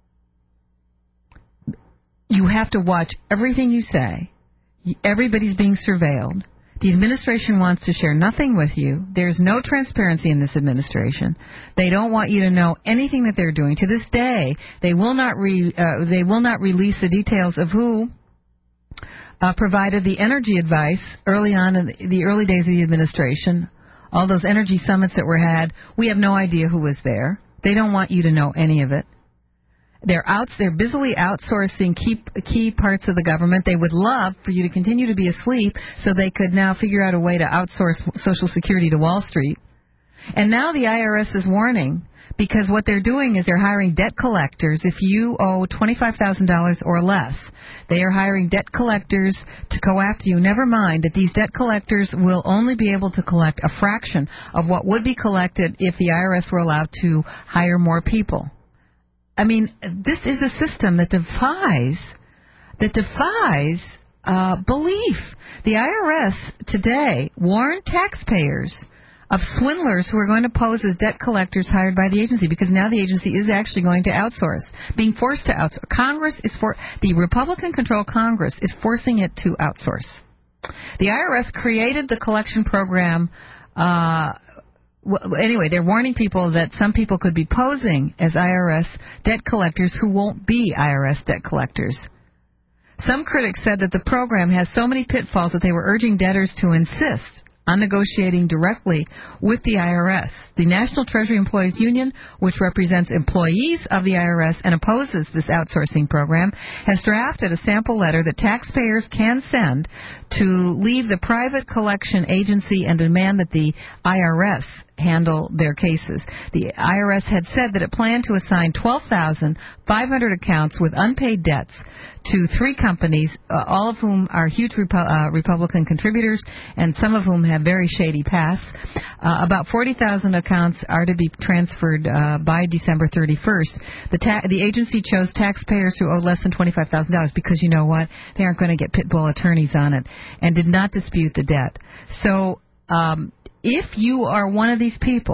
You have to watch everything you say. Everybody's being surveilled. The administration wants to share nothing with you. There's no transparency in this administration. They don't want you to know anything that they're doing. To this day, they will not re, uh, they will not release the details of who uh, provided the energy advice early on in the, the early days of the administration. All those energy summits that were had, we have no idea who was there. They don't want you to know any of it. They're out, they're busily outsourcing key, key parts of the government. They would love for you to continue to be asleep so they could now figure out a way to outsource Social Security to Wall Street. And now the I R S is warning because what they're doing is they're hiring debt collectors. If you owe twenty-five thousand dollars or less, they are hiring debt collectors to go after you. Never mind that these debt collectors will only be able to collect a fraction of what would be collected if the I R S were allowed to hire more people. I mean, this is a system that defies, that defies uh, belief. The I R S today warned taxpayers of swindlers who are going to pose as debt collectors hired by the agency because now the agency is actually going to outsource, being forced to outsource. Congress is for the Republican-controlled Congress is forcing it to outsource. The I R S created the collection program. Uh, Well, anyway, they're warning people that some people could be posing as I R S debt collectors who won't be I R S debt collectors. Some critics said that the program has so many pitfalls that they were urging debtors to insist on negotiating directly with the I R S. The National Treasury Employees Union, which represents employees of the I R S and opposes this outsourcing program, has drafted a sample letter that taxpayers can send to leave the private collection agency and demand that the I R S handle their cases. The I R S had said that it planned to assign twelve thousand five hundred accounts with unpaid debts to three companies, uh, all of whom are huge Repu- uh, Republican contributors and some of whom have very shady pasts. Uh, about forty thousand accounts are to be transferred uh, by December thirty-first. The, ta- the agency chose taxpayers who owe less than twenty-five thousand dollars because, you know what, they aren't going to get pit bull attorneys on it, and did not dispute the debt. So um, if you are one of these people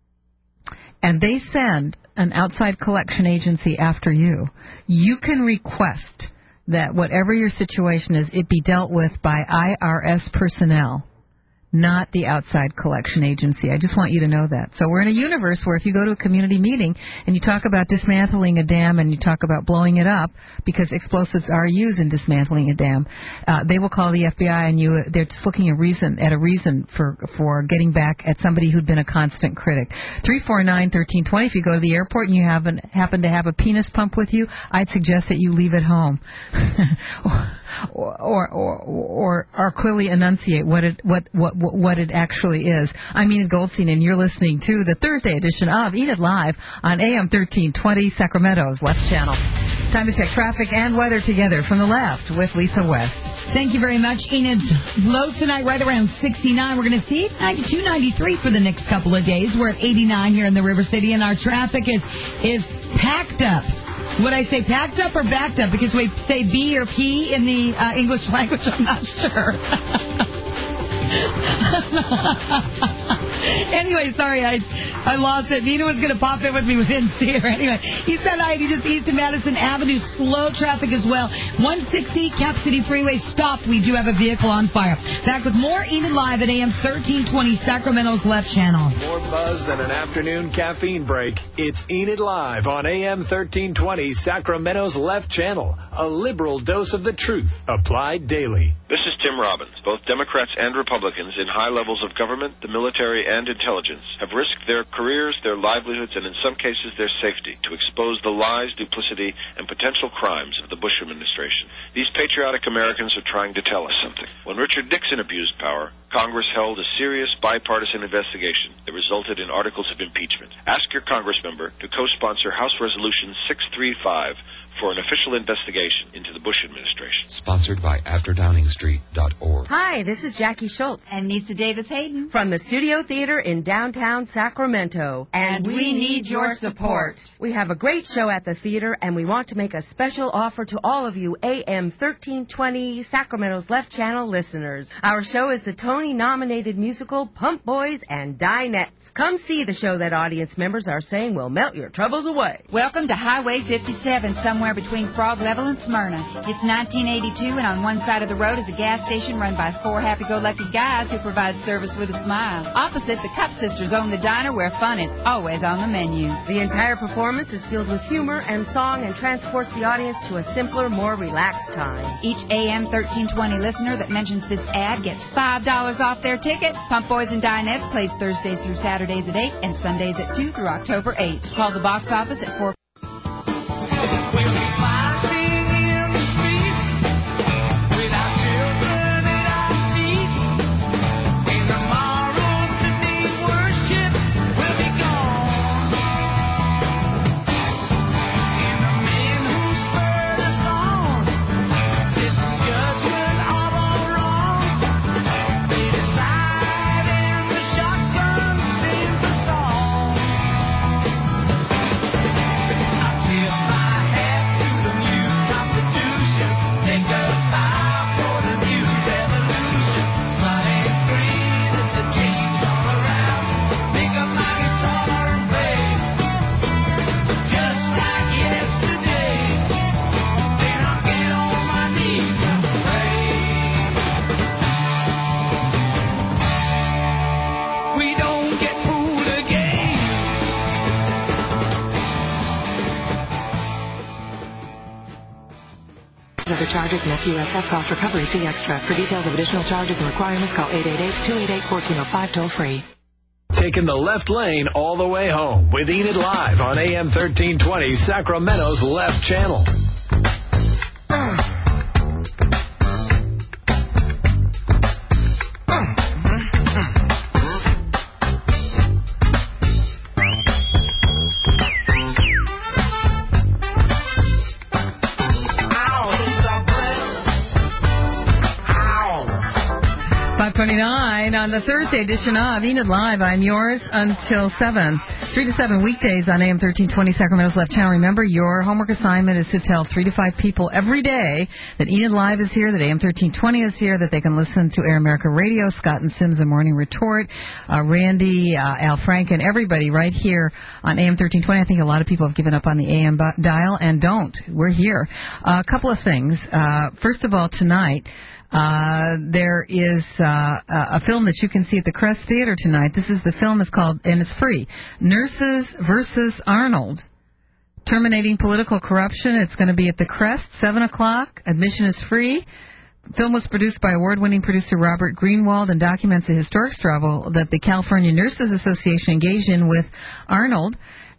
and they send an outside collection agency after you, you can request that whatever your situation is, it be dealt with by I R S personnel, not the outside collection agency. I just want you to know that. So we're in a universe where if you go to a community meeting and you talk about dismantling a dam and you talk about blowing it up, because explosives are used in dismantling a dam, uh, they will call the F B I and you. They're just looking a reason, at a reason for for getting back at somebody who'd been a constant critic. three four nine, one three two zero. If you go to the airport and you happen, happen to have a penis pump with you, I'd suggest that you leave it home. or, or, or, or, or clearly enunciate what it, what, what w- what it actually is. I'm Enid Goldstein, and you're listening to the Thursday edition of Enid Live on A M thirteen twenty, Sacramento's Left Channel. Time to check traffic and weather together from the left with Lisa West. Thank you very much, Enid. Lows tonight right around sixty-nine. We're going to see ninety-two, ninety-three for the next couple of days. We're at eighty-nine here in the River City, and our traffic is is packed up. Would I say packed up or backed up? Because we say B or P in the uh, English language, I'm not sure. Anyway, sorry, I I lost it. Nina was going to pop in with me. We didn't see her. Anyway, East Side I eighty just east of Madison Avenue. Slow traffic as well. one sixty Cap City Freeway stopped. We do have a vehicle on fire. Back with more Enid Live at A M thirteen twenty, Sacramento's Left Channel. More buzz than an afternoon caffeine break. It's Enid Live on A M thirteen twenty, Sacramento's Left Channel. A liberal dose of the truth applied daily. This is Tim Robbins. Both Democrats and Republicans in high levels of government, the military, and intelligence have risked their careers, their livelihoods, and in some cases their safety to expose the lies, duplicity, and potential crimes of the Bush administration. These patriotic Americans are trying to tell us something. When Richard Nixon abused power, Congress held a serious bipartisan investigation that resulted in articles of impeachment. Ask your Congress member to co-sponsor House Resolution six thirty-five for an official investigation into the Bush administration. Sponsored by after downing street dot org. Hi, this is Jackie Schultz. And Nisa Davis Hayden. From the Studio Theater in downtown Sacramento. And we need your support. We have a great show at the theater, and we want to make a special offer to all of you A M thirteen twenty Sacramento's Left Channel listeners. Our show is the Tony-nominated musical Pump Boys and Dinettes. Come see the show that audience members are saying will melt your troubles away. Welcome to Highway fifty-seven, somewhere between Frog Level and Smyrna. It's nineteen eighty-two, and on one side of the road is a gas station run by four happy-go-lucky guys who provide service with a smile. Opposite, the Cup Sisters own the diner where fun is always on the menu. The entire performance is filled with humor and song and transports the audience to a simpler, more relaxed time. Each A M thirteen twenty listener that mentions this ad gets five dollars off their ticket. Pump Boys and Dinettes plays Thursdays through Saturdays at eight and Sundays at two through October eighth. Call the box office at four. Other charges and F U S F cost recovery fee extra. For details of additional charges and requirements, call eight eight eight, two eight eight, one four zero five toll free. Taking the left lane all the way home with Enid Live on A M thirteen twenty, Sacramento's Left Channel. five twenty-nine on the Thursday edition of Enid Live. I'm yours until seven. three to seven weekdays on A M thirteen twenty Sacramento's Left Channel. Remember, your homework assignment is to tell three to five people every day that Enid Live is here, that A M thirteen twenty is here, that they can listen to Air America Radio, Scott and Sims, The Morning Retort, uh, Randy, uh, Al Franken, everybody right here on A M thirteen twenty. I think a lot of people have given up on the A M dial, and don't. We're here. Uh, a couple of things. Uh, first of all, tonight, Uh, there is uh, a film that you can see at the Crest Theater tonight. This is the film is called, and it's free, Nurses versus Arnold, Terminating Political Corruption. It's going to be at the Crest, seven o'clock. Admission is free. The film was produced by award-winning producer Robert Greenwald and documents the historic struggle that the California Nurses Association engaged in with Arnold.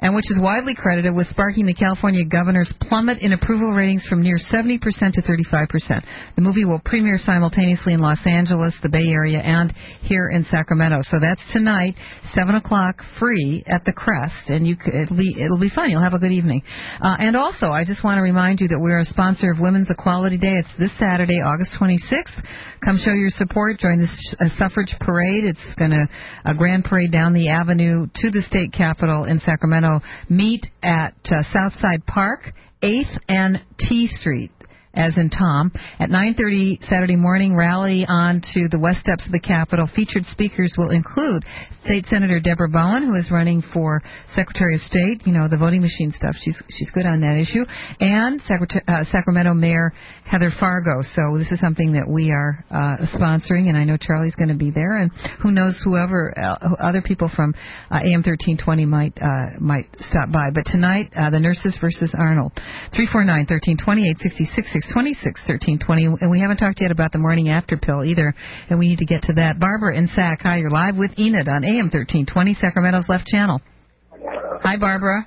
and which is widely credited with sparking the California governor's plummet in approval ratings from near seventy percent to thirty-five percent. The movie will premiere simultaneously in Los Angeles, the Bay Area, and here in Sacramento. So that's tonight, seven o'clock, free at the Crest, and you could, it'll be it'll be fun. You'll have a good evening. Uh, and also, I just want to remind you that we're a sponsor of Women's Equality Day. It's this Saturday, August twenty-sixth. Come show your support. Join this uh, suffrage parade. It's going to a grand parade down the avenue to the state capitol in Sacramento. Meet at uh, Southside Park, eighth and T Street, as in Tom. At nine thirty Saturday morning, rally on to the west steps of the Capitol. Featured speakers will include State Senator Deborah Bowen, who is running for Secretary of State, you know, the voting machine stuff. She's she's good on that issue. And Sacra- uh, Sacramento Mayor Heather Fargo. So this is something that we are uh, sponsoring, and I know Charlie's going to be there. And who knows, whoever, uh, other people from uh, A M thirteen twenty might uh, might stop by. But tonight, uh, the Nurses versus Arnold. three four nine, one three two eight, six six six twenty-six thirteen twenty, and we haven't talked yet about the morning after pill either, and we need to get to that. Barbara in Sac, hi, you're live with Enid on A M thirteen twenty, Sacramento's Left Channel. Hi, Barbara.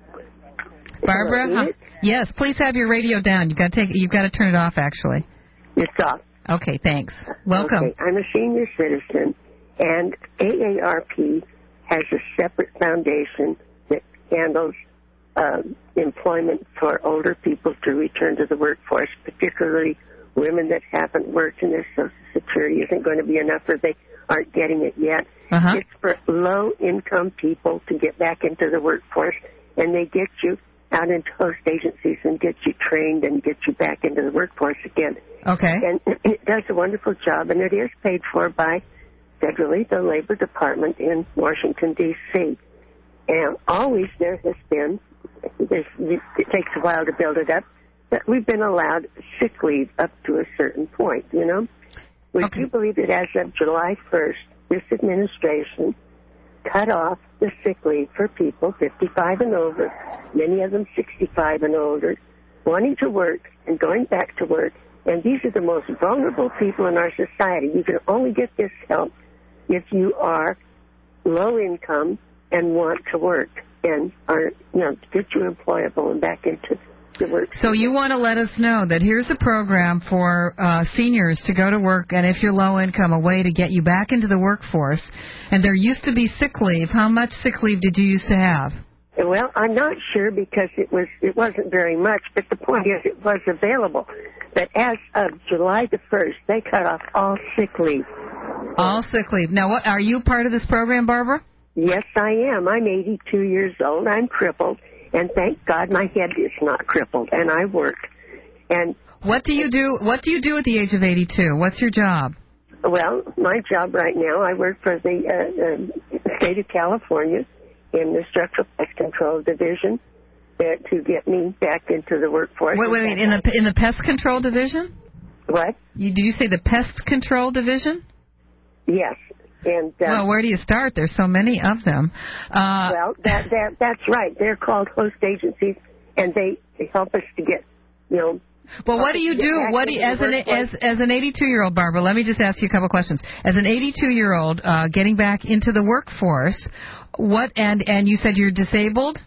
Barbara, huh? Yes, please have your radio down. You've got to take, you've got to turn it off, actually. It's off. Okay, thanks. Welcome. Okay, I'm a senior citizen, and A A R P has a separate foundation that handles Uh, employment for older people to return to the workforce, particularly women that haven't worked and their Social Security isn't going to be enough or they aren't getting it yet. Uh-huh. It's for low-income people to get back into the workforce, and they get you out into host agencies and get you trained and get you back into the workforce again. Okay. And it does a wonderful job, and it is paid for by federally the Labor Department in Washington, D C And always there has been, there's, it takes a while to build it up, but we've been allowed sick leave up to a certain point, you know? Would okay. you believe that as of July first, this administration cut off the sick leave for people fifty-five and over, many of them sixty-five and older, wanting to work and going back to work, and these are the most vulnerable people in our society. You can only get this help if you are low income and want to work and are, you know, get you employable and back into the work. So you want to let us know that here's a program for uh, seniors to go to work, and if you're low income, a way to get you back into the workforce. And there used to be sick leave. How much sick leave did you used to have? Well, I'm not sure because it was it wasn't very much, but the point is it was available. But as of July the first, they cut off all sick leave. All sick leave. Now, what are you part of this program, Barbara? Yes, I am. I'm eighty-two years old. I'm crippled, and thank God my head is not crippled, and I work. And what do you do? What do you do at the age of eighty-two? What's your job? Well, my job right now, I work for the uh, uh, state of California in the Structural Pest Control Division uh, to get me back into the workforce. Wait, wait, wait. In the in the Pest Control Division? What? You, did you say the Pest Control Division? Yes. And, uh, well, where do you start? There's so many of them. Uh, well, that, that that's right. They're called host agencies, and they, they help us to get, you know. Well, what do you do? What do you, as an as as an eighty-two-year-old, Barbara? Let me just ask you a couple questions. As an eighty-two-year-old, uh, getting back into the workforce, what and and you said you're disabled?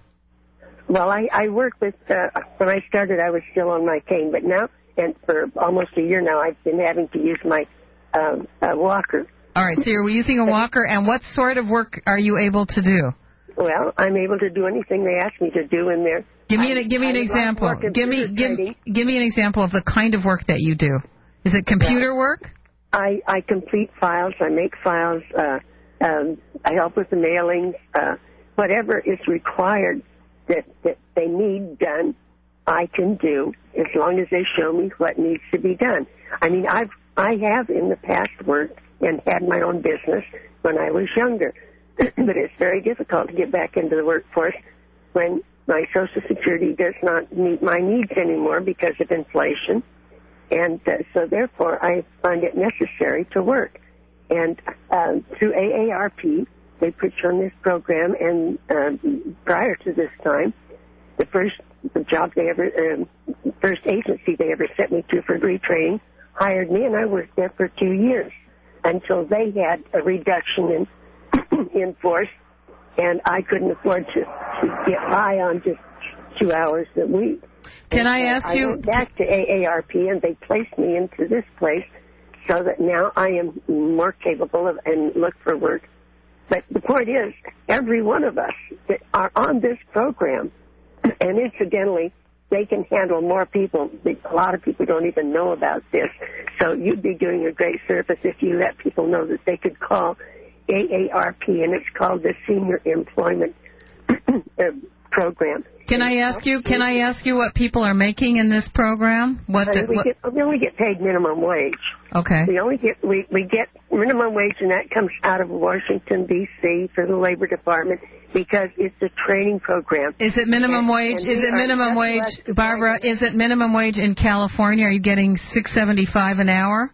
Well, I I work with. Uh, when I started, I was still on my cane, but now, and for almost a year now, I've been having to use my um, uh, walker. All right, so you're using a walker, and what sort of work are you able to do? Well, I'm able to do anything they ask me to do in there. Give me an, give me an example. Give me give, give me an example of the kind of work that you do. Is it computer well, work? I, I complete files. I make files. Uh, um, I help with the mailings. Uh, whatever is required that, that they need done, I can do as long as they show me what needs to be done. I mean, I've I have in the past worked and had my own business when I was younger. But it's very difficult to get back into the workforce when my Social Security does not meet my needs anymore because of inflation. And uh, so, therefore, I find it necessary to work. And uh, through A A R P, they put you on this program, and uh, prior to this time, the first the job they ever, uh, first agency they ever sent me to for retraining hired me, and I worked there for two years. Until they had a reduction in in force, and I couldn't afford to get by on just two hours a week. Can and I ask I you? I went back to A A R P, and they placed me into this place so that now I am more capable of and look for work. But the point is, every one of us that are on this program, and incidentally, they can handle more people. A lot of people don't even know about this. So you'd be doing a great service if you let people know that they could call A A R P, and it's called the Senior Employment Program. Can I ask you? Can I ask you what people are making in this program? What, the, we, what? get, we only get paid minimum wage. Okay. We only get we we get minimum wage, and that comes out of Washington D C for the Labor Department because it's a training program. Is it minimum and, wage? And is it minimum wage, Barbara? Is it minimum wage in California? Are you getting six seventy five an hour?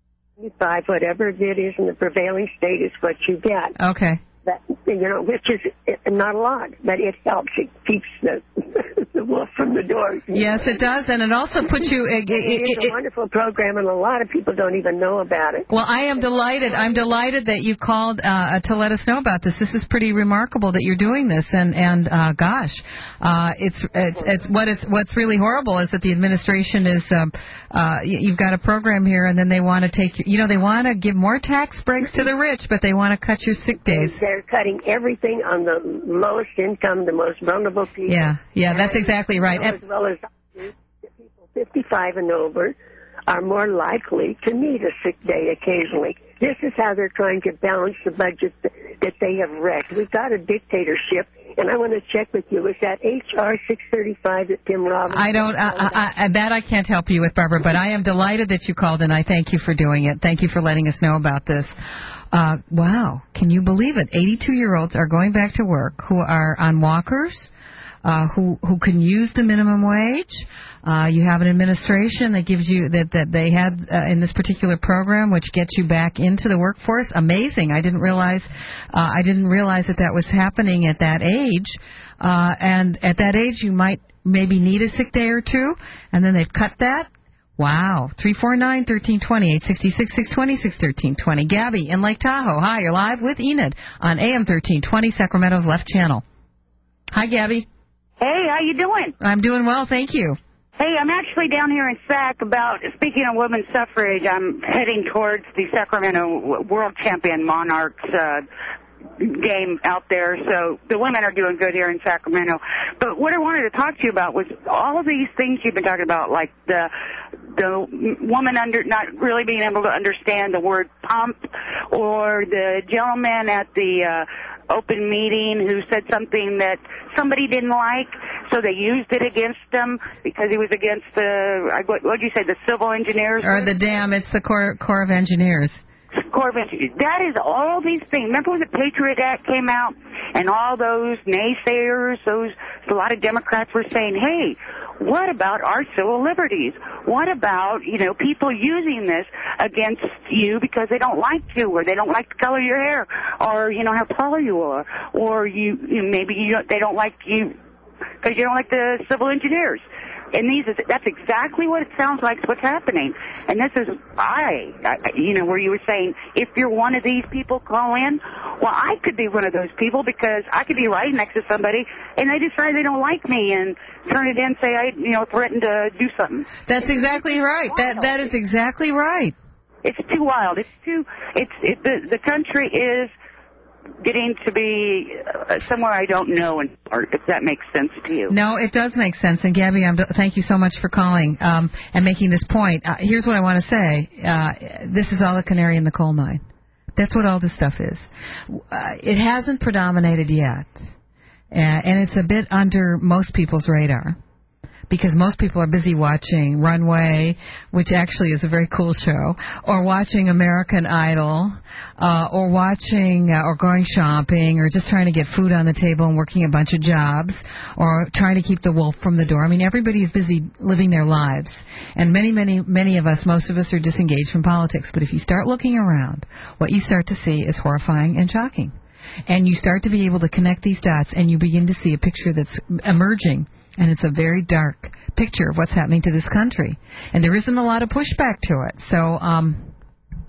Five, whatever it is in the prevailing state is what you get. Okay. That, you know, which is not a lot, but it helps. It keeps the the wolf from the door. Yes, it does, and it also puts you. It, it, it is it, a wonderful program, and a lot of people don't even know about it. Well, I am delighted. I'm delighted that you called uh, to let us know about this. This is pretty remarkable that you're doing this, and and uh, gosh, uh, it's it's it's what it's what's really horrible is that the administration is. Um, uh, you've got a program here, and then they want to take. You know, they want to give more tax breaks to the rich, but they want to cut your sick days. They're cutting everything on the lowest income, the most vulnerable people. Yeah, yeah, that's exactly right. As well as people fifty-five and over are more likely to need a sick day occasionally. This is how they're trying to balance the budget that they have wrecked. We've got a dictatorship, and I want to check with you. Is that H R six thirty-five that Tim Robbins... I don't... I, I, I, that I can't help you with, Barbara, but I am delighted that you called, and I thank you for doing it. Thank you for letting us know about this. Uh, wow. Can you believe it? eighty-two-year-olds are going back to work who are on walkers, uh, who who can use the minimum wage. Uh, you have an administration that gives you that that they had uh, in this particular program, which gets you back into the workforce. Amazing! I didn't realize uh, I didn't realize that that was happening at that age. Uh, and at that age, you might maybe need a sick day or two, and then they've cut that. Wow. three four nine, one three two zero, eight six six, six two six, one three two zero. Gabby in Lake Tahoe. Hi, you're live with Enid on A M thirteen twenty, Sacramento's Left Channel. Hi, Gabby. Hey, how you doing? I'm doing well, thank you. Hey, I'm actually down here in Sac about, speaking of women's suffrage, I'm heading towards the Sacramento World Champion Monarchs uh, game out there, so the women are doing good here in Sacramento. But what I wanted to talk to you about was all these things you've been talking about, like the the woman under not really being able to understand the word pump, or the gentleman at the uh, open meeting who said something that somebody didn't like, so they used it against him because he was against the, what did you say, the civil engineers? Or the dam, it's the Corps, Corps of Engineers. Corps of Engineers. That is all these things. Remember when the Patriot Act came out and all those naysayers, those a lot of Democrats were saying, hey, what about our civil liberties? What about, you know, people using this against you because they don't like you, or they don't like the color of your hair, or, you know, how tall you are, or you, you maybe you don't, they don't like you because you don't like the civil engineers. And these is, that's exactly what it sounds like is what's happening. And this is, I, I, you know, where you were saying, if you're one of these people, call in. Well, I could be one of those people because I could be right next to somebody and they decide they don't like me and turn it in and say I, you know, threatened to do something. That's exactly right. That That is exactly right. It's too wild. It's too, it's, it, the, the country is getting to be uh, somewhere I don't know, in part, if that makes sense to you. No, it does make sense. And, Gabby, I'm, thank you so much for calling um, and making this point. Uh, here's what I want to say. Uh, this is all a canary in the coal mine. That's what all this stuff is. Uh, it hasn't predominated yet, uh, and it's a bit under most people's radar, because most people are busy watching Runway, which actually is a very cool show, or watching American Idol, uh, or watching, uh, or going shopping, or just trying to get food on the table and working a bunch of jobs, or trying to keep the wolf from the door. I mean, everybody's busy living their lives. And many, many, many of us, most of us are disengaged from politics. But if you start looking around, what you start to see is horrifying and shocking. And you start to be able to connect these dots, and you begin to see a picture that's emerging. And it's a very dark picture of what's happening to this country. And there isn't a lot of pushback to it. So um,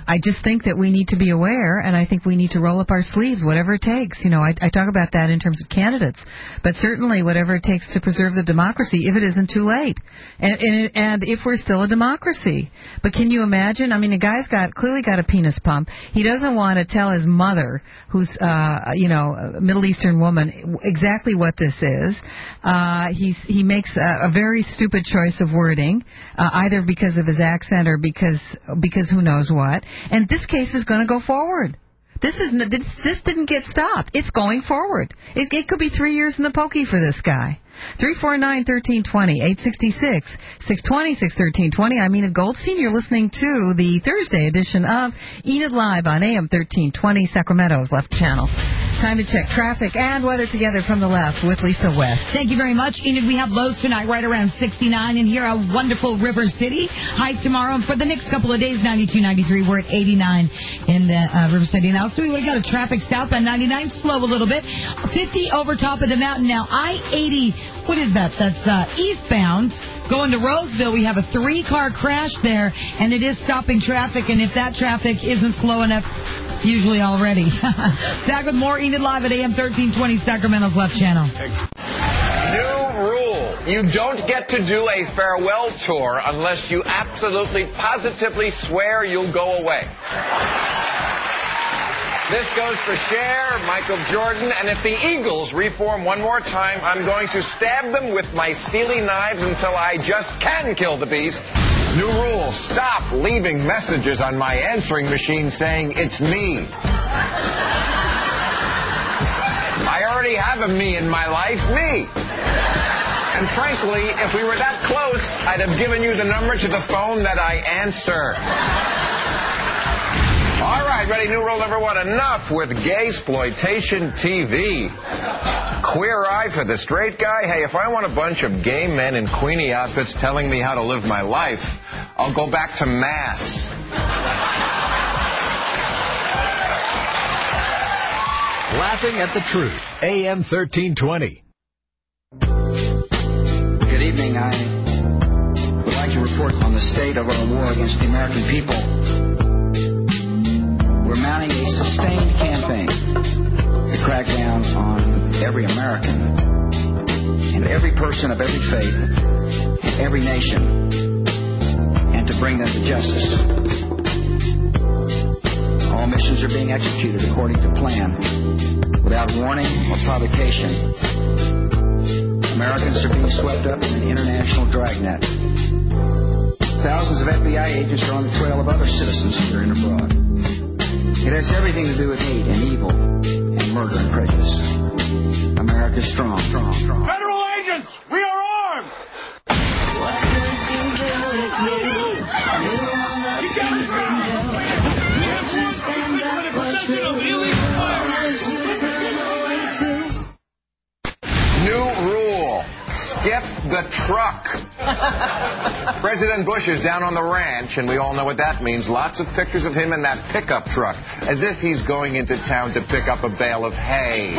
I just think that we need to be aware, and I think we need to roll up our sleeves, whatever it takes. You know, I, I talk about that in terms of candidates, but certainly whatever it takes to preserve the democracy, if it isn't too late, and and, and if we're still a democracy. But can you imagine? I mean, a guy's got clearly got a penis pump. He doesn't want to tell his mother, who's uh, you know, a Middle Eastern woman, exactly what this is. Uh, he's he makes a, a very stupid choice of wording, uh, either because of his accent or because because who knows what. And this case is going to go forward. This is this, this didn't get stopped. It's going forward. It, it could be three years in the pokey for this guy. three four nine, one three two zero, eight six six, six two zero, six one three two zero. I'm Enid Goldstein. You're listening to the Thursday edition of Enid Live on A M thirteen twenty, Sacramento's Left Channel. Time to check traffic and weather together from the left with Lisa West. Thank you very much, Enid. We have lows tonight right around sixty-nine in here, a wonderful River City. Highs tomorrow, and for the next couple of days, ninety-two, ninety-three. We're at eighty-nine in the uh, River City. Now, so we would have got a traffic southbound ninety-nine, slow a little bit. fifty over top of the mountain now. I eighty, what is that? That's uh, eastbound. Going to Roseville, we have a three-car crash there, and it is stopping traffic, and if that traffic isn't slow enough, usually already. Back with more Enid Live at A M thirteen twenty, Sacramento's Left Channel. New rule. You don't get to do a farewell tour unless you absolutely, positively swear you'll go away. This goes for Cher, Michael Jordan, and if the Eagles reform one more time, I'm going to stab them with my steely knives until I just can kill the beast. New rule, stop leaving messages on my answering machine saying it's me. I already have a me in my life, me. And frankly, if we were that close, I'd have given you the number to the phone that I answer. All right, ready, new rule number one. Enough with gay-sploitation T V. Queer eye for the straight guy? Hey, if I want a bunch of gay men in Queenie outfits telling me how to live my life, I'll go back to Mass. Laughing at the Truth, A M thirteen twenty. Good evening. I would like to report on the state of our war against the American people. We're mounting a sustained campaign to crack down on every American and every person of every faith and every nation, and to bring them to justice. All missions are being executed according to plan, without warning or provocation. Americans are being swept up in an international dragnet. Thousands of F B I agents are on the trail of other citizens here and abroad. It has everything to do with hate and evil and murder and prejudice. America's strong, strong, strong. Federal agents, we are armed! New rule. Skip the truck. President Bush is down on the ranch, and we all know what that means. Lots of pictures of him in that pickup truck, as if he's going into town to pick up a bale of hay.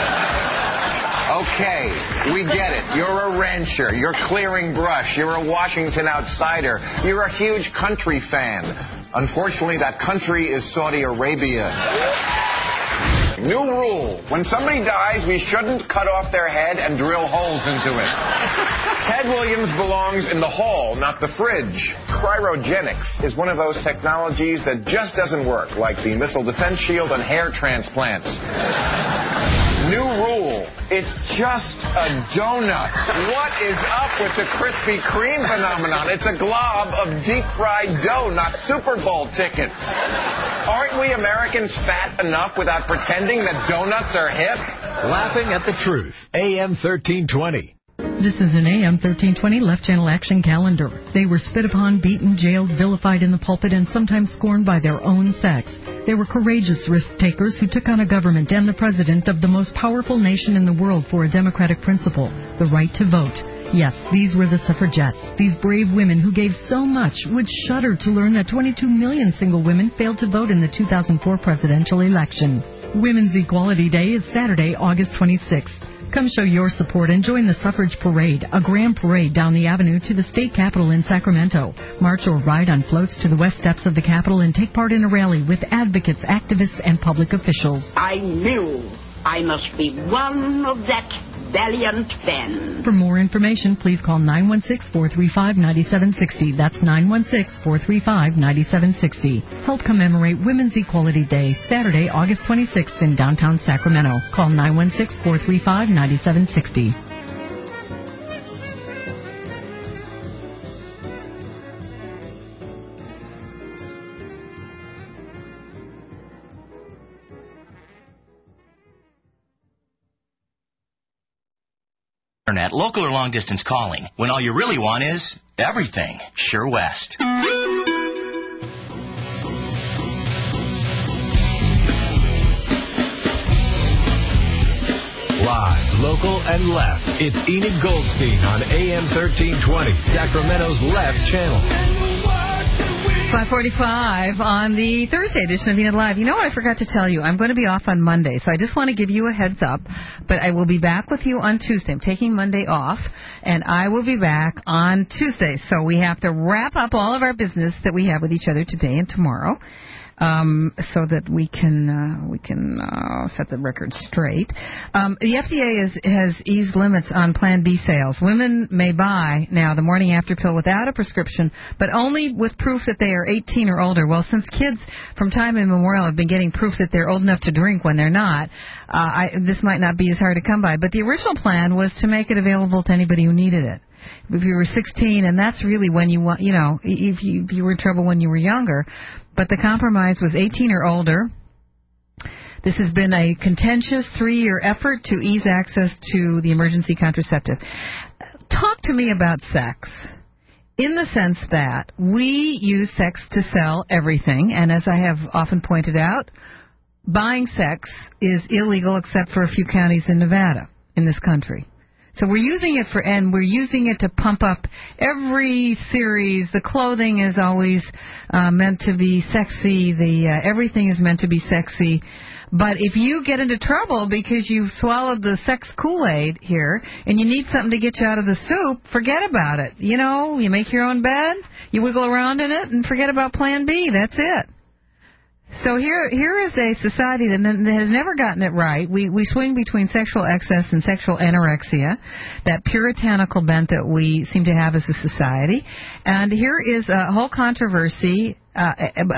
Okay, we get it. You're a rancher. You're clearing brush. You're a Washington outsider. You're a huge country fan. Unfortunately, that country is Saudi Arabia. New rule. When somebody dies, we shouldn't cut off their head and drill holes into it. Ted Williams belongs in the hall, not the fridge. Cryogenics is one of those technologies that just doesn't work, like the missile defense shield and hair transplants. New rule. It's just a donut. What is up with the Krispy Kreme phenomenon? It's a glob of deep-fried dough, not Super Bowl tickets. Aren't we Americans fat enough without pretending that donuts are hip? Laughing at the Truth, A M thirteen twenty. This is an A M thirteen twenty Left Channel Action Calendar. They were spit upon, beaten, jailed, vilified in the pulpit, and sometimes scorned by their own sex. They were courageous risk-takers who took on a government and the president of the most powerful nation in the world for a democratic principle, the right to vote. Yes, these were the suffragettes. These brave women who gave so much would shudder to learn that twenty-two million single women failed to vote in the two thousand four presidential election. Women's Equality Day is Saturday, August twenty-sixth. Come show your support and join the Suffrage Parade, a grand parade down the avenue to the state capitol in Sacramento. March or ride on floats to the west steps of the Capitol and take part in a rally with advocates, activists, and public officials. I knew I must be one of that valiant men. For more information, please call nine one six, four three five, nine seven six zero. That's nine one six, four three five, nine seven six zero. Help commemorate Women's Equality Day, Saturday, August twenty-sixth in downtown Sacramento. Call nine one six, four three five, nine seven six zero. Internet, local or long distance calling, when all you really want is everything. Sure West. Live, local, and left. It's Enid Goldstein on A M thirteen twenty, Sacramento's Left Channel. five forty-five on the Thursday edition of Enid Live. You know what I forgot to tell you? I'm going to be off on Monday, so I just want to give you a heads up. But I will be back with you on Tuesday. I'm taking Monday off, and I will be back on Tuesday. So we have to wrap up all of our business that we have with each other today and tomorrow. Um, so that we can uh, we can uh, set the record straight. Um, the F D A is, has eased limits on Plan B sales. Women may buy now the morning after pill without a prescription, but only with proof that they are eighteen or older. Well, since kids from time immemorial have been getting proof that they're old enough to drink when they're not, uh, I, this might not be as hard to come by. But the original plan was to make it available to anybody who needed it. If you were sixteen, and that's really when you want, you know, if you, if you were in trouble when you were younger. But the compromise was eighteen or older. This has been a contentious three-year effort to ease access to the emergency contraceptive. Talk to me about sex in the sense that we use sex to sell everything, and as I have often pointed out, buying sex is illegal except for a few counties in Nevada in this country. So we're using it for, and we're using it to pump up every series. The clothing is always uh, meant to be sexy. The uh, everything is meant to be sexy. But if you get into trouble because you've swallowed the sex Kool-Aid here and you need something to get you out of the soup, forget about it. You know, you make your own bed, you wiggle around in it, and forget about Plan B. That's it. So here, here is a society that, that has never gotten it right. We we swing between sexual excess and sexual anorexia, that puritanical bent that we seem to have as a society. And here is a whole controversy uh,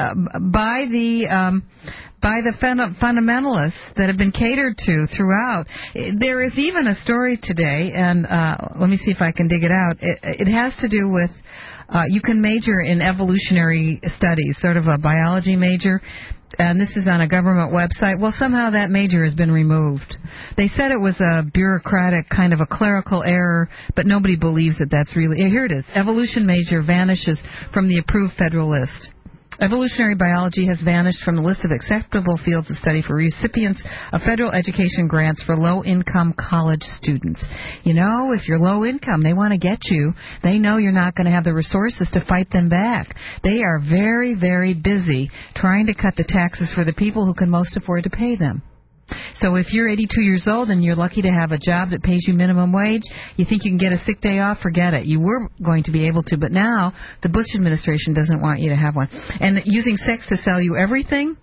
by the um, by the fun- fundamentalists that have been catered to throughout. There is even a story today, and uh, let me see if I can dig it out. It, it has to do with. Uh, you can major in evolutionary studies, sort of a biology major, and this is on a government website. Well, somehow that major has been removed. They said it was a bureaucratic kind of a clerical error, but nobody believes that that's really... Here it is. Evolution major vanishes from the approved federal list. Evolutionary biology has vanished from the list of acceptable fields of study for recipients of federal education grants for low-income college students. You know, if you're low income, they want to get you. They know you're not going to have the resources to fight them back. They are very, very busy trying to cut the taxes for the people who can most afford to pay them. So if you're eighty-two years old and you're lucky to have a job that pays you minimum wage, you think you can get a sick day off, forget it. You were going to be able to, but now the Bush administration doesn't want you to have one. And using sex to sell you everything,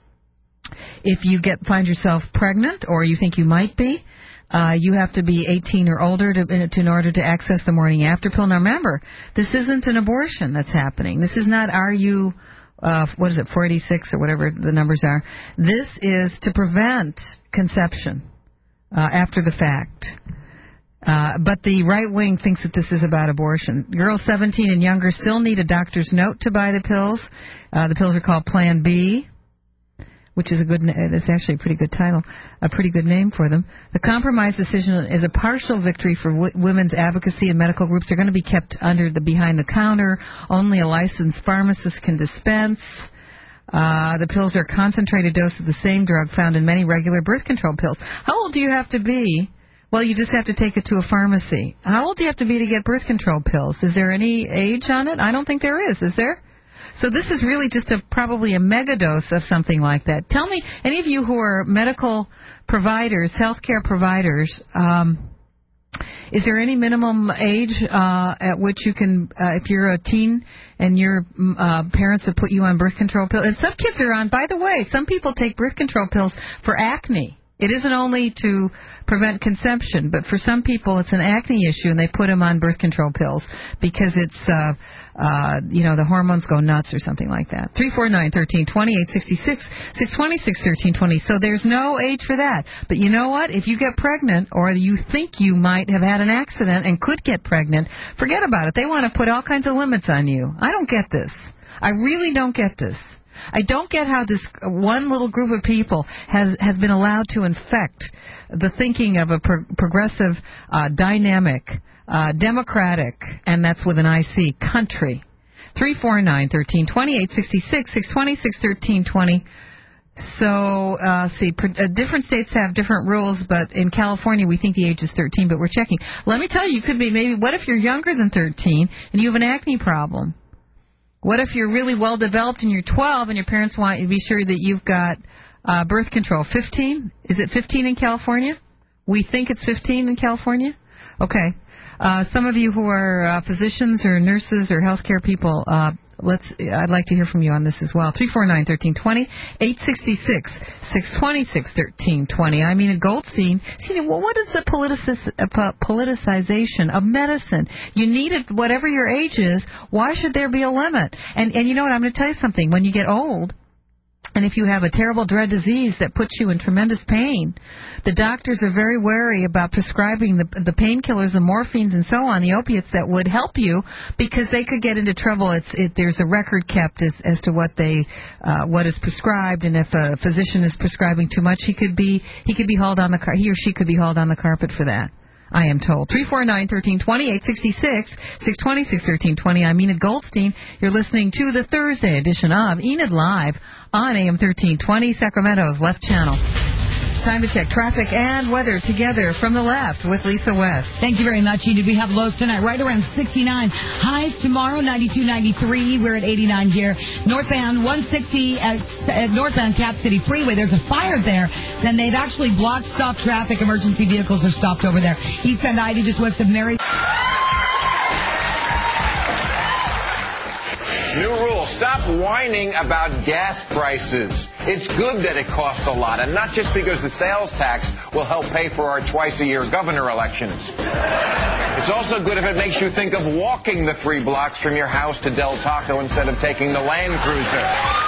if you get find yourself pregnant or you think you might be, uh, you have to be eighteen or older to, to, in order to access the morning after pill. Now remember, this isn't an abortion that's happening. This is not are you... Uh, what is it, four eighty-six or whatever the numbers are. This is to prevent conception uh, after the fact. Uh, but the right wing thinks that this is about abortion. Girls seventeen and younger still need a doctor's note to buy the pills. Uh, the pills are called Plan B, which is a good, it's actually a pretty good title, a pretty good name for them. The compromise decision is a partial victory for w- women's advocacy and medical groups. They're going to be kept under the behind the counter. Only a licensed pharmacist can dispense. Uh, the pills are a concentrated dose of the same drug found in many regular birth control pills. How old do you have to be? Well, you just have to take it to a pharmacy. How old do you have to be to get birth control pills? Is there any age on it? I don't think there is. Is there? So this is really just a probably a megadose of something like that. Tell me, any of you who are medical providers, healthcare providers, um, Is there any minimum age uh, at which you can, uh, if you're a teen and your uh, parents have put you on birth control pills? And some kids are on, by the way, some people take birth control pills for acne. It isn't only to prevent conception, but for some people it's an acne issue, and they put them on birth control pills because it's, uh, uh, you know, the hormones go nuts or something like that. three four nine, one three two zero, eight six six, six two six, one three two zero. So there's no age for that. But you know what? If you get pregnant or you think you might have had an accident and could get pregnant, forget about it. They want to put all kinds of limits on you. I don't get this. I really don't get this. I don't get how this one little group of people has has been allowed to infect the thinking of a pro- progressive, uh, dynamic, uh, democratic, and that's with an I C, country. three four nine, one three two zero, eight six six, six two six, one three two zero. So, uh, see, pr- uh, different states have different rules, but in California we think the age is thirteen, but we're checking. Let me tell you, you could be maybe, what if you're younger than thirteen and you have an acne problem? What if you're really well developed and you're twelve and your parents want you to be sure that you've got uh, birth control? fifteen? Is it fifteen in California? We think it's fifteen in California? Okay. Uh, some of you who are uh, physicians or nurses or healthcare people, uh, let's. I'd like to hear from you on this as well. three four nine, one three two zero, eight six six, six two six, one three two zero. I mean, Goldstein, see, well, what is the politicis- uh, politicization of medicine? You need it, whatever your age is. Why should there be a limit? And, and you know what? I'm going to tell you something. When you get old, and if you have a terrible dread disease that puts you in tremendous pain, the doctors are very wary about prescribing the, the painkillers, the morphines, and so on, the opiates that would help you, because they could get into trouble. It's it, there's a record kept as, as to what they uh, what is prescribed, and if a physician is prescribing too much, he could be he could be hauled on the car he or she could be hauled on the carpet for that. I am told. three four nine, one three two zero, eight six six, six two six, one three two zero. I'm Enid Goldstein. You're listening to the Thursday edition of Enid Live on A M thirteen twenty, Sacramento's Left Channel. Time to check traffic and weather together from the left with Lisa West. Thank you very much, Enid. We have lows tonight right around sixty-nine. Highs tomorrow, ninety-two, ninety-three. We're at eighty-nine here. Northbound one sixty at, at northbound Cap City Freeway. There's a fire there. Then they've actually blocked stop traffic. Emergency vehicles are stopped over there. Eastbound I D just west of Mary. New rule, stop whining about gas prices. It's good that it costs a lot, and not just because the sales tax will help pay for our twice-a-year governor elections. It's also good if it makes you think of walking the three blocks from your house to Del Taco instead of taking the Land Cruiser.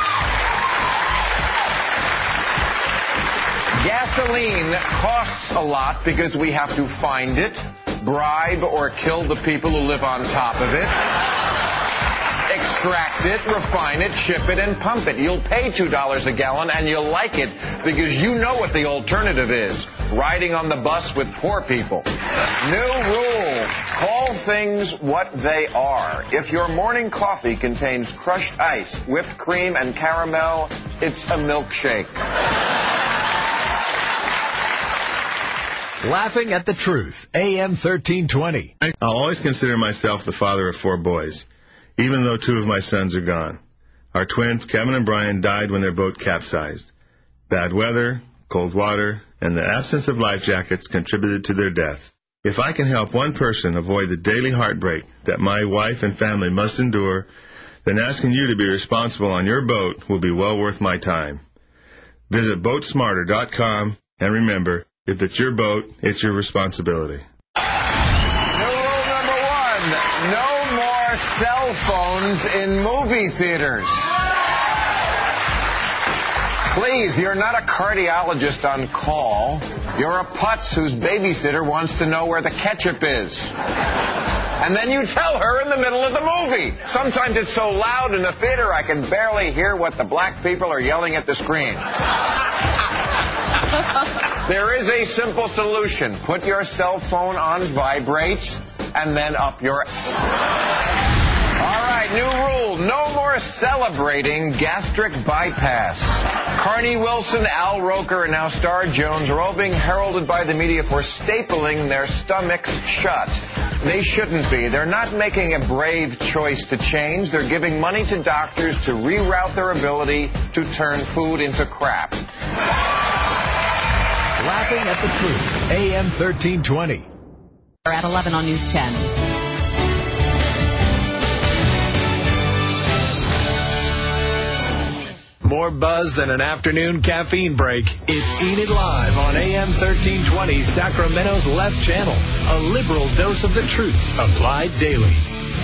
Gasoline costs a lot because we have to find it, bribe or kill the people who live on top of it, extract it, refine it, ship it, and pump it. You'll pay two dollars a gallon, and you'll like it because you know what the alternative is, riding on the bus with poor people. New rule, call things what they are. If your morning coffee contains crushed ice, whipped cream, and caramel, it's a milkshake. Laughing at the Truth, A M thirteen twenty. I'll always consider myself the father of four boys, even though two of my sons are gone. Our twins, Kevin and Brian, died when their boat capsized. Bad weather, cold water, and the absence of life jackets contributed to their deaths. If I can help one person avoid the daily heartbreak that my wife and family must endure, then asking you to be responsible on your boat will be well worth my time. Visit boat smarter dot com, and remember, if it's your boat, it's your responsibility. New rule number one, no more cell phones in movie theaters. Please, you're not a cardiologist on call. You're a putz whose babysitter wants to know where the ketchup is. And then you tell her in the middle of the movie. Sometimes it's so loud in the theater I can barely hear what the black people are yelling at the screen. There is a simple solution. Put your cell phone on vibrate and then up your... All right, new rule. No more celebrating gastric bypass. Carney Wilson, Al Roker, and now Star Jones are all being heralded by the media for stapling their stomachs shut. They shouldn't be. They're not making a brave choice to change. They're giving money to doctors to reroute their ability to turn food into crap. Laughing at the Truth, A M thirteen twenty. At eleven on News ten. More buzz than an afternoon caffeine break. It's Enid Live on A M thirteen twenty, Sacramento's Left Channel. A liberal dose of the truth applied daily.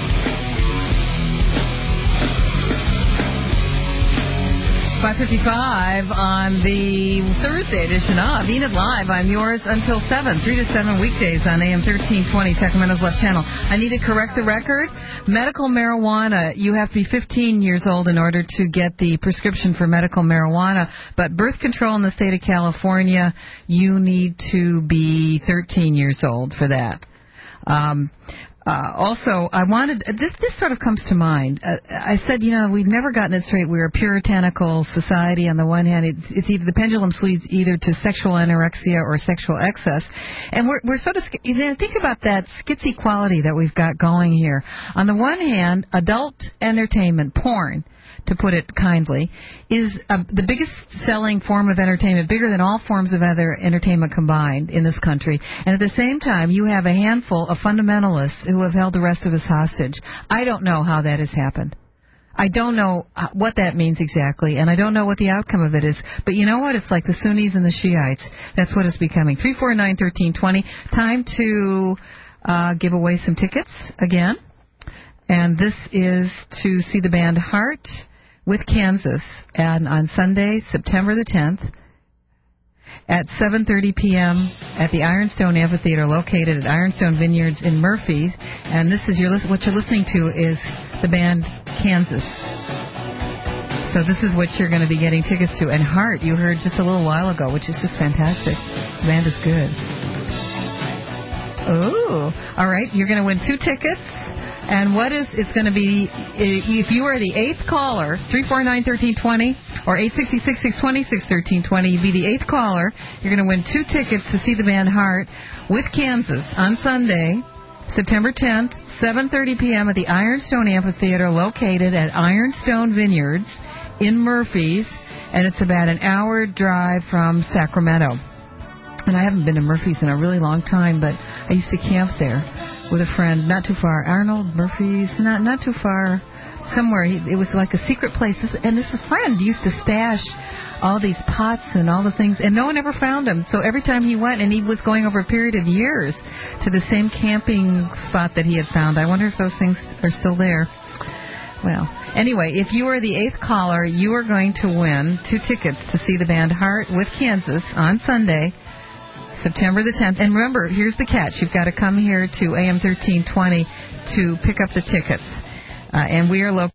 five fifty-five on the Thursday edition of Enid Live. I'm yours until seven, three to seven weekdays on A M thirteen twenty, Sacramento's Left Channel. I need to correct the record. Medical marijuana, you have to be fifteen years old in order to get the prescription for medical marijuana. But birth control in the state of California, you need to be thirteen years old for that. Um, Uh, also, I wanted, this this sort of comes to mind. Uh, I said, you know, we've never gotten it straight. We're a puritanical society. On the one hand, it's, it's either the pendulum swings either to sexual anorexia or sexual excess. And we're, we're sort of, you know, think about that schizzy quality that we've got going here. On the one hand, adult entertainment, porn, to put it kindly, is uh, the biggest selling form of entertainment, bigger than all forms of other entertainment combined in this country. And at the same time, you have a handful of fundamentalists who have held the rest of us hostage. I don't know how that has happened. I don't know what that means exactly, and I don't know what the outcome of it is. But you know what? It's like the Sunnis and the Shiites. That's what it's becoming. three four nine, one three two zero. Time to uh, give away some tickets again. And this is to see the band Heart with Kansas, and on Sunday, September the tenth, at seven thirty p.m. at the Ironstone Amphitheater, located at Ironstone Vineyards in Murphy. And this is your what you're listening to is the band Kansas. So this is what you're going to be getting tickets to. And Heart, you heard just a little while ago, which is just fantastic. The band is good. Oh, all right. You're going to win two tickets. And what is it's going to be, if you are the eighth caller, three four nine, one three two zero, or eight six six, six two six, one three two zero, you'd be the eighth caller. You're going to win two tickets to see the band Heart with Kansas on Sunday, September tenth, seven thirty p.m. at the Ironstone Amphitheater, located at Ironstone Vineyards in Murphy's. And it's about an hour drive from Sacramento. And I haven't been to Murphy's in a really long time, but I used to camp there with a friend, not too far. Arnold Murphy's, not not too far, somewhere. He, it was like a secret place. This, and this friend used to stash all these pots and all the things, and no one ever found him. So every time he went, and he was going over a period of years to the same camping spot that he had found. I wonder if those things are still there. Well, anyway, if you are the eighth caller, you are going to win two tickets to see the band Heart with Kansas on Sunday, September the tenth. And remember, here's the catch. You've got to come here to A M thirteen twenty to pick up the tickets. Uh, and we are located.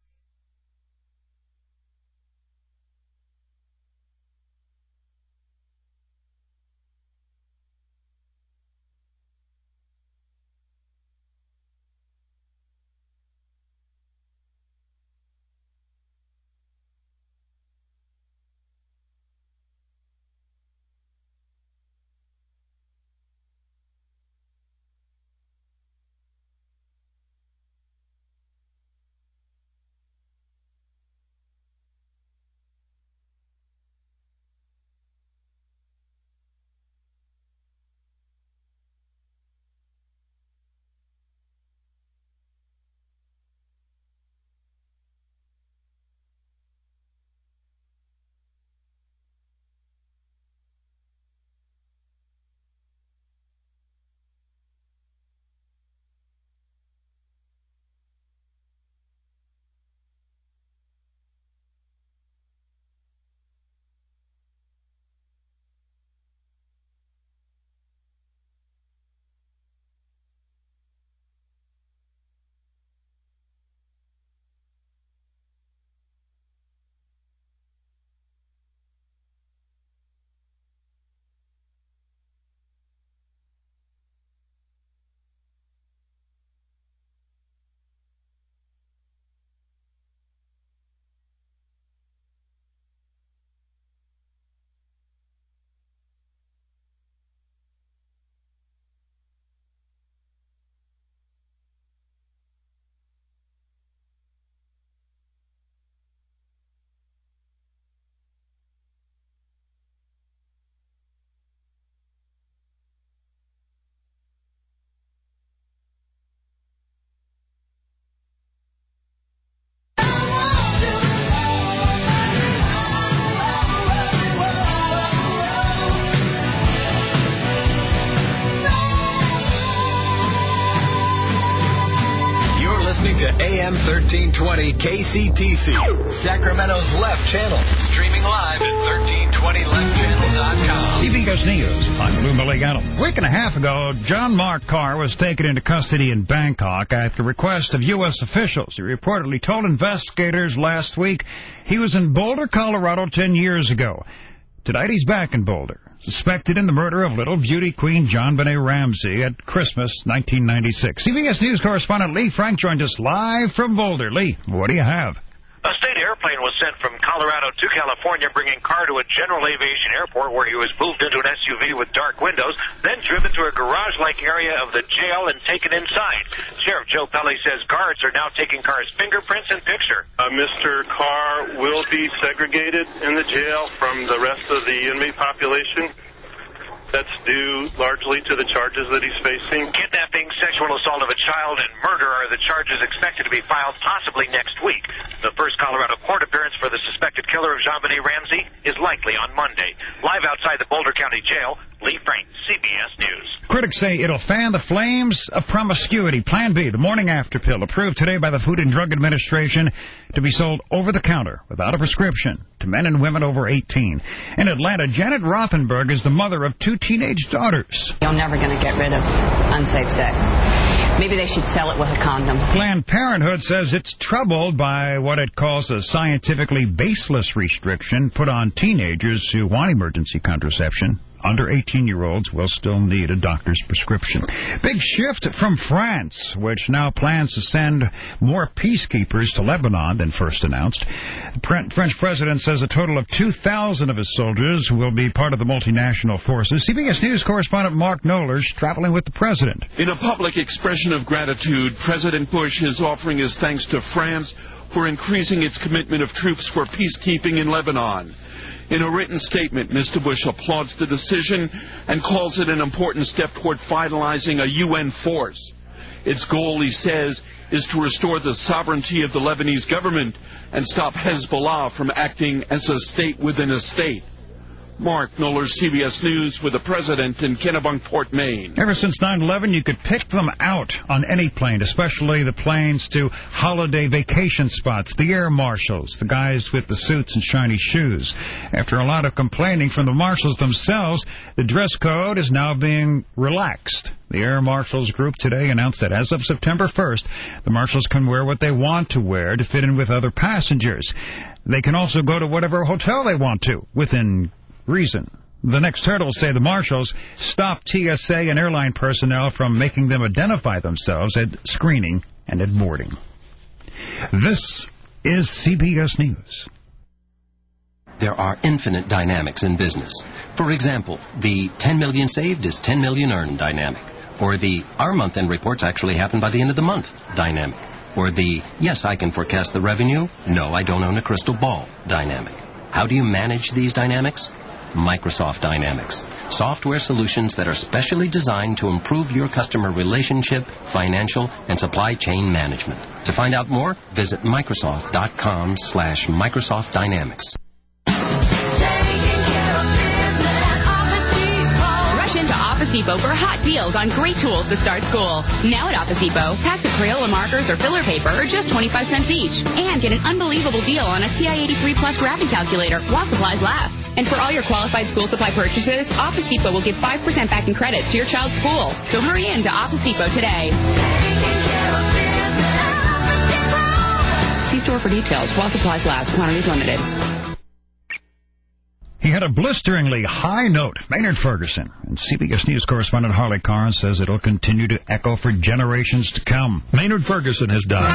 A M thirteen twenty K C T C, Sacramento's Left Channel. Streaming live at thirteen twenty left channel dot com. C B S News, I'm Lou Maligano. A week and a half ago, John Mark Carr was taken into custody in Bangkok at the request of U S officials. He reportedly told investigators last week he was in Boulder, Colorado ten years ago. Tonight he's back in Boulder, suspected in the murder of little beauty queen JonBenét Ramsey at Christmas nineteen ninety-six. C B S News correspondent Lee Frank joined us live from Boulder. Lee, what do you have? A state airplane was sent from Colorado to California, bringing Carr to a general aviation airport where he was moved into an S U V with dark windows, then driven to a garage-like area of the jail and taken inside. Sheriff Joe Pelley says guards are now taking Carr's fingerprints and picture. Uh, Mister Carr will be segregated in the jail from the rest of the inmate population. That's due largely to the charges that he's facing. Kidnapping, sexual assault of a child, and murder are the charges expected to be filed possibly next week. The first Colorado court appearance for the suspected killer of JonBenét Ramsey is likely on Monday. Live outside the Boulder County Jail, Lee Frank, C B S News. Critics say it'll fan the flames of promiscuity. Plan B, the morning after pill, approved today by the Food and Drug Administration to be sold over the counter without a prescription to men and women over eighteen. In Atlanta, Janet Rothenberg is the mother of two teenage daughters. You're never going to get rid of unsafe sex. Maybe they should sell it with a condom. Planned Parenthood says it's troubled by what it calls a scientifically baseless restriction put on teenagers who want emergency contraception. Under eighteen-year-olds will still need a doctor's prescription. Big shift from France, which now plans to send more peacekeepers to Lebanon than first announced. The French president says a total of two thousand of his soldiers will be part of the multinational forces. C B S News correspondent Mark Nollers traveling with the president. In a public expression of gratitude, President Bush is offering his thanks to France for increasing its commitment of troops for peacekeeping in Lebanon. In a written statement, Mister Bush applauds the decision and calls it an important step toward finalizing a U N force. Its goal, he says, is to restore the sovereignty of the Lebanese government and stop Hezbollah from acting as a state within a state. Mark Nollers, C B S News, with the president in Kennebunkport, Maine. Ever since nine eleven, you could pick them out on any plane, especially the planes to holiday vacation spots, the air marshals, the guys with the suits and shiny shoes. After a lot of complaining from the marshals themselves, the dress code is now being relaxed. The Air Marshals Group today announced that as of September first, the marshals can wear what they want to wear to fit in with other passengers. They can also go to whatever hotel they want to, within reason. The next hurdle, say the marshals, stop T S A and airline personnel from making them identify themselves at screening and at boarding. This is C B S News. There are infinite dynamics in business. For example, the ten million saved is ten million earned dynamic. Or the our month-end reports actually happen by the end of the month dynamic. Or the yes, I can forecast the revenue, no, I don't own a crystal ball dynamic. How do you manage these dynamics? Microsoft Dynamics. Software solutions that are specially designed to improve your customer relationship, financial, and supply chain management. To find out more, visit Microsoft.com slash Microsoft Dynamics. Office Depot for hot deals on great tools to start school. Now at Office Depot, packs of Crayola markers or filler paper are just twenty-five cents each. And get an unbelievable deal on a T I eighty-three Plus graphing calculator while supplies last. And for all your qualified school supply purchases, Office Depot will give five percent back in credits to your child's school. So hurry in to Office Depot today. See store for details while supplies last. Quantities limited. He had a blisteringly high note. Maynard Ferguson. And C B S News correspondent Harley Carnes says it'll continue to echo for generations to come. Maynard Ferguson has died.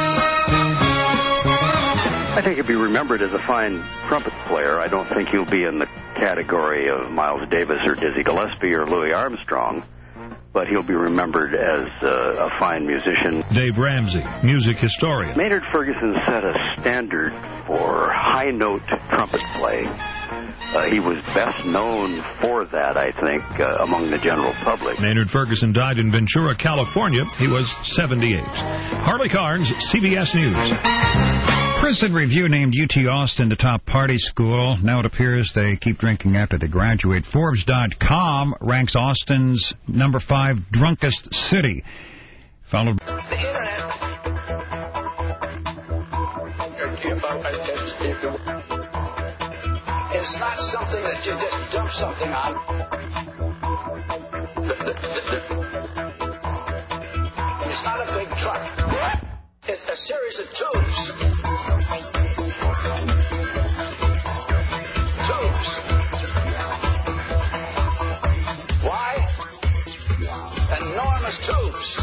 I think he'll be remembered as a fine trumpet player. I don't think he'll be in the category of Miles Davis or Dizzy Gillespie or Louis Armstrong, but he'll be remembered as uh, a fine musician. Dave Ramsey, music historian. Maynard Ferguson set a standard for high-note trumpet play. Uh, he was best known for that, I think, uh, among the general public. Maynard Ferguson died in Ventura, California. He was seventy-eight. Harley Carnes, C B S News. Prison Review named U T Austin the top party school. Now it appears they keep drinking after they graduate. Forbes dot com ranks Austin's number five drunkest city. Followed. The internet you, uh, it's, it, it's not something that you just dump something on. The, the, the, the, it's not a big truck. It's a series of tubes. Tubes. Why? Enormous tubes.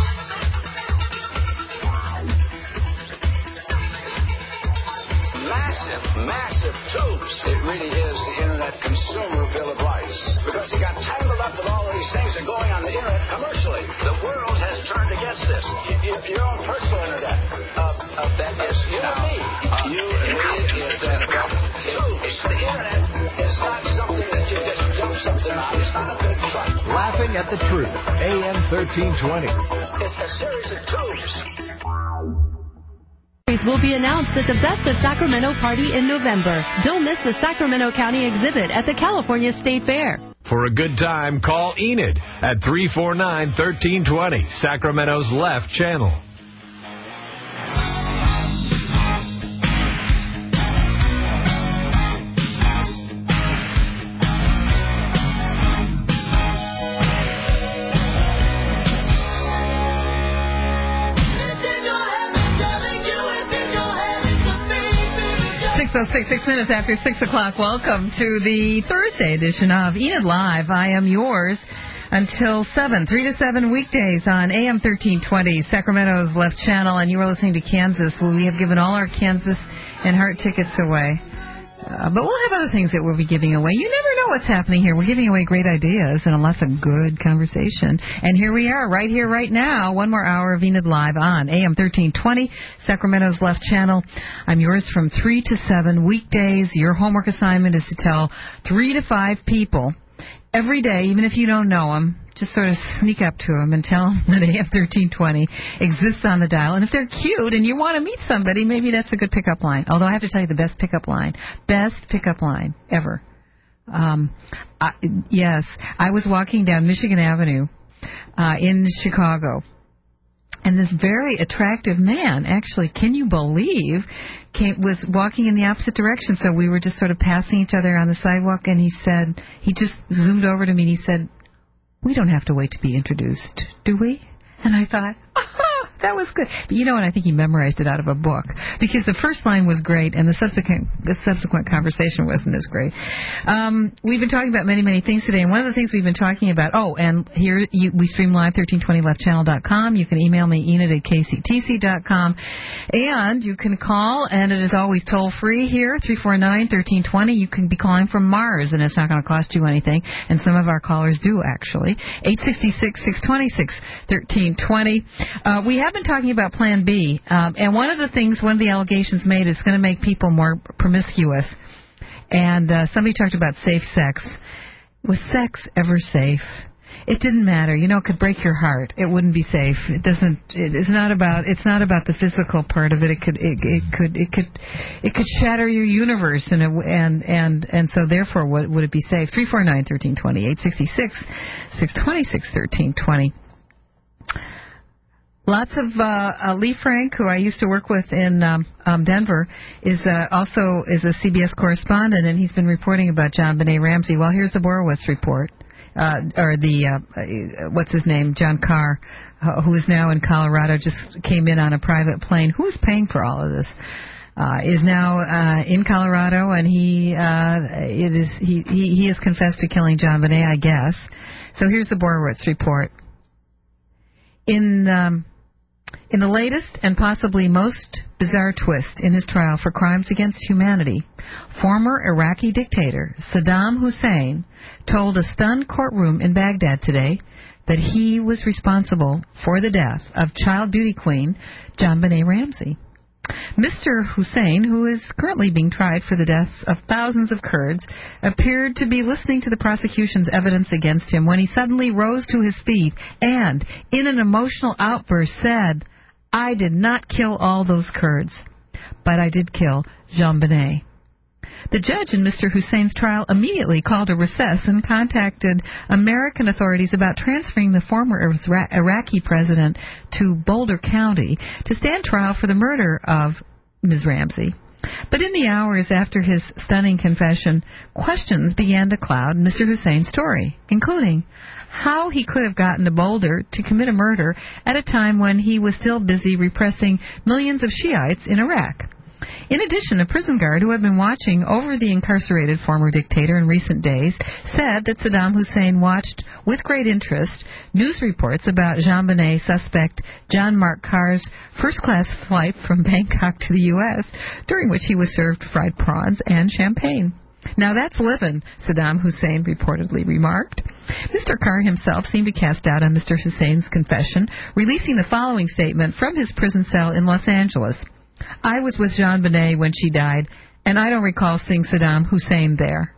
Massive, massive tubes. It really is the Internet Consumer Bill of Rights. Because you got tangled up with all of these things that are going on the Internet commercially. The world has turned against this. You, you, your own personal Internet. Uh, uh, that is, you and me. Uh, you and me is uh, tubes. The Internet is not something that you just dump something on. It's not a big truck. Laughing at the Truth, A M thirteen twenty. It's a series of tubes. Will be announced at the Best of Sacramento party in November. Don't miss the Sacramento County exhibit at the California State Fair. For a good time, call Enid at three four nine, one three two zero, Sacramento's Left Channel. So six, six minutes after six o'clock. Welcome to the Thursday edition of Enid Live. I am yours until seven, three to seven weekdays on A M thirteen twenty, Sacramento's Left Channel. And you are listening to Kansas. Well, we have given all our Kansas and Heart tickets away. Uh, but we'll have other things that we'll be giving away. You never know what's happening here. We're giving away great ideas and lots of good conversation. And here we are, right here, right now. One more hour of Enid Live on A M thirteen twenty, Sacramento's Left Channel. I'm yours from three to seven weekdays. Your homework assignment is to tell three to five people every day, even if you don't know them. Just sort of sneak up to them and tell them that A M thirteen twenty exists on the dial. And if they're cute and you want to meet somebody, maybe that's a good pickup line. Although I have to tell you the best pickup line. Best pickup line ever. Um, I, yes, I was walking down Michigan Avenue uh, in Chicago. And this very attractive man, actually, can you believe, came, was walking in the opposite direction. So we were just sort of passing each other on the sidewalk. And he said, he just zoomed over to me and he said, "We don't have to wait to be introduced, do we?" And I thought, oh, that was good. But you know what? I think he memorized it out of a book. Because the first line was great, and the subsequent the subsequent conversation wasn't as great. Um, we've been talking about many, many things today, and one of the things we've been talking about, oh, and here you, we stream live, thirteen twenty left channel dot com. You can email me, Enid at K C T C dot com. And you can call, and it is always toll-free here, three four nine, one three two zero. You can be calling from Mars, and it's not going to cost you anything. And some of our callers do, actually. eight six six, six two six, one three two zero. Uh, we have been talking about Plan B, um, and one of the things, one of the allegations made is going to make people more promiscuous. And uh, somebody talked about safe sex. Was sex ever safe? It didn't matter. You know, it could break your heart. It wouldn't be safe. It doesn't. It is not about. It's not about the physical part of it. It could. It, it could. It could. It could shatter your universe, and and and and so therefore, what would it be safe? Three four nine thirteen twenty eight sixty six six twenty six thirteen twenty. Lots of uh, uh, Lee Frank, who I used to work with in um, um, Denver, is uh, also is a C B S correspondent, and he's been reporting about JonBenét Ramsey. Well, here's the Borowitz report. Uh, or the, uh, what's his name, John Carr, uh, who is now in Colorado, just came in on a private plane. Who is paying for all of this? Uh, is now uh, in Colorado, and he uh, it is he, he he has confessed to killing JonBenét, I guess. So here's the Borowitz report. In um, in the latest and possibly most bizarre twist in his trial for crimes against humanity, former Iraqi dictator Saddam Hussein told a stunned courtroom in Baghdad today that he was responsible for the death of child beauty queen JonBenét Ramsey. Mister Hussein, who is currently being tried for the deaths of thousands of Kurds, appeared to be listening to the prosecution's evidence against him when he suddenly rose to his feet and, in an emotional outburst, said, "I did not kill all those Kurds, but I did kill JonBenét." The judge in Mister Hussein's trial immediately called a recess and contacted American authorities about transferring the former Iraqi president to Boulder County to stand trial for the murder of Miz Ramsey. But in the hours after his stunning confession, questions began to cloud Mister Hussein's story, including how he could have gotten to Boulder to commit a murder at a time when he was still busy repressing millions of Shiites in Iraq. In addition, a prison guard who had been watching over the incarcerated former dictator in recent days said that Saddam Hussein watched with great interest news reports about JonBenét suspect John Mark Carr's first-class flight from Bangkok to the U S, during which he was served fried prawns and champagne. Now that's livin', Saddam Hussein reportedly remarked. Mister Carr himself seemed to cast doubt on Mister Hussein's confession, releasing the following statement from his prison cell in Los Angeles. I was with JonBenét when she died, and I don't recall seeing Saddam Hussein there.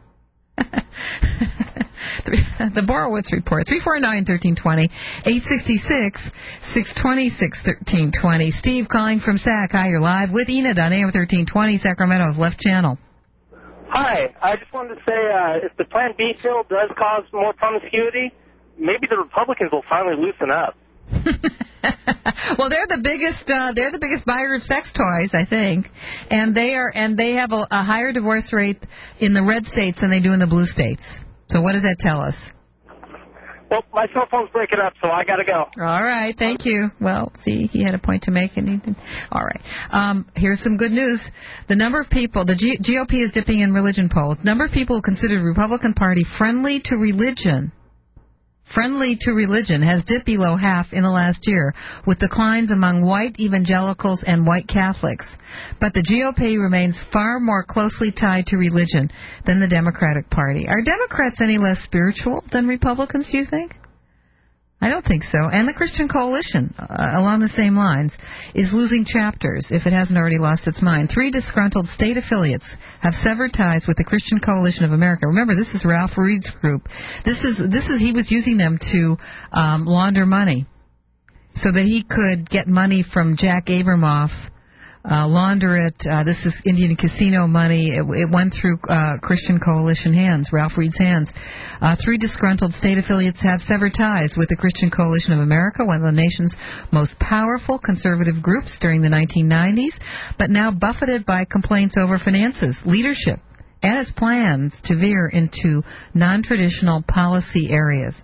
The Borowitz Report, three four nine, one three two zero, eight six six, six two six, one three two zero. Steve calling from Sac. Hi, you're live with Enid on A M thirteen twenty, Sacramento's left channel. Hi, I just wanted to say uh, if the Plan B bill does cause more promiscuity, maybe the Republicans will finally loosen up. Well, they're the biggest. Uh, they're the biggest buyer of sex toys, I think, and they are, and they have a, a higher divorce rate in the red states than they do in the blue states. So, what does that tell us? Well, my cell phone's breaking up, so I gotta go. All right, thank you. Well, see, he had a point to make, and he didn't. All right, um, here's some good news. The number of people, the G- GOP is dipping in religion polls. Number of people who consider the Republican Party friendly to religion. Friendly to religion has dipped below half in the last year, with declines among white evangelicals and white Catholics. But the G O P remains far more closely tied to religion than the Democratic Party. Are Democrats any less spiritual than Republicans, do you think? I don't think so. And the Christian Coalition, uh, along the same lines, is losing chapters, if it hasn't already lost its mind. Three disgruntled state affiliates have severed ties with the Christian Coalition of America. Remember, this is Ralph Reed's group. This is this is he was using them to um, launder money so that he could get money from Jack Abramoff, uh, launder it. Uh, this is Indian casino money. It, it went through uh, Christian Coalition hands, Ralph Reed's hands. Uh, three disgruntled state affiliates have severed ties with the Christian Coalition of America, one of the nation's most powerful conservative groups during the nineteen nineties, but now buffeted by complaints over finances, leadership, and its plans to veer into non-traditional policy areas.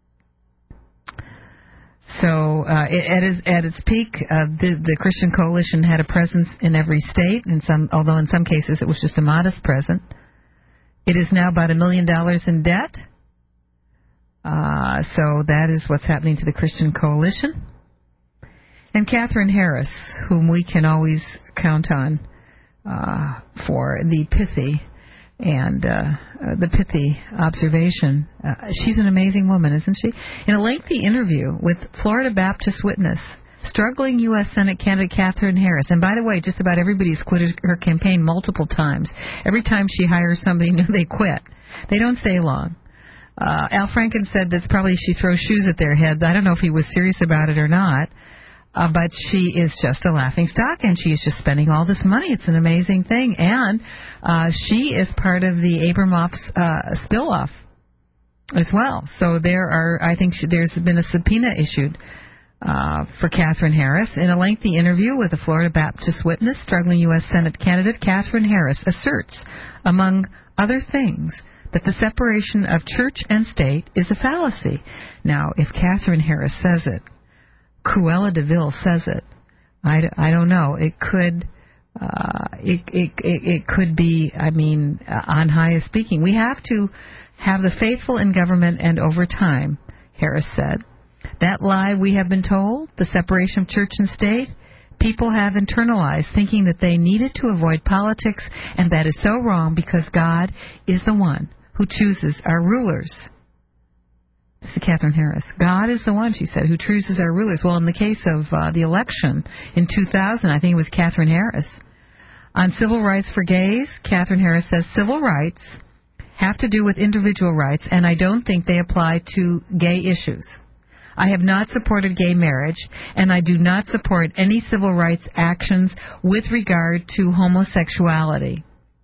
So uh, it, at, its, at its peak, uh, the, the Christian Coalition had a presence in every state, in some, although in some cases it was just a modest presence. It is now about a million dollars in debt. Uh, so that is what's happening to the Christian Coalition. And Catherine Harris, whom we can always count on uh, for the pithy and uh, uh, the pithy observation. Uh, she's an amazing woman, isn't she? In a lengthy interview with Florida Baptist witness, struggling U S Senate candidate Catherine Harris, and by the way, just about everybody's quit her campaign multiple times. Every time she hires somebody new, they quit. They don't stay long. Uh, Al Franken said that's probably she throws shoes at their heads. I don't know if he was serious about it or not. Uh, but she is just a laughing stock, and she is just spending all this money. It's an amazing thing. And uh, she is part of the Abramoff's uh, spill-off as well. So there are, I think she, there's been a subpoena issued uh, for Catherine Harris. In a lengthy interview with a Florida Baptist witness, struggling U S Senate candidate Catherine Harris asserts, among other things, that the separation of church and state is a fallacy. Now, if Catherine Harris says it, Cruella de Vil says it. I, I don't know. It could uh, it, it it it could be. I mean, uh, on high is speaking. We have to have the faithful in government, and over time, Harris said, that lie we have been told, the separation of church and state, people have internalized, thinking that they needed to avoid politics, and that is so wrong because God is the one who chooses our rulers. This is Catherine Harris. God is the one, she said, who chooses our rulers. Well, in the case of uh, the election in two thousand, I think it was Catherine Harris. On civil rights for gays, Catherine Harris says civil rights have to do with individual rights, and I don't think they apply to gay issues. I have not supported gay marriage, and I do not support any civil rights actions with regard to homosexuality.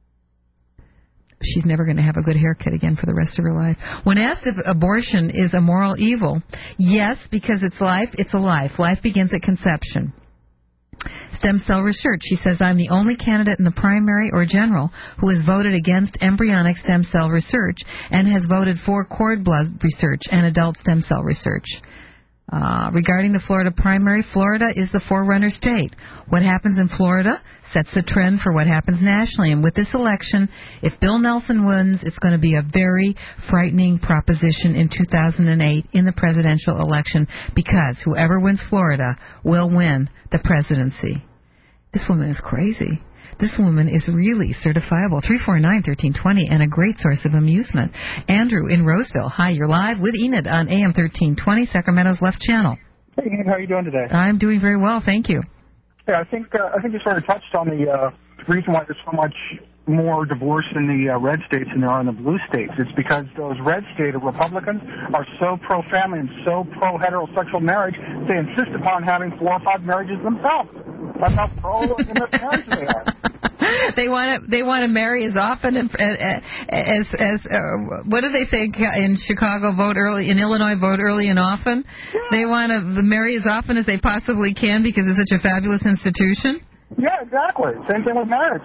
She's never going to have a good haircut again for the rest of her life. When asked if abortion is a moral evil, yes, because it's life, it's a life. Life begins at conception. stem cell research. She says, I'm the only candidate in the primary or general who has voted against embryonic stem cell research and has voted for cord blood research and adult stem cell research. Uh, regarding the Florida primary, Florida is the forerunner state. What happens in Florida sets the trend for what happens nationally. And with this election, if Bill Nelson wins, it's going to be a very frightening proposition in two thousand eight in the presidential election, because whoever wins Florida will win the presidency. This woman is crazy. This woman is really certifiable. three four nine, one three two zero and a great source of amusement. Andrew in Roseville. Hi, you're live with Enid on A M thirteen twenty, Sacramento's Left Channel. Hey, Enid, how are you doing today? I'm doing very well, thank you. Yeah, I think uh, I think you sort of touched on the uh, reason why there's so much more divorce in the uh, red states than there are in the blue states. It's because those red state Republicans are so pro-family and so pro-heterosexual marriage, they insist upon having four or five marriages themselves. That's how pro-marriage they are. They want to. They want to marry as often and, uh, as as. Uh, what do they say in Chicago? Vote early. In Illinois, vote early and often. Yeah. They want to marry as often as they possibly can because it's such a fabulous institution. Yeah, exactly. Same thing with marriage.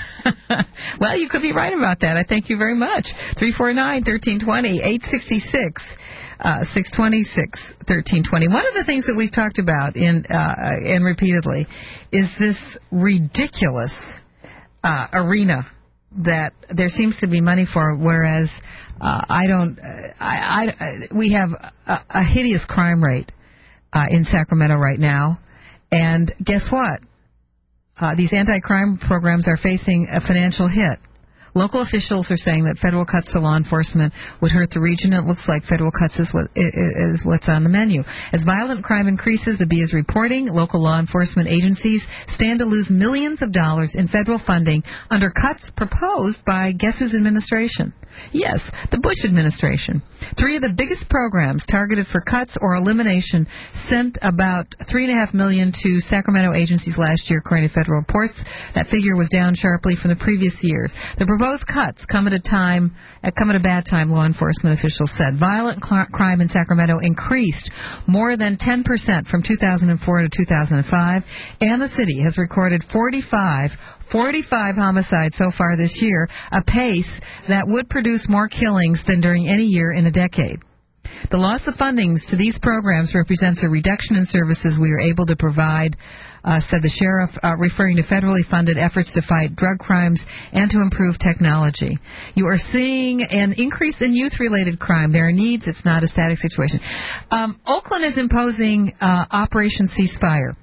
Well, you could be right about that. I thank you very much. three four nine, one three two zero, eight six six, six two six, one three two zero. One of the things that we've talked about in uh, and repeatedly is this ridiculous uh, arena that there seems to be money for, whereas uh, I don't. I, I, we have a, a hideous crime rate uh, in Sacramento right now, and guess what? Uh, these anti-crime programs are facing a financial hit. Local officials are saying that federal cuts to law enforcement would hurt the region. It looks like federal cuts is, what, is what's on the menu. As violent crime increases, the B is reporting local law enforcement agencies stand to lose millions of dollars in federal funding under cuts proposed by guess whose administration? Yes, the Bush administration. Three of the biggest programs targeted for cuts or elimination sent about three point five million dollars to Sacramento agencies last year, according to federal reports. That figure was down sharply from the previous years. The proposed cuts come at a time, come at a bad time, law enforcement officials said. Violent cl- crime in Sacramento increased more than ten percent from two thousand four to two thousand five, and the city has recorded forty-five forty-five homicides so far this year, a pace that would produce more killings than during any year in a decade. The loss of fundings to these programs represents a reduction in services we are able to provide, uh, said the sheriff, uh, referring to federally funded efforts to fight drug crimes and to improve technology. You are seeing an increase in youth-related crime. There are needs. It's not a static situation. Um, Oakland is imposing uh, Operation Ceasefire,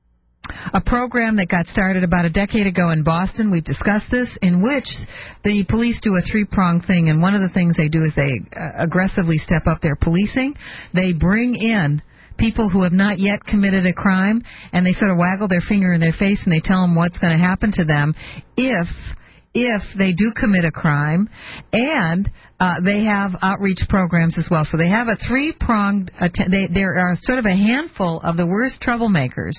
a program that got started about a decade ago in Boston. We've discussed this, in which the police do a three-pronged thing, and one of the things they do is they uh, aggressively step up their policing. They bring in people who have not yet committed a crime, and they sort of waggle their finger in their face, and they tell them what's going to happen to them if if they do commit a crime, and uh, they have outreach programs as well. So they have a three-pronged, att- they, there are sort of a handful of the worst troublemakers,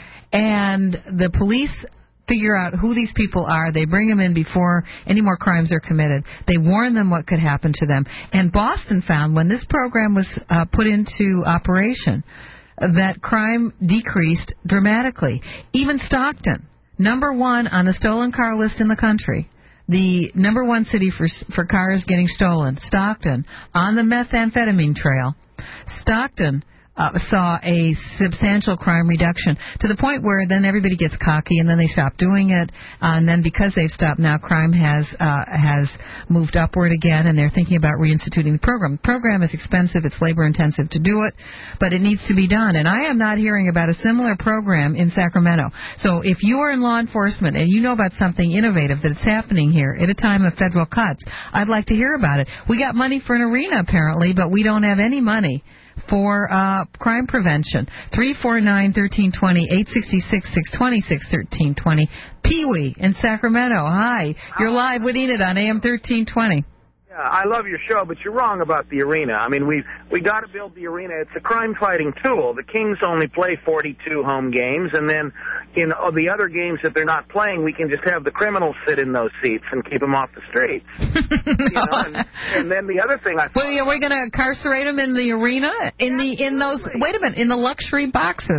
and the police figure out who these people are. They bring them in before any more crimes are committed. They warn them what could happen to them. And Boston found, when this program was uh, put into operation, that crime decreased dramatically. Even Stockton, number one on the stolen car list in the country, the number one city for for cars getting stolen, Stockton, on the methamphetamine trail, Stockton Uh, saw a substantial crime reduction, to the point where then everybody gets cocky and then they stop doing it, uh, and then because they've stopped now, crime has uh, has moved upward again, and they're thinking about reinstituting the program. The program is expensive, it's labor intensive to do it, but it needs to be done, and I am not hearing about a similar program in Sacramento. So if you are in law enforcement and you know about something innovative that's happening here at a time of federal cuts, I'd like to hear about it. We got money for an arena apparently, but we don't have any money for uh, crime prevention. three four nine, one three two zero, eight six six, six two six, one three two zero. Pee-wee in Sacramento. Hi. You're live with Enid on A M thirteen twenty. Yeah, I love your show, but you're wrong about the arena. I mean, we we got to build the arena. It's a crime-fighting tool. The Kings only play forty-two home games, and then in the other games that they're not playing, we can just have the criminals sit in those seats and keep them off the streets. you know, and, and then the other thing I thought, well, are we going to incarcerate them in the arena? In the in those? Wait a minute, in the luxury boxes.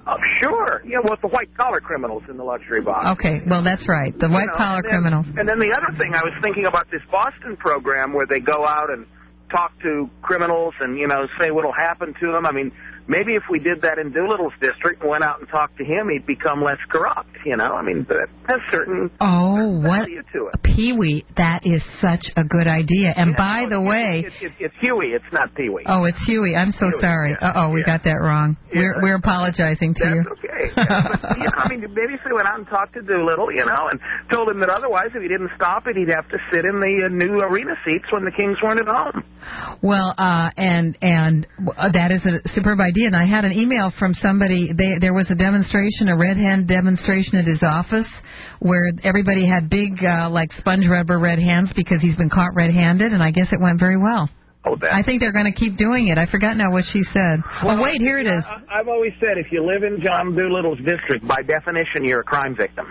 Oh, sure. Yeah, well, it's the white-collar criminals in the luxury box. Okay, well, that's right. The white-collar you know, and then, criminals. And then the other thing, I was thinking about this Boston program where they go out and talk to criminals and, you know, say what'll happen to them. I mean, maybe if we did that in Doolittle's district and went out and talked to him, he'd become less corrupt, you know? I mean, that has certain oh, what? value to it. Pee-wee, that is such a good idea. And yeah, by no, the it's, way... It's, it's, it's Huey, it's not Pee-wee. Oh, it's Huey. I'm so Huey, sorry. yeah, Uh-oh, we yeah. got that wrong. Yeah, we're we're apologizing to that's you. That's okay. Yeah, but, you know, I mean, maybe if they went out and talked to Doolittle, you know, and told him that otherwise, if he didn't stop it, he'd have to sit in the uh, new arena seats when the Kings weren't at home. Well, uh, and and uh, that is a superb idea. And I had an email from somebody. They, there was a demonstration, a red hand demonstration at his office, where everybody had big, uh, like sponge rubber red hands because he's been caught red-handed, and I guess it went very well. Oh, that. I think they're going to keep doing it. I forgot now what she said. Well, oh, wait, here it is. I, I've always said if you live in John Doolittle's district, by definition, you're a crime victim.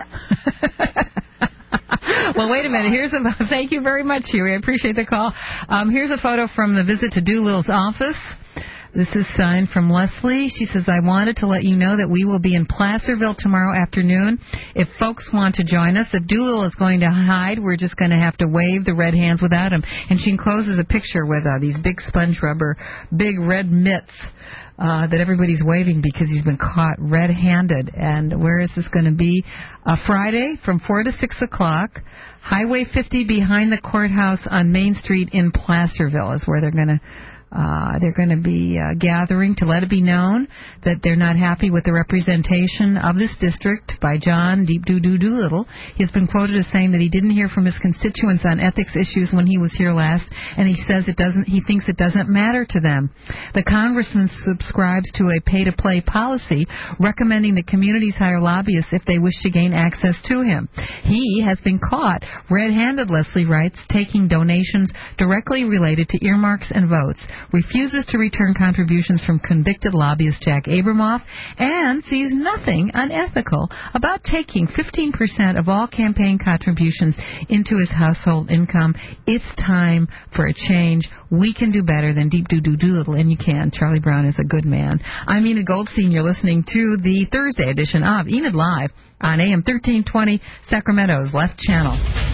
Well, wait a minute. Here's a thank you very much, Huey. I appreciate the call. Um, here's a photo from the visit to Doolittle's office. This is signed from Leslie. She says, I wanted to let you know that we will be in Placerville tomorrow afternoon. If folks want to join us, if Doolittle is going to hide, we're just going to have to wave the red hands without him. And she encloses a picture with uh, these big sponge rubber, big red mitts uh, that everybody's waving because he's been caught red-handed. And where is this going to be? Uh, Friday from four to six o'clock. Highway fifty behind the courthouse on Main Street in Placerville is where they're going to Uh, they're going to be uh, gathering to let it be known that they're not happy with the representation of this district by John Deep Doo Doo Doolittle. He has been quoted as saying that he didn't hear from his constituents on ethics issues when he was here last, and he says it doesn't. He thinks it doesn't matter to them. The congressman subscribes to a pay-to-play policy, recommending that communities hire lobbyists if they wish to gain access to him. He has been caught red-handed, Leslie writes, taking donations directly related to earmarks and votes, refuses to return contributions from convicted lobbyist Jack Abramoff, and sees nothing unethical about taking fifteen percent of all campaign contributions into his household income. It's time for a change. We can do better than Deep Doo Doo Doolittle, and you can. Charlie Brown is a good man. I'm Enid Goldstein. You're listening to the Thursday edition of Enid Live on A M thirteen twenty, Sacramento's Left Channel.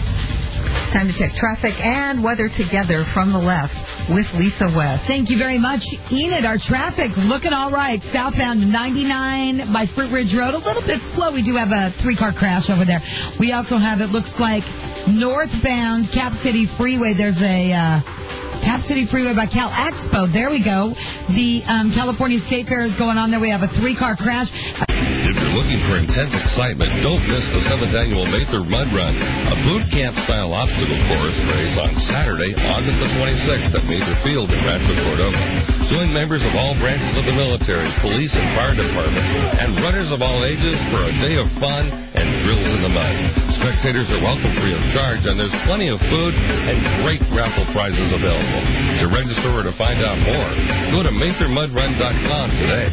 Time to check traffic and weather together from the left with Lisa West. Thank you very much, Enid. Our traffic looking all right. Southbound ninety-nine by Fruit Ridge Road, a little bit slow. We do have a three-car crash over there. We also have, it looks like, northbound Cap City Freeway. There's a uh, Cap City Freeway by Cal Expo. There we go. The um, California State Fair is going on there. We have a three-car crash. If you're looking for intense excitement, don't miss the seventh Annual Mather Mud Run, a boot camp-style obstacle course race on Saturday, August the twenty-sixth at Mather Field in Rancho Cordova. Join members of all branches of the military, police, and fire departments, and runners of all ages for a day of fun and drills in the mud. Spectators are welcome free of charge, and there's plenty of food and great raffle prizes available. To register or to find out more, go to mather mud run dot com today.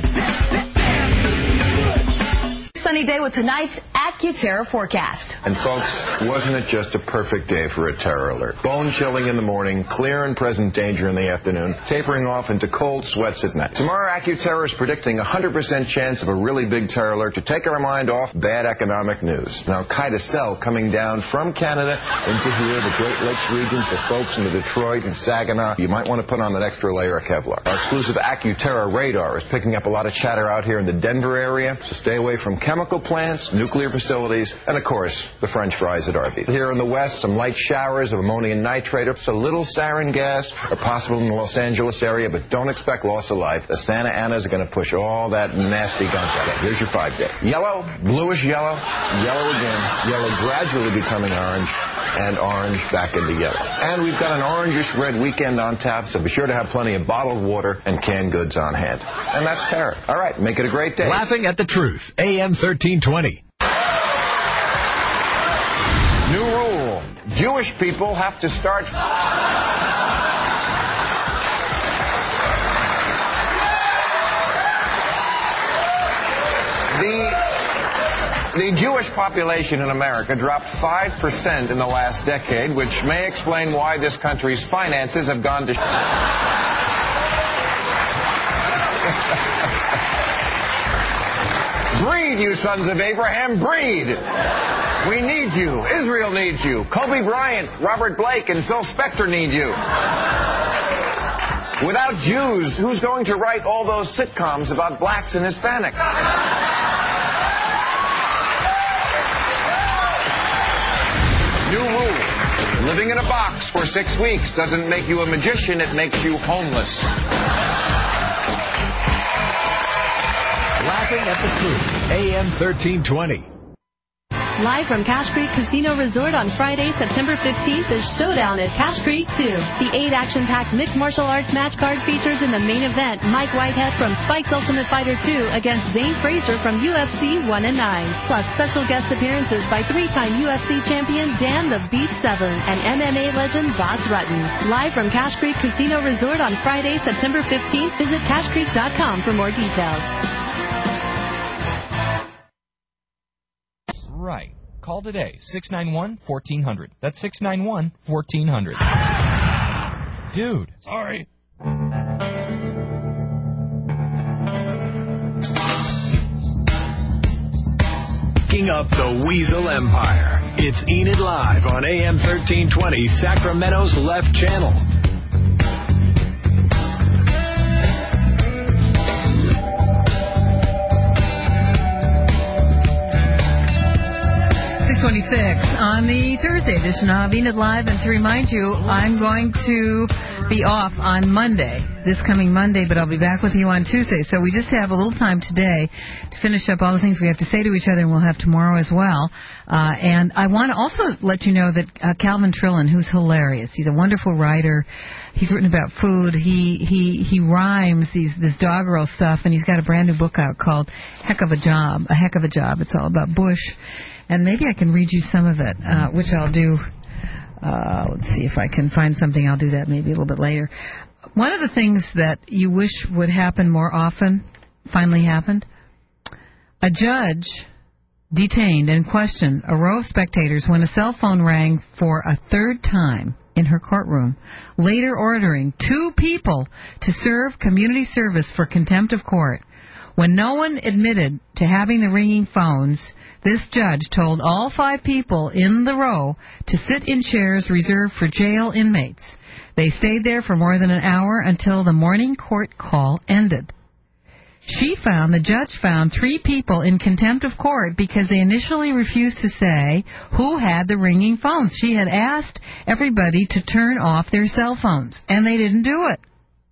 Sunny day with tonight's AccuTerror forecast. And folks, wasn't it just a perfect day for a terror alert? Bone chilling in the morning, clear and present danger in the afternoon, tapering off into cold sweats at night. Tomorrow, AccuTerror is predicting a one hundred percent chance of a really big terror alert to take our mind off bad economic news. An Al-Qaeda cell coming down from Canada into here, the Great Lakes region, so folks in the Detroit and Saginaw, you might want to put on that extra layer of Kevlar. Our exclusive AccuTerror radar is picking up a lot of chatter out here in the Denver area, so stay away from chemical plants, nuclear facilities, and of course, the French fries at Arby's. Here in the west, some light showers of ammonium nitrate, so little sarin gas are possible in the Los Angeles area, but don't expect loss of life. The Santa Anas are going to push all that nasty gunk out. Here's your five day. Yellow, bluish yellow, yellow again, yellow gradually becoming orange, and orange back into yellow. And we've got an orangish red weekend on tap, so be sure to have plenty of bottled water and canned goods on hand. And that's terror. All right, make it a great day. Laughing at the Truth, A M thirteen twenty. New rule. Jewish people have to start... The, the Jewish population in America dropped five percent in the last decade, which may explain why this country's finances have gone to... you sons of Abraham. Breed. We need you. Israel needs you. Kobe Bryant, Robert Blake, and Phil Spector need you. Without Jews, who's going to write all those sitcoms about blacks and Hispanics? New rule. Living in a box for six weeks doesn't make you a magician, it makes you homeless. Laughing at the Truth, A M thirteen twenty. Live from Cache Creek Casino Resort on Friday, September fifteenth is Showdown at Cache Creek two. The eight action-packed mixed martial arts match card features in the main event Mike Whitehead from Spike's Ultimate Fighter two against Zane Frazier from U F C one and nine. Plus special guest appearances by three-time U F C champion Dan the Beast Severn and M M A legend Boss Rutten. Live from Cache Creek Casino Resort on Friday, September fifteenth. Visit cache creek dot com for more details. Right. Call today, six nine one, one four zero zero. That's six nine one, one four zero zero. Dude. Sorry. King up the Weasel Empire. It's Enid Live on A M thirteen twenty, Sacramento's Left Channel. twenty-six on the Thursday edition of Enid Live. And to remind you, I'm going to be off on Monday, this coming Monday, but I'll be back with you on Tuesday. So we just have a little time today to finish up all the things we have to say to each other, and we'll have tomorrow as well. Uh, and I want to also let you know that uh, Calvin Trillin, who's hilarious, he's a wonderful writer. He's written about food. He he he rhymes these this doggerel stuff, and he's got a brand new book out called Heck of a Job. A Heck of a Job. It's all about Bush. And maybe I can read you some of it, uh, which I'll do. Uh, let's see if I can find something. I'll do that maybe a little bit later. One of the things that you wish would happen more often finally happened. A judge detained and questioned a row of spectators when a cell phone rang for a third time in her courtroom, later ordering two people to serve community service for contempt of court. When no one admitted to having the ringing phones, this judge told all five people in the row to sit in chairs reserved for jail inmates. They stayed there for more than an hour until the morning court call ended. She found, the judge found three people in contempt of court because they initially refused to say who had the ringing phones. She had asked everybody to turn off their cell phones, and they didn't do it.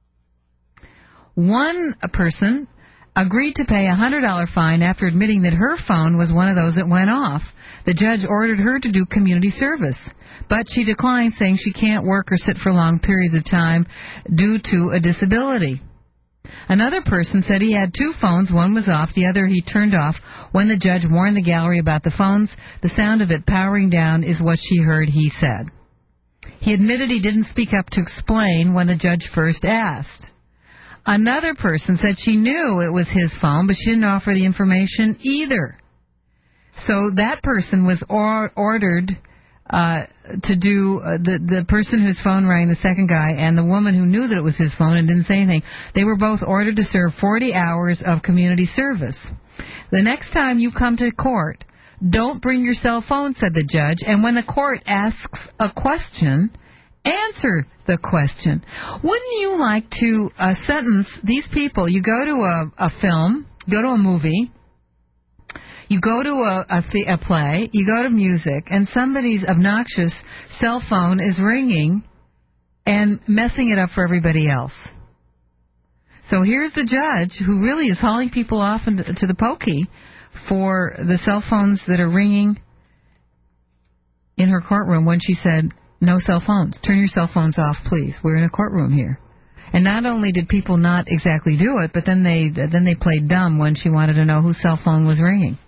One person agreed to pay a one hundred dollars fine after admitting that her phone was one of those that went off. The judge ordered her to do community service, but she declined, saying she can't work or sit for long periods of time due to a disability. Another person said he had two phones. One was off, the other he turned off. When the judge warned the gallery about the phones, the sound of it powering down is what she heard, he said. He admitted he didn't speak up to explain when the judge first asked. Another person said she knew it was his phone, but she didn't offer the information either. So that person was or- ordered uh, to do, uh, the, the person whose phone rang, the second guy, and the woman who knew that it was his phone and didn't say anything, they were both ordered to serve forty hours of community service. The next time you come to court, don't bring your cell phone, said the judge, and when the court asks a question, answer the question. Wouldn't you like to uh, sentence these people? You go to a, a film, go to a movie, you go to a, a, th- a play, you go to music, and somebody's obnoxious cell phone is ringing and messing it up for everybody else. So here's the judge who really is hauling people off into, to the pokey for the cell phones that are ringing in her courtroom when she said, no cell phones. Turn your cell phones off, please. We're in a courtroom here. And not only did people not exactly do it, but then they then they played dumb when she wanted to know whose cell phone was ringing.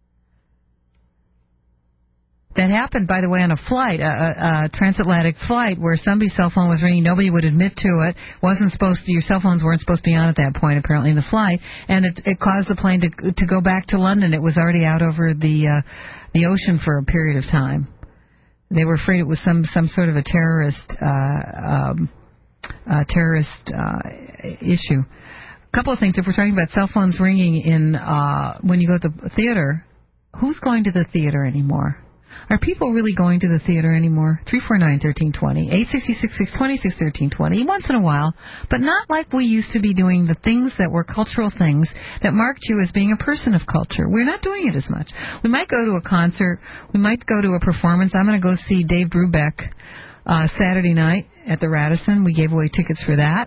That happened, by the way, on a flight, a, a, a transatlantic flight, where somebody's cell phone was ringing. Nobody would admit to it. Wasn't supposed to. Your cell phones weren't supposed to be on at that point, apparently, in the flight. And it, it caused the plane to to go back to London. It was already out over the uh, the ocean for a period of time. They were afraid it was some, some sort of a terrorist uh, um, uh, terrorist uh, issue. A couple of things. If we're talking about cell phones ringing in uh, when you go to the theater, who's going to the theater anymore? Are people really going to the theater anymore? three four nine, one three two zero, eight six six, six two six, one three two zero. Once in a while, but not like we used to be doing the things that were cultural things that marked you as being a person of culture. We're not doing it as much. We might go to a concert. We might go to a performance. I'm going to go see Dave Brubeck uh, Saturday night at the Radisson. We gave away tickets for that.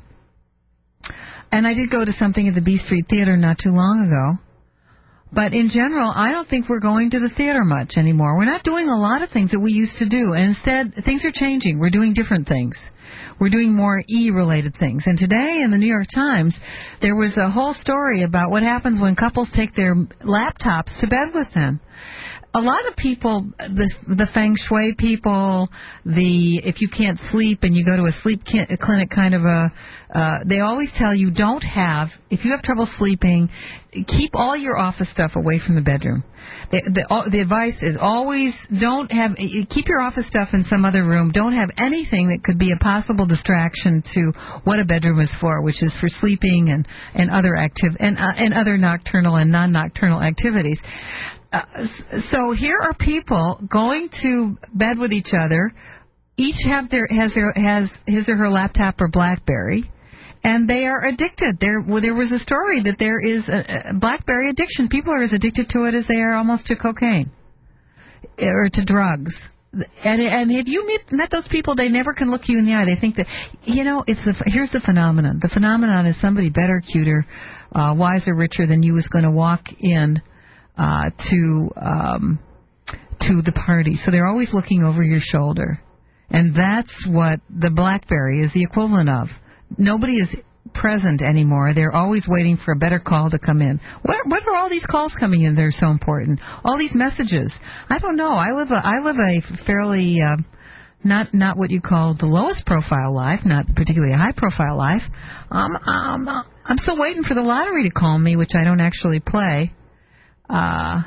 And I did go to something at the B Street Theater not too long ago. But in general, I don't think we're going to the theater much anymore. We're not doing a lot of things that we used to do. And instead, things are changing. We're doing different things. We're doing more E-related things. And today in the New York Times, there was a whole story about what happens when couples take their laptops to bed with them. A lot of people, the, the feng shui people, the if you can't sleep and you go to a sleep clinic kind of a, uh, they always tell you don't have, if you have trouble sleeping, keep all your office stuff away from the bedroom. The, the, the advice is always don't have, keep your office stuff in some other room. Don't have anything that could be a possible distraction to what a bedroom is for, which is for sleeping and, and other active and, uh, and other nocturnal and non-nocturnal activities. Uh, so here are people going to bed with each other. Each have their has their has his or her laptop or BlackBerry, and they are addicted. There, well, there was a story that there is a, a BlackBerry addiction. People are as addicted to it as they are almost to cocaine or to drugs. And and if you met, met those people, they never can look you in the eye. They think that, you know, it's the here's the phenomenon. The phenomenon is somebody better, cuter, uh, wiser, richer than you is going to walk in. Uh, to um, to the party. So they're always looking over your shoulder. And that's what the BlackBerry is the equivalent of. Nobody is present anymore. They're always waiting for a better call to come in. What, what are all these calls coming in that are so important? All these messages. I don't know. I live a, I live a fairly... Uh, Not not what you call the lowest profile life, not particularly a high profile life. Um, um, I'm still waiting for the lottery to call me, which I don't actually play. Uh,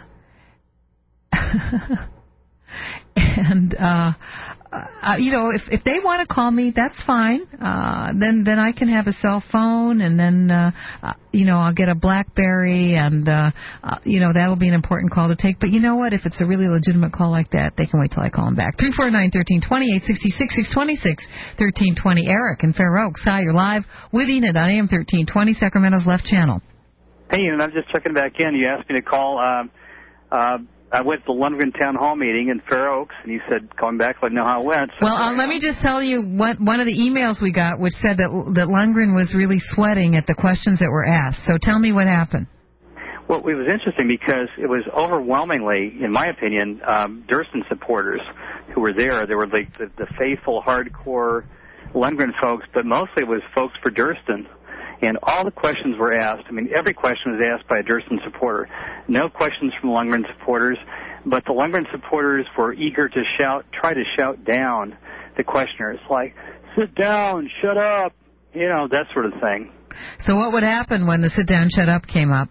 and, uh, uh, you know, if, if they want to call me, that's fine. Uh, then, then I can have a cell phone, and then, uh, uh, you know, I'll get a BlackBerry, and, uh, uh, you know, that'll be an important call to take. But you know what? If it's a really legitimate call like that, they can wait till I call them back. three four nine, one three two zero, eight six six, six two six, one three two zero. Eric in Fair Oaks. Hi, you're live with Enid on A M thirteen twenty, Sacramento's Left Channel. Hey, Ian, I'm just checking back in. You asked me to call. Um, uh, I went to the Lundgren Town Hall meeting in Fair Oaks, and you said, calling back, let me know how it went. So well, uh, let me just tell you what one of the emails we got, which said that that Lundgren was really sweating at the questions that were asked. So tell me what happened. Well, it was interesting because it was overwhelmingly, in my opinion, um, Durston supporters who were there. They were like the, the faithful, hardcore Lundgren folks, but mostly it was folks for Durston. And all the questions were asked. I mean, every question was asked by a Durston supporter. No questions from Lundgren supporters, but the Lundgren supporters were eager to shout, try to shout down the questioners, like, sit down, shut up, you know, that sort of thing. So what would happen when the sit down, shut up came up?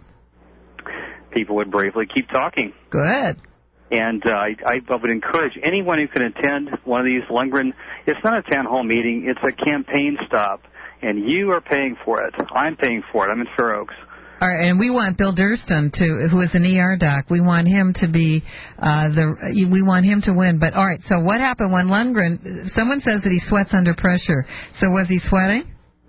People would bravely keep talking. Good. And uh, I, I would encourage anyone who can attend one of these Lundgren, it's not a town hall meeting, it's a campaign stop. And you are paying for it. I'm paying for it. I'm in Fair Oaks. All right, and we want Bill Durston to, who is an E R doc. We want him to be uh, the. We want him to win. But all right, so what happened when Lundgren? Someone says that he sweats under pressure. So was he sweating?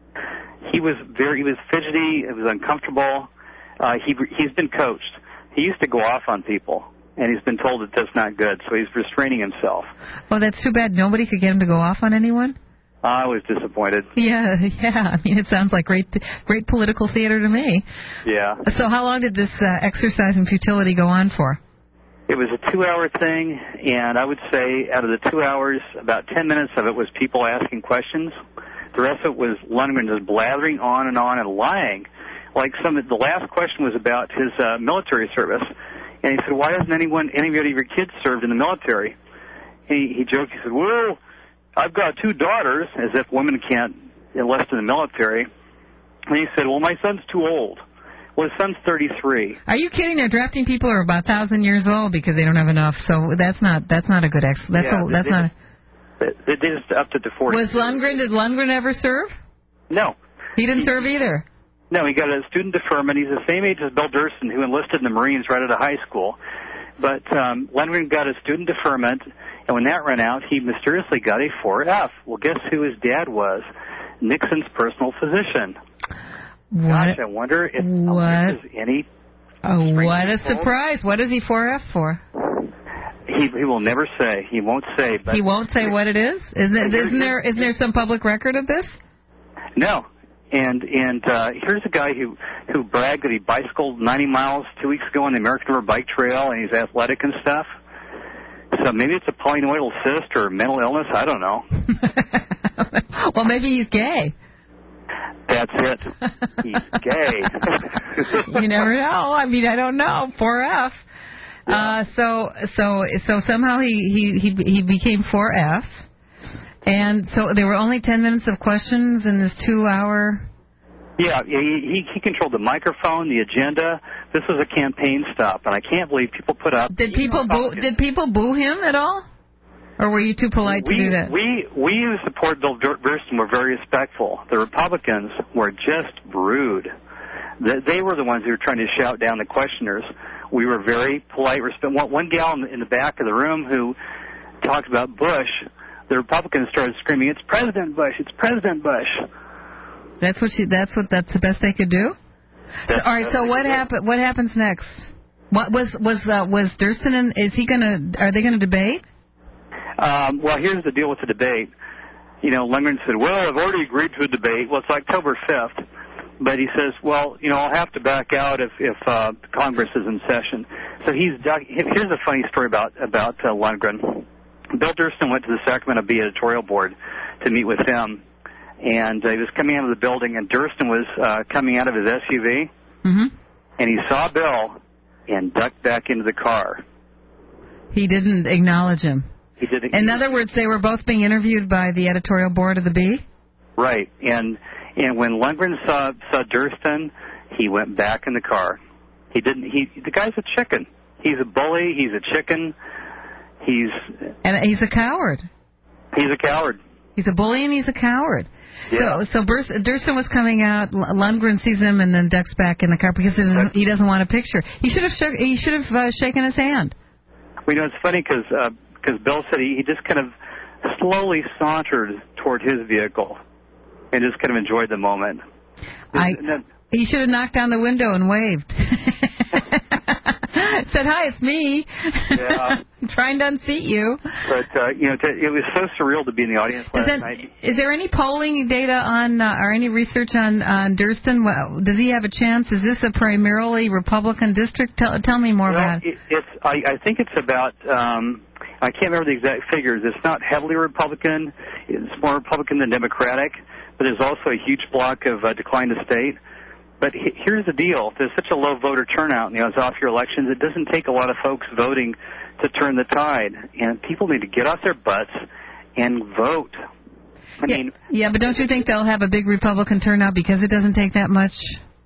He was very. He was fidgety. It was uncomfortable. Uh, he he's been coached. He used to go off on people, and he's been told that that's not good. So he's restraining himself. Oh, that's too bad. Nobody could get him to go off on anyone. I was disappointed. Yeah, yeah. I mean, it sounds like great, great political theater to me. Yeah. So how long did this uh, exercise in futility go on for? It was a two-hour thing, and I would say out of the two hours, about ten minutes of it was people asking questions. The rest of it was Lundgren just blathering on and on and lying. Like some, the last question was about his uh, military service, and he said, "Why hasn't anyone, any of your kids served in the military?" He, he joked. He said, "Well, I've got two daughters," as if women can't enlist in the military. And he said, "Well, my son's too old." Well, his son's thirty-three. Are you kidding? They're drafting people who are about a thousand years old because they don't have enough. So that's not that's not a good ex. That's yeah, a, that's they, not. They, they just upped it to forty. Was Lundgren? Did Lundgren ever serve? No. He didn't he, serve either. No, he got a student deferment. He's the same age as Bill Durston, who enlisted in the Marines right out of high school. But um, Lundgren got a student deferment, and when that ran out, he mysteriously got a four F. Well, guess who his dad was? Nixon's personal physician. What? Gosh, I wonder if what? there's any... Oh, what a surprise. What is he four F for? He he will never say. He won't say. But he won't say what it is? Isn't, isn't, there, isn't there some public record of this? No. And and uh, here's a guy who, who bragged that he bicycled ninety miles two weeks ago on the American River Bike Trail, and he's athletic and stuff. So maybe it's a polynoidal cyst or mental illness. I don't know. Well, maybe he's gay. That's it. He's gay. You never know. I mean, I don't know. four F. Yeah. Uh, so so so somehow he, he, he, he became four F. And so there were only ten minutes of questions in this two-hour... Yeah, he, he controlled the microphone, the agenda. This was a campaign stop, and I can't believe people put up... Did people boo, did people boo him at all? Or were you too polite we, to do that? We, we who support Bill Durston were very respectful. The Republicans were just rude. They were the ones who were trying to shout down the questioners. We were very polite. One, one gal in the, in the back of the room who talked about Bush... The Republicans started screaming, "It's President Bush! It's President Bush!" That's what she. That's what. That's the best they could do. So, all right. So what happen? What happens next? What was was uh, was Durston? In, is he gonna? Are they gonna debate? Um, well, here's the deal with the debate. You know, Lundgren said, "Well, I've already agreed to a debate." Well, it's October fifth, but he says, "Well, you know, I'll have to back out if if uh, Congress is in session." So he's. Here's a funny story about about uh, Lundgren. Bill Durston went to the Sacramento Bee editorial board to meet with him, and uh, he was coming out of the building, and Durston was uh, coming out of his S U V, mm-hmm. and he saw Bill and ducked back into the car. He didn't acknowledge him. He didn't. In other words, they were both being interviewed by the editorial board of the Bee? Right, and and when Lundgren saw, saw Durston, he went back in the car. He didn't. He the guy's a chicken. He's a bully. He's a chicken. He's and he's a coward. He's a coward. He's a bully and he's a coward. Yeah. So so Burs- Durston was coming out. Lundgren sees him and then ducks back in the car because he doesn't, he doesn't want a picture. He should have shook, he should have uh, shaken his hand. Well, you know, it's funny because uh, because Bill said he, he just kind of slowly sauntered toward his vehicle and just kind of enjoyed the moment. I, that, he should have knocked down the window and waved. Said, "Hi, it's me." Yeah. I'm trying to unseat you. But, uh, you know, to, it was so surreal to be in the audience last is that, night. Is there any polling data on, uh, or any research on, on Durston? Well, does he have a chance? Is this a primarily Republican district? Tell, tell me more well, about it. it. It's, I, I think it's about, um, I can't remember the exact figures. It's not heavily Republican. It's more Republican than Democratic. But there's also a huge block of uh, decline to state. But he, here's the deal. There's such a low voter turnout in these off-year elections, it doesn't take a lot of folks voting to turn the tide. And people need to get off their butts and vote. I yeah, mean, yeah, but don't you think they'll have a big Republican turnout because it doesn't take that much?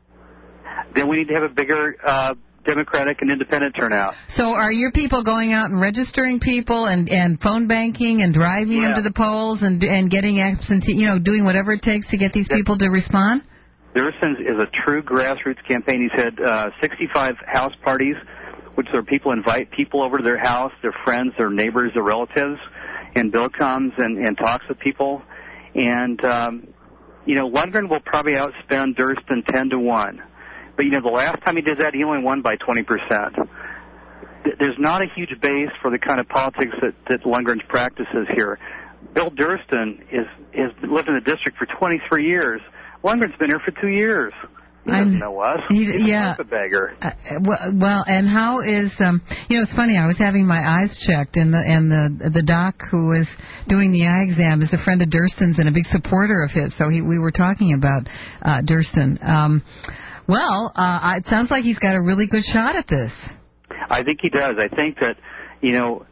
Then we need to have a bigger uh, Democratic and independent turnout. So are your people going out and registering people and, and phone banking and driving yeah. them to the polls and and getting absentee, you know, doing whatever it takes to get these people to respond? Durston is a true grassroots campaign. He's had uh, sixty-five house parties, which are people invite people over to their house, their friends, their neighbors, their relatives, and Bill comes and, and talks with people. And, um, you know, Lundgren will probably outspend Durston ten to one. But, you know, the last time he did that, he only won by twenty percent. There's not a huge base for the kind of politics that, that Lundgren's practices here. Bill Durston is, is lived in the district for twenty-three years. Lundgren's been here for two years. He doesn't know us. He, He's yeah. a beggar. Uh, well, well, and how is um? You know, it's funny. I was having my eyes checked, and the and the the doc who was doing the eye exam is a friend of Durston's and a big supporter of his. So he, we were talking about uh, Durston. Um, well, uh, it sounds like he's got a really good shot at this. I think he does. I think that you know,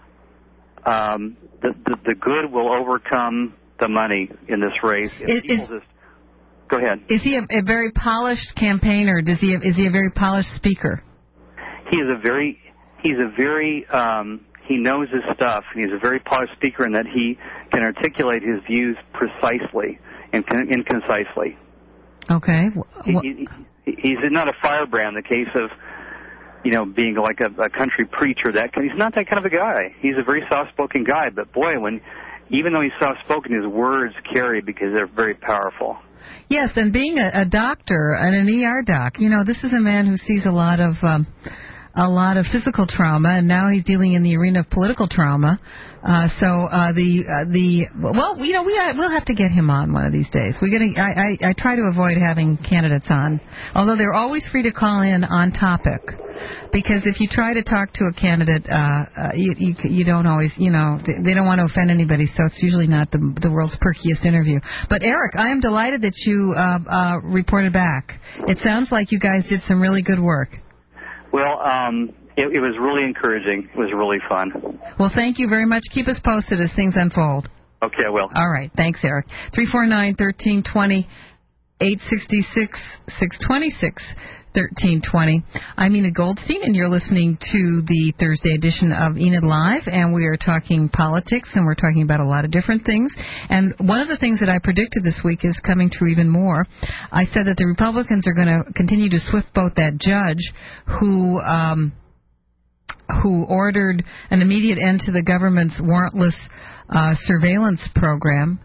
um, the, the the good will overcome the money in this race. If Is, people is, just Go ahead. Is he a, a very polished campaigner? Does he? Is he a very polished speaker? He is a very. He's a very. Um, he knows his stuff, and he's a very polished speaker in that he can articulate his views precisely and, con- and concisely. Okay. He, he, he's not a firebrand. The case of, you know, being like a, a country preacher. That he's not that kind of a guy. He's a very soft-spoken guy. But boy, when even though he's soft-spoken, his words carry because they're very powerful. Yes, and being a, a doctor and an E R doc, you know, this is a man who sees a lot of um, a lot of physical trauma, and now he's dealing in the arena of political trauma. Uh, so uh, the uh, the well, you know, we uh, we'll have to get him on one of these days. We're gonna. I, I I try to avoid having candidates on, although they're always free to call in on topic. Because if you try to talk to a candidate, uh, uh, you, you you don't always, you know, they, they don't want to offend anybody, so it's usually not the the world's perkiest interview. But Eric, I am delighted that you uh, uh, reported back. It sounds like you guys did some really good work. Well, um, it, it was really encouraging. It was really fun. Well, thank you very much. Keep us posted as things unfold. Okay, I will. All right. Thanks, Eric. three four nine, one three two zero, eight six six, six two six, one three two zero. I'm Enid Goldstein, and you're listening to the Thursday edition of Enid Live, and we are talking politics, and we're talking about a lot of different things. And one of the things that I predicted this week is coming true even more. I said that the Republicans are going to continue to swift boat that judge who um, who ordered an immediate end to the government's warrantless uh, surveillance program.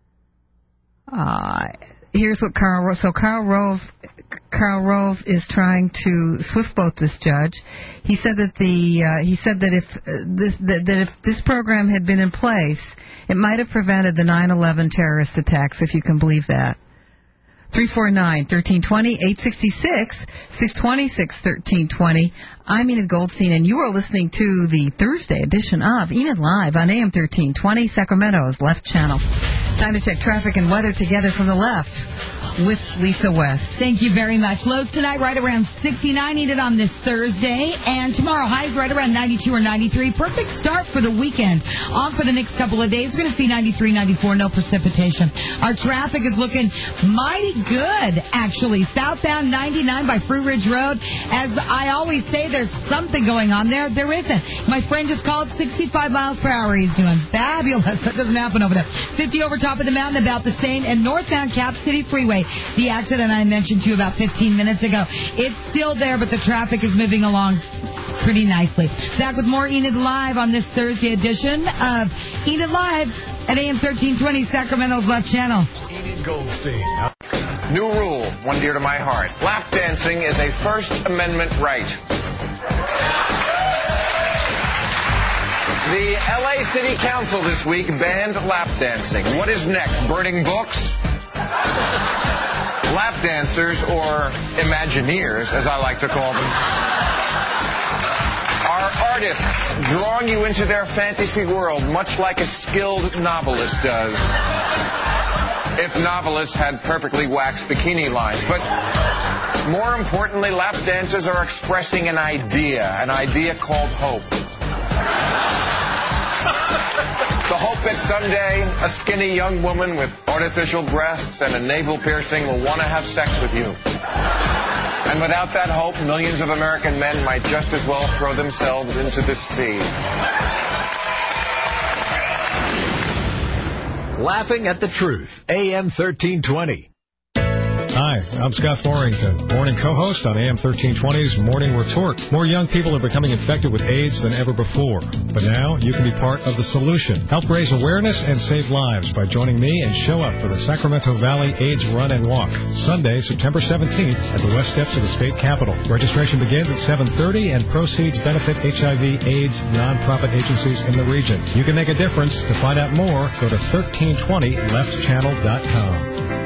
Uh, here's what Karl Rove. So Karl Rove, Karl Rove is trying to swift boat this judge. He said that the uh, he said that if uh, this that, that if this program had been in place, it might have prevented the nine eleven terrorist attacks, if you can believe that. three four nine, one three two zero, eight six six, six two six, one three two zero. I'm Enid Goldstein, and you are listening to the Thursday edition of Enid Live on A M thirteen twenty, Sacramento's Left Channel. Time to check traffic and weather together from the left with Lisa West. Thank you very much. Lows tonight right around sixty-nine, needed on this Thursday. And tomorrow, highs right around ninety-two or ninety-three. Perfect start for the weekend. On for the next couple of days, we're going to see ninety-three, ninety-four, no precipitation. Our traffic is looking mighty good, actually. Southbound ninety-nine by Fruit Ridge Road. As I always say, there's something going on there. There isn't. My friend just called sixty-five miles per hour. He's doing fabulous. That doesn't happen over there. fifty over top of the mountain, about the same. And northbound Cap City Freeway, the accident I mentioned to you about fifteen minutes ago, it's still there, but the traffic is moving along pretty nicely. Back with more Enid Live on this Thursday edition of Enid Live at A M thirteen twenty, Sacramento's Left Channel. Enid Goldstein. New rule, one dear to my heart. Lap dancing is a First Amendment right. The L A City Council this week banned lap dancing. What is next? Burning books? Lap dancers, or Imagineers, as I like to call them, are artists drawing you into their fantasy world, much like a skilled novelist does. If novelists had perfectly waxed bikini lines. But more importantly, lap dancers are expressing an idea, an idea called hope. The hope that someday a skinny young woman with artificial breasts and a navel piercing will want to have sex with you. And without that hope, millions of American men might just as well throw themselves into the sea. Laughing at the Truth, A M thirteen twenty. Hi, I'm Scott Forrington, morning co-host on A M thirteen twenty's Morning Retort. More young people are becoming infected with AIDS than ever before. But now you can be part of the solution. Help raise awareness and save lives by joining me and show up for the Sacramento Valley AIDS Run and Walk, Sunday, September seventeenth at the West Steps of the State Capitol. Registration begins at seven thirty and proceeds benefit H I V AIDS nonprofit agencies in the region. You can make a difference. To find out more, go to thirteen twenty left channel dot com.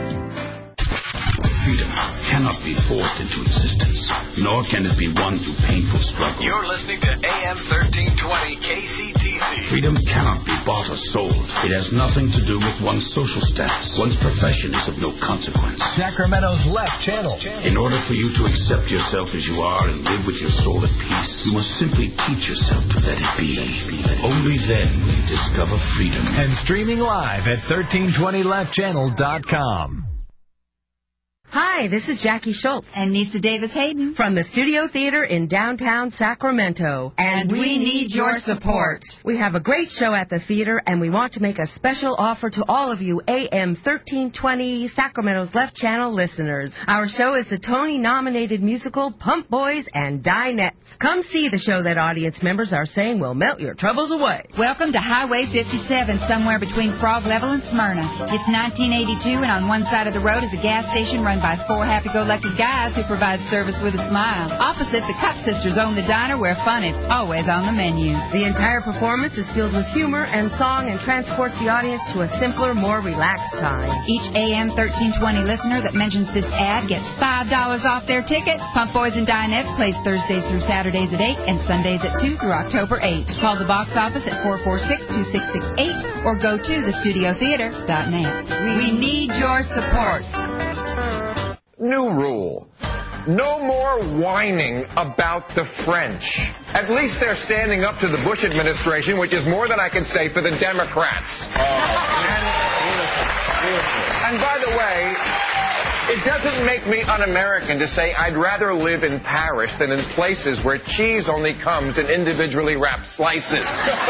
Freedom cannot be forced into existence, nor can it be won through painful struggle. You're listening to A M thirteen twenty K C T C. Freedom cannot be bought or sold. It has nothing to do with one's social status. One's profession is of no consequence. Sacramento's Left Channel. In order for you to accept yourself as you are and live with your soul at peace, you must simply teach yourself to let it be. Only then will you discover freedom. And streaming live at thirteen twenty left channel dot com. Hi, this is Jackie Schultz. And Nisa Davis Hayden. From the Studio Theater in downtown Sacramento. And, and we need your support. We have a great show at the theater, and we want to make a special offer to all of you A M thirteen twenty Sacramento's Left Channel listeners. Our show is the Tony-nominated musical Pump Boys and Dinettes. Come see the show that audience members are saying will melt your troubles away. Welcome to Highway fifty-seven, somewhere between Frog Level and Smyrna. It's nineteen eighty-two, and on one side of the road is a gas station run by four happy-go-lucky guys who provide service with a smile. Opposite, the Cup Sisters own the diner where fun is always on the menu. The entire performance is filled with humor and song and transports the audience to a simpler, more relaxed time. Each A M thirteen twenty listener that mentions this ad gets five dollars off their ticket. Pump Boys and Dinettes plays Thursdays through Saturdays at eight and Sundays at two through October eighth. Call the box office at four four six, two six six eight or go to the studio theater dot net. We need your support. New rule. No more whining about the French. At least they're standing up to the Bush administration, which is more than I can say for the Democrats. Oh. And, and by the way, it doesn't make me un-American to say I'd rather live in Paris than in places where cheese only comes in individually wrapped slices.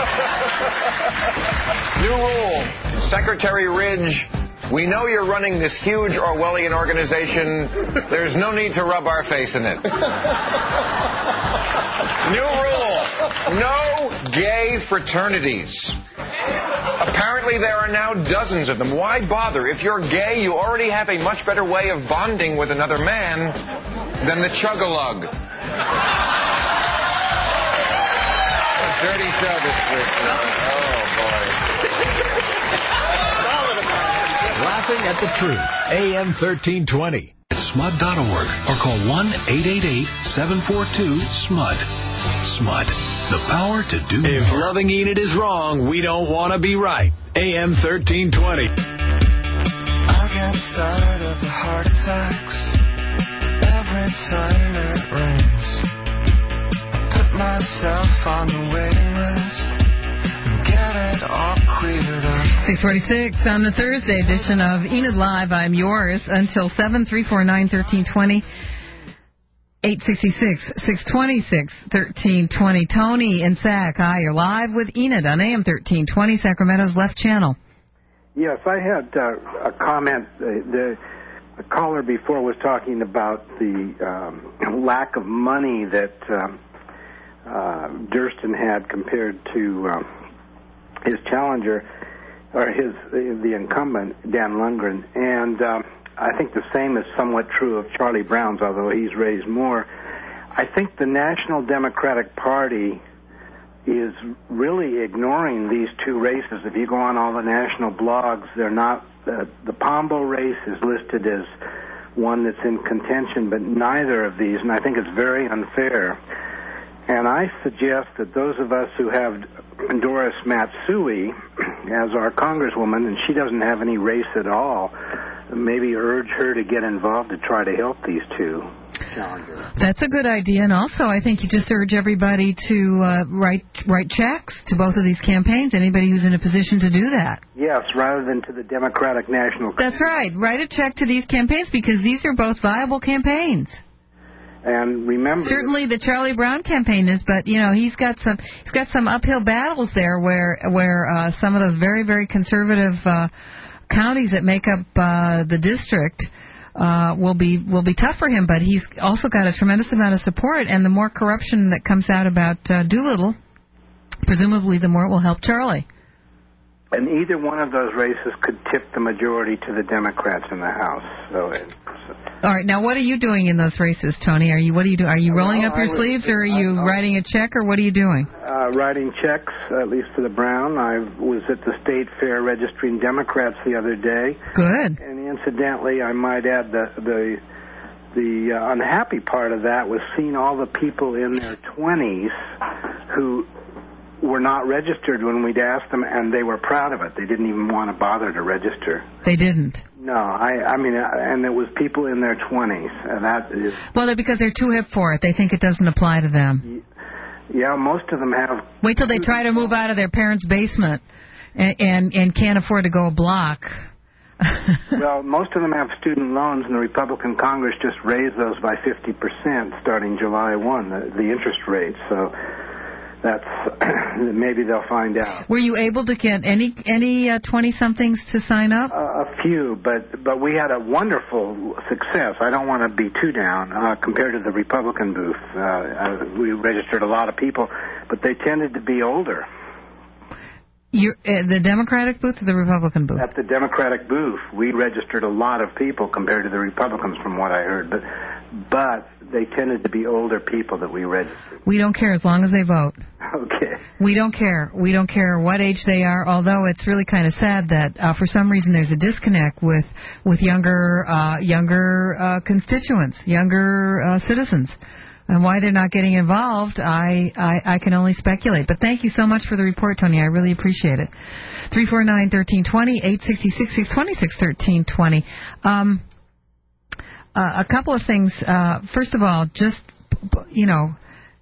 New rule. Secretary Ridge, we know you're running this huge Orwellian organization. There's no need to rub our face in it. New rule. No gay fraternities. Apparently there are now dozens of them. Why bother? If you're gay, you already have a much better way of bonding with another man than the chug-a-lug. Dirty show this week. Oh, boy. Laughing at the Truth, A M thirteen twenty. S M U D dot org or call one eight eight eight, seven four two, S M U D. S M U D, the power to do If more. loving Enid is wrong, we don't want to be right. A M thirteen twenty. I get tired of the heart attacks every time it rings. I put myself on the waiting list. Get it all cleared up. six forty-six on the Thursday edition of Enid Live. I'm yours until seven, three four nine, one three two zero, eight six six, six two six, one three two zero. Tony and Sac, hi, you're live with Enid on A M thirteen twenty, Sacramento's Left Channel. Yes, I had uh, a comment. Uh, the, the caller before was talking about the um, lack of money that um, uh, Durston had compared to uh, his challenger, or his the incumbent, Dan Lundgren. And uh, I think the same is somewhat true of Charlie Brown's, although he's raised more. I think the National Democratic Party is really ignoring these two races. If you go on all the national blogs, they're not. Uh, the Pombo race is listed as one that's in contention, but neither of these, and I think it's very unfair. And I suggest that those of us who have Doris Matsui as our congresswoman, and she doesn't have any race at all, maybe urge her to get involved to try to help these two challengers. That's a good idea, and also I think you just urge everybody to uh, write write checks to both of these campaigns, anybody who's in a position to do that. Yes, rather than to the Democratic National Committee. That's right. Write a check to these campaigns because these are both viable campaigns. And remember, certainly the Charlie Brown campaign is, but you know he's got some he's got some uphill battles there where where uh, some of those very very conservative uh, counties that make up uh, the district uh, will be will be tough for him. But he's also got a tremendous amount of support, and the more corruption that comes out about uh, Doolittle, presumably the more it will help Charlie. And either one of those races could tip the majority to the Democrats in the House. So. It, All right. Now, what are you doing in those races, Tony? Are you what are you doing? Are you rolling well, up your was, sleeves, or are you I, I, writing a check, or what are you doing? Uh, writing checks, at least for the Brown. I was at the state fair registering Democrats the other day. Good. And incidentally, I might add the the the uh, unhappy part of that was seeing all the people in their twenties who were not registered when we'd asked them, and they were proud of it. They didn't even want to bother to register. They didn't. No, I, I mean, and it was people in their twenties, and that is. Well, they're because they're too hip for it. They think it doesn't apply to them. Yeah, most of them have. Wait till they try to move out of their parents' basement, and and, and can't afford to go a block. Well, most of them have student loans, and the Republican Congress just raised those by fifty percent starting July first, the, the interest rate. So that's maybe they'll find out. Were you able to get any any uh, twenty-somethings to sign up? Uh, a few, but but we had a wonderful success. I don't want to be too down uh, compared to the Republican booth. Uh, uh, we registered a lot of people, but they tended to be older. You're, uh, the Democratic booth or the Republican booth? At the Democratic booth, we registered a lot of people compared to the Republicans, from what I heard. But but they tended to be older people that we registered. We don't care as long as they vote. Okay. We don't care. We don't care what age they are, although it's really kind of sad that uh, for some reason there's a disconnect with, with younger, uh, younger uh, constituents, younger uh, citizens. And why they're not getting involved, I, I, I can only speculate. But thank you so much for the report, Tony. I really appreciate it. three four nine, one three two zero, eight six six, six two six, one three two zero. Um, uh, a couple of things. Uh, first of all, just, you know,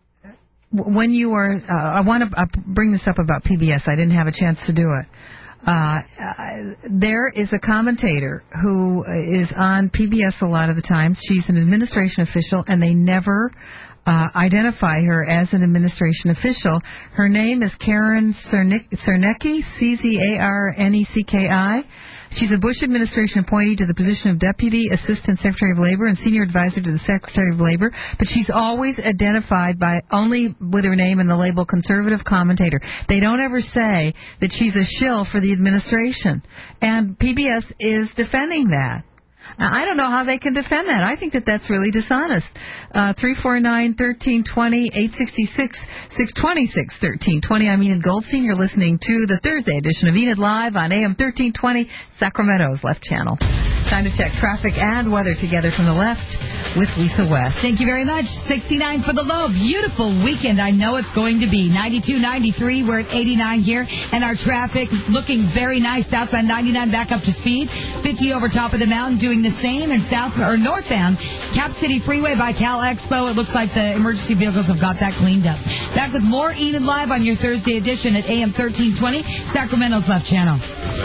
when you are, uh, I want to uh, bring this up about P B S. I didn't have a chance to do it. Uh, there is a commentator who is on P B S a lot of the times. She's an administration official, and they never uh, identify her as an administration official. Her name is Karen Cernecki, C Z A R N E C K I. She's a Bush administration appointee to the position of Deputy Assistant Secretary of Labor and Senior Advisor to the Secretary of Labor, but she's always identified by only with her name and the label conservative commentator. They don't ever say that she's a shill for the administration, and P B S is defending that. Now, I don't know how they can defend that. I think that that's really dishonest. Uh, three four nine, one three two zero, eight six six, six two six, one three two zero. I'm Enid Goldstein. You're listening to the Thursday edition of Enid Live on A M thirteen twenty, Sacramento's Left Channel. Time to check traffic and weather together from the left with Lisa West. Thank you very much. sixty-nine for the low. Beautiful weekend. I know it's going to be. ninety-two, ninety-three. We're at eighty-nine here. And our traffic looking very nice. Southbound ninety-nine back up to speed. fifty over top of the mountain doing the same. And south or northbound Cap City Freeway by Cal Expo. It looks like the emergency vehicles have got that cleaned up. Back with more Enid Live on your Thursday edition at A M thirteen twenty, Sacramento's Left Channel.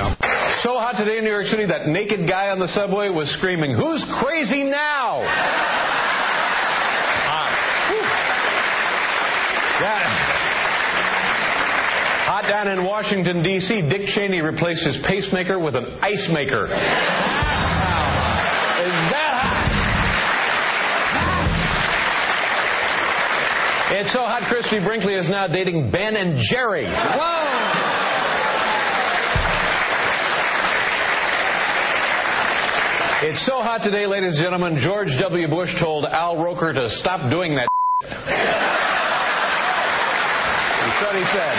So hot today in New York City, that naked guy on the subway was screaming, "Who's crazy now?" Hot. Yeah. Hot down in Washington, D C Dick Cheney replaced his pacemaker with an ice maker. Is that hot? It's so hot, Christy Brinkley is now dating Ben and Jerry. Whoa! It's so hot today, ladies and gentlemen, George W. Bush told Al Roker to stop doing that. That's what he said.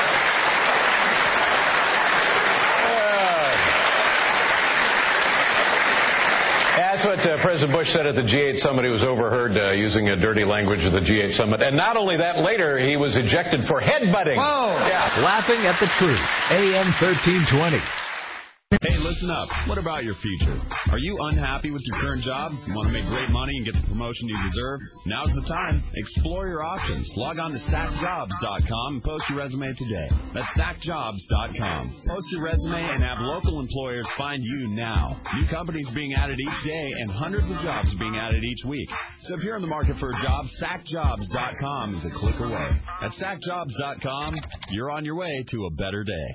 Uh, that's what uh, President Bush said at the G eight summit. He was overheard uh, using a dirty language at the G eight summit. And not only that, later he was ejected for headbutting. Whoa! Yeah. Laughing at the truth. A M thirteen twenty. Hey, listen up. What about your future? Are you unhappy with your current job? You want to make great money and get the promotion you deserve? Now's the time. Explore your options. Log on to sack jobs dot com and post your resume today. That's sack jobs dot com. Post your resume and have local employers find you now. New companies being added each day and hundreds of jobs being added each week. So if you're in the market for a job, sack jobs dot com is a click away. At sack jobs dot com, you're on your way to a better day.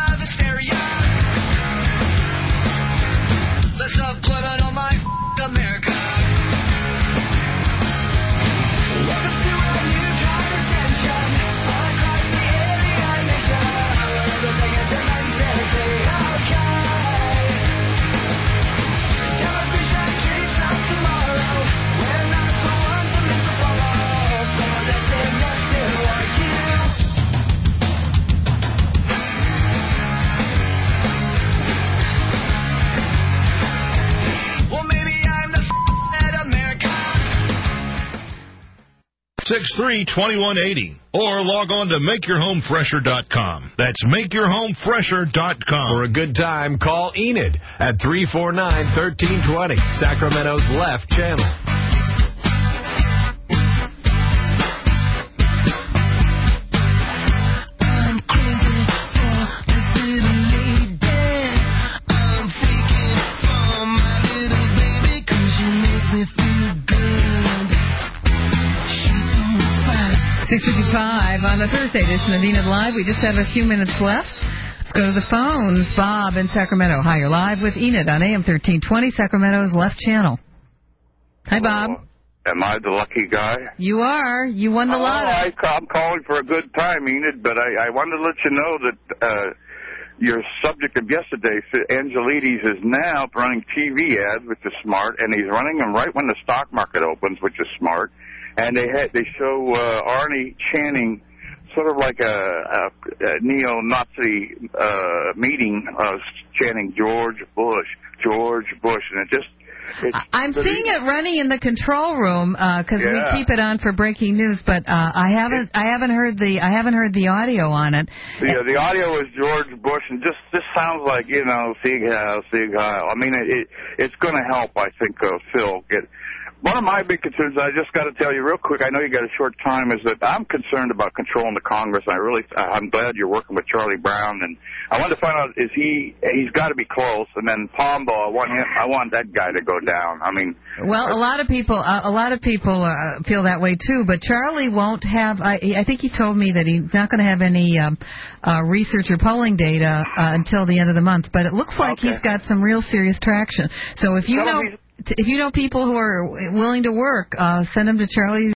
America. six three, two one eight zero. Or log on to make your home fresher dot com. That's make your home fresher dot com. For a good time, call Enid at three four nine, one three two zero, Sacramento's left channel. six fifty-five on the Thursday edition of Enid Live. We just have a few minutes left. Let's go to the phones. Bob in Sacramento. Hi, you're live with Enid on A M thirteen twenty, Sacramento's left channel. Hi, Bob. Uh, am I the lucky guy? You are. You won the oh, lotto. I, I'm calling for a good time, Enid, but I, I wanted to let you know that uh, your subject of yesterday, Angelides, is now running T V ads, which is smart, and he's running them right when the stock market opens, which is smart. And they had, they show uh, Arnie chanting sort of like a, a, a neo-Nazi uh, meeting, uh, chanting George Bush, George Bush, and it just... It's I'm pretty, seeing it running in the control room because uh, yeah. we keep it on for breaking news, but uh, I haven't I haven't heard the I haven't heard the audio on it. Yeah, the audio is George Bush, and just this sounds like, you know, Sieg Heil, Sieg Heil. I mean, it, it it's going to help, I think, uh, Phil get. One of my big concerns, I just got to tell you real quick, I know you got a short time, is that I'm concerned about controlling the Congress. I really, I'm glad you're working with Charlie Brown, and I wanted to find out, is he, he's got to be close, and then Pombo, I want him, I want that guy to go down. I mean. Well, a lot of people, uh, a lot of people uh, feel that way too, but Charlie won't have, I, I think he told me that he's not going to have any um, uh, research or polling data uh, until the end of the month, but it looks like okay. he's got some real serious traction. So if you Tell know... If you know people who are willing to work, uh, send them to Charlie's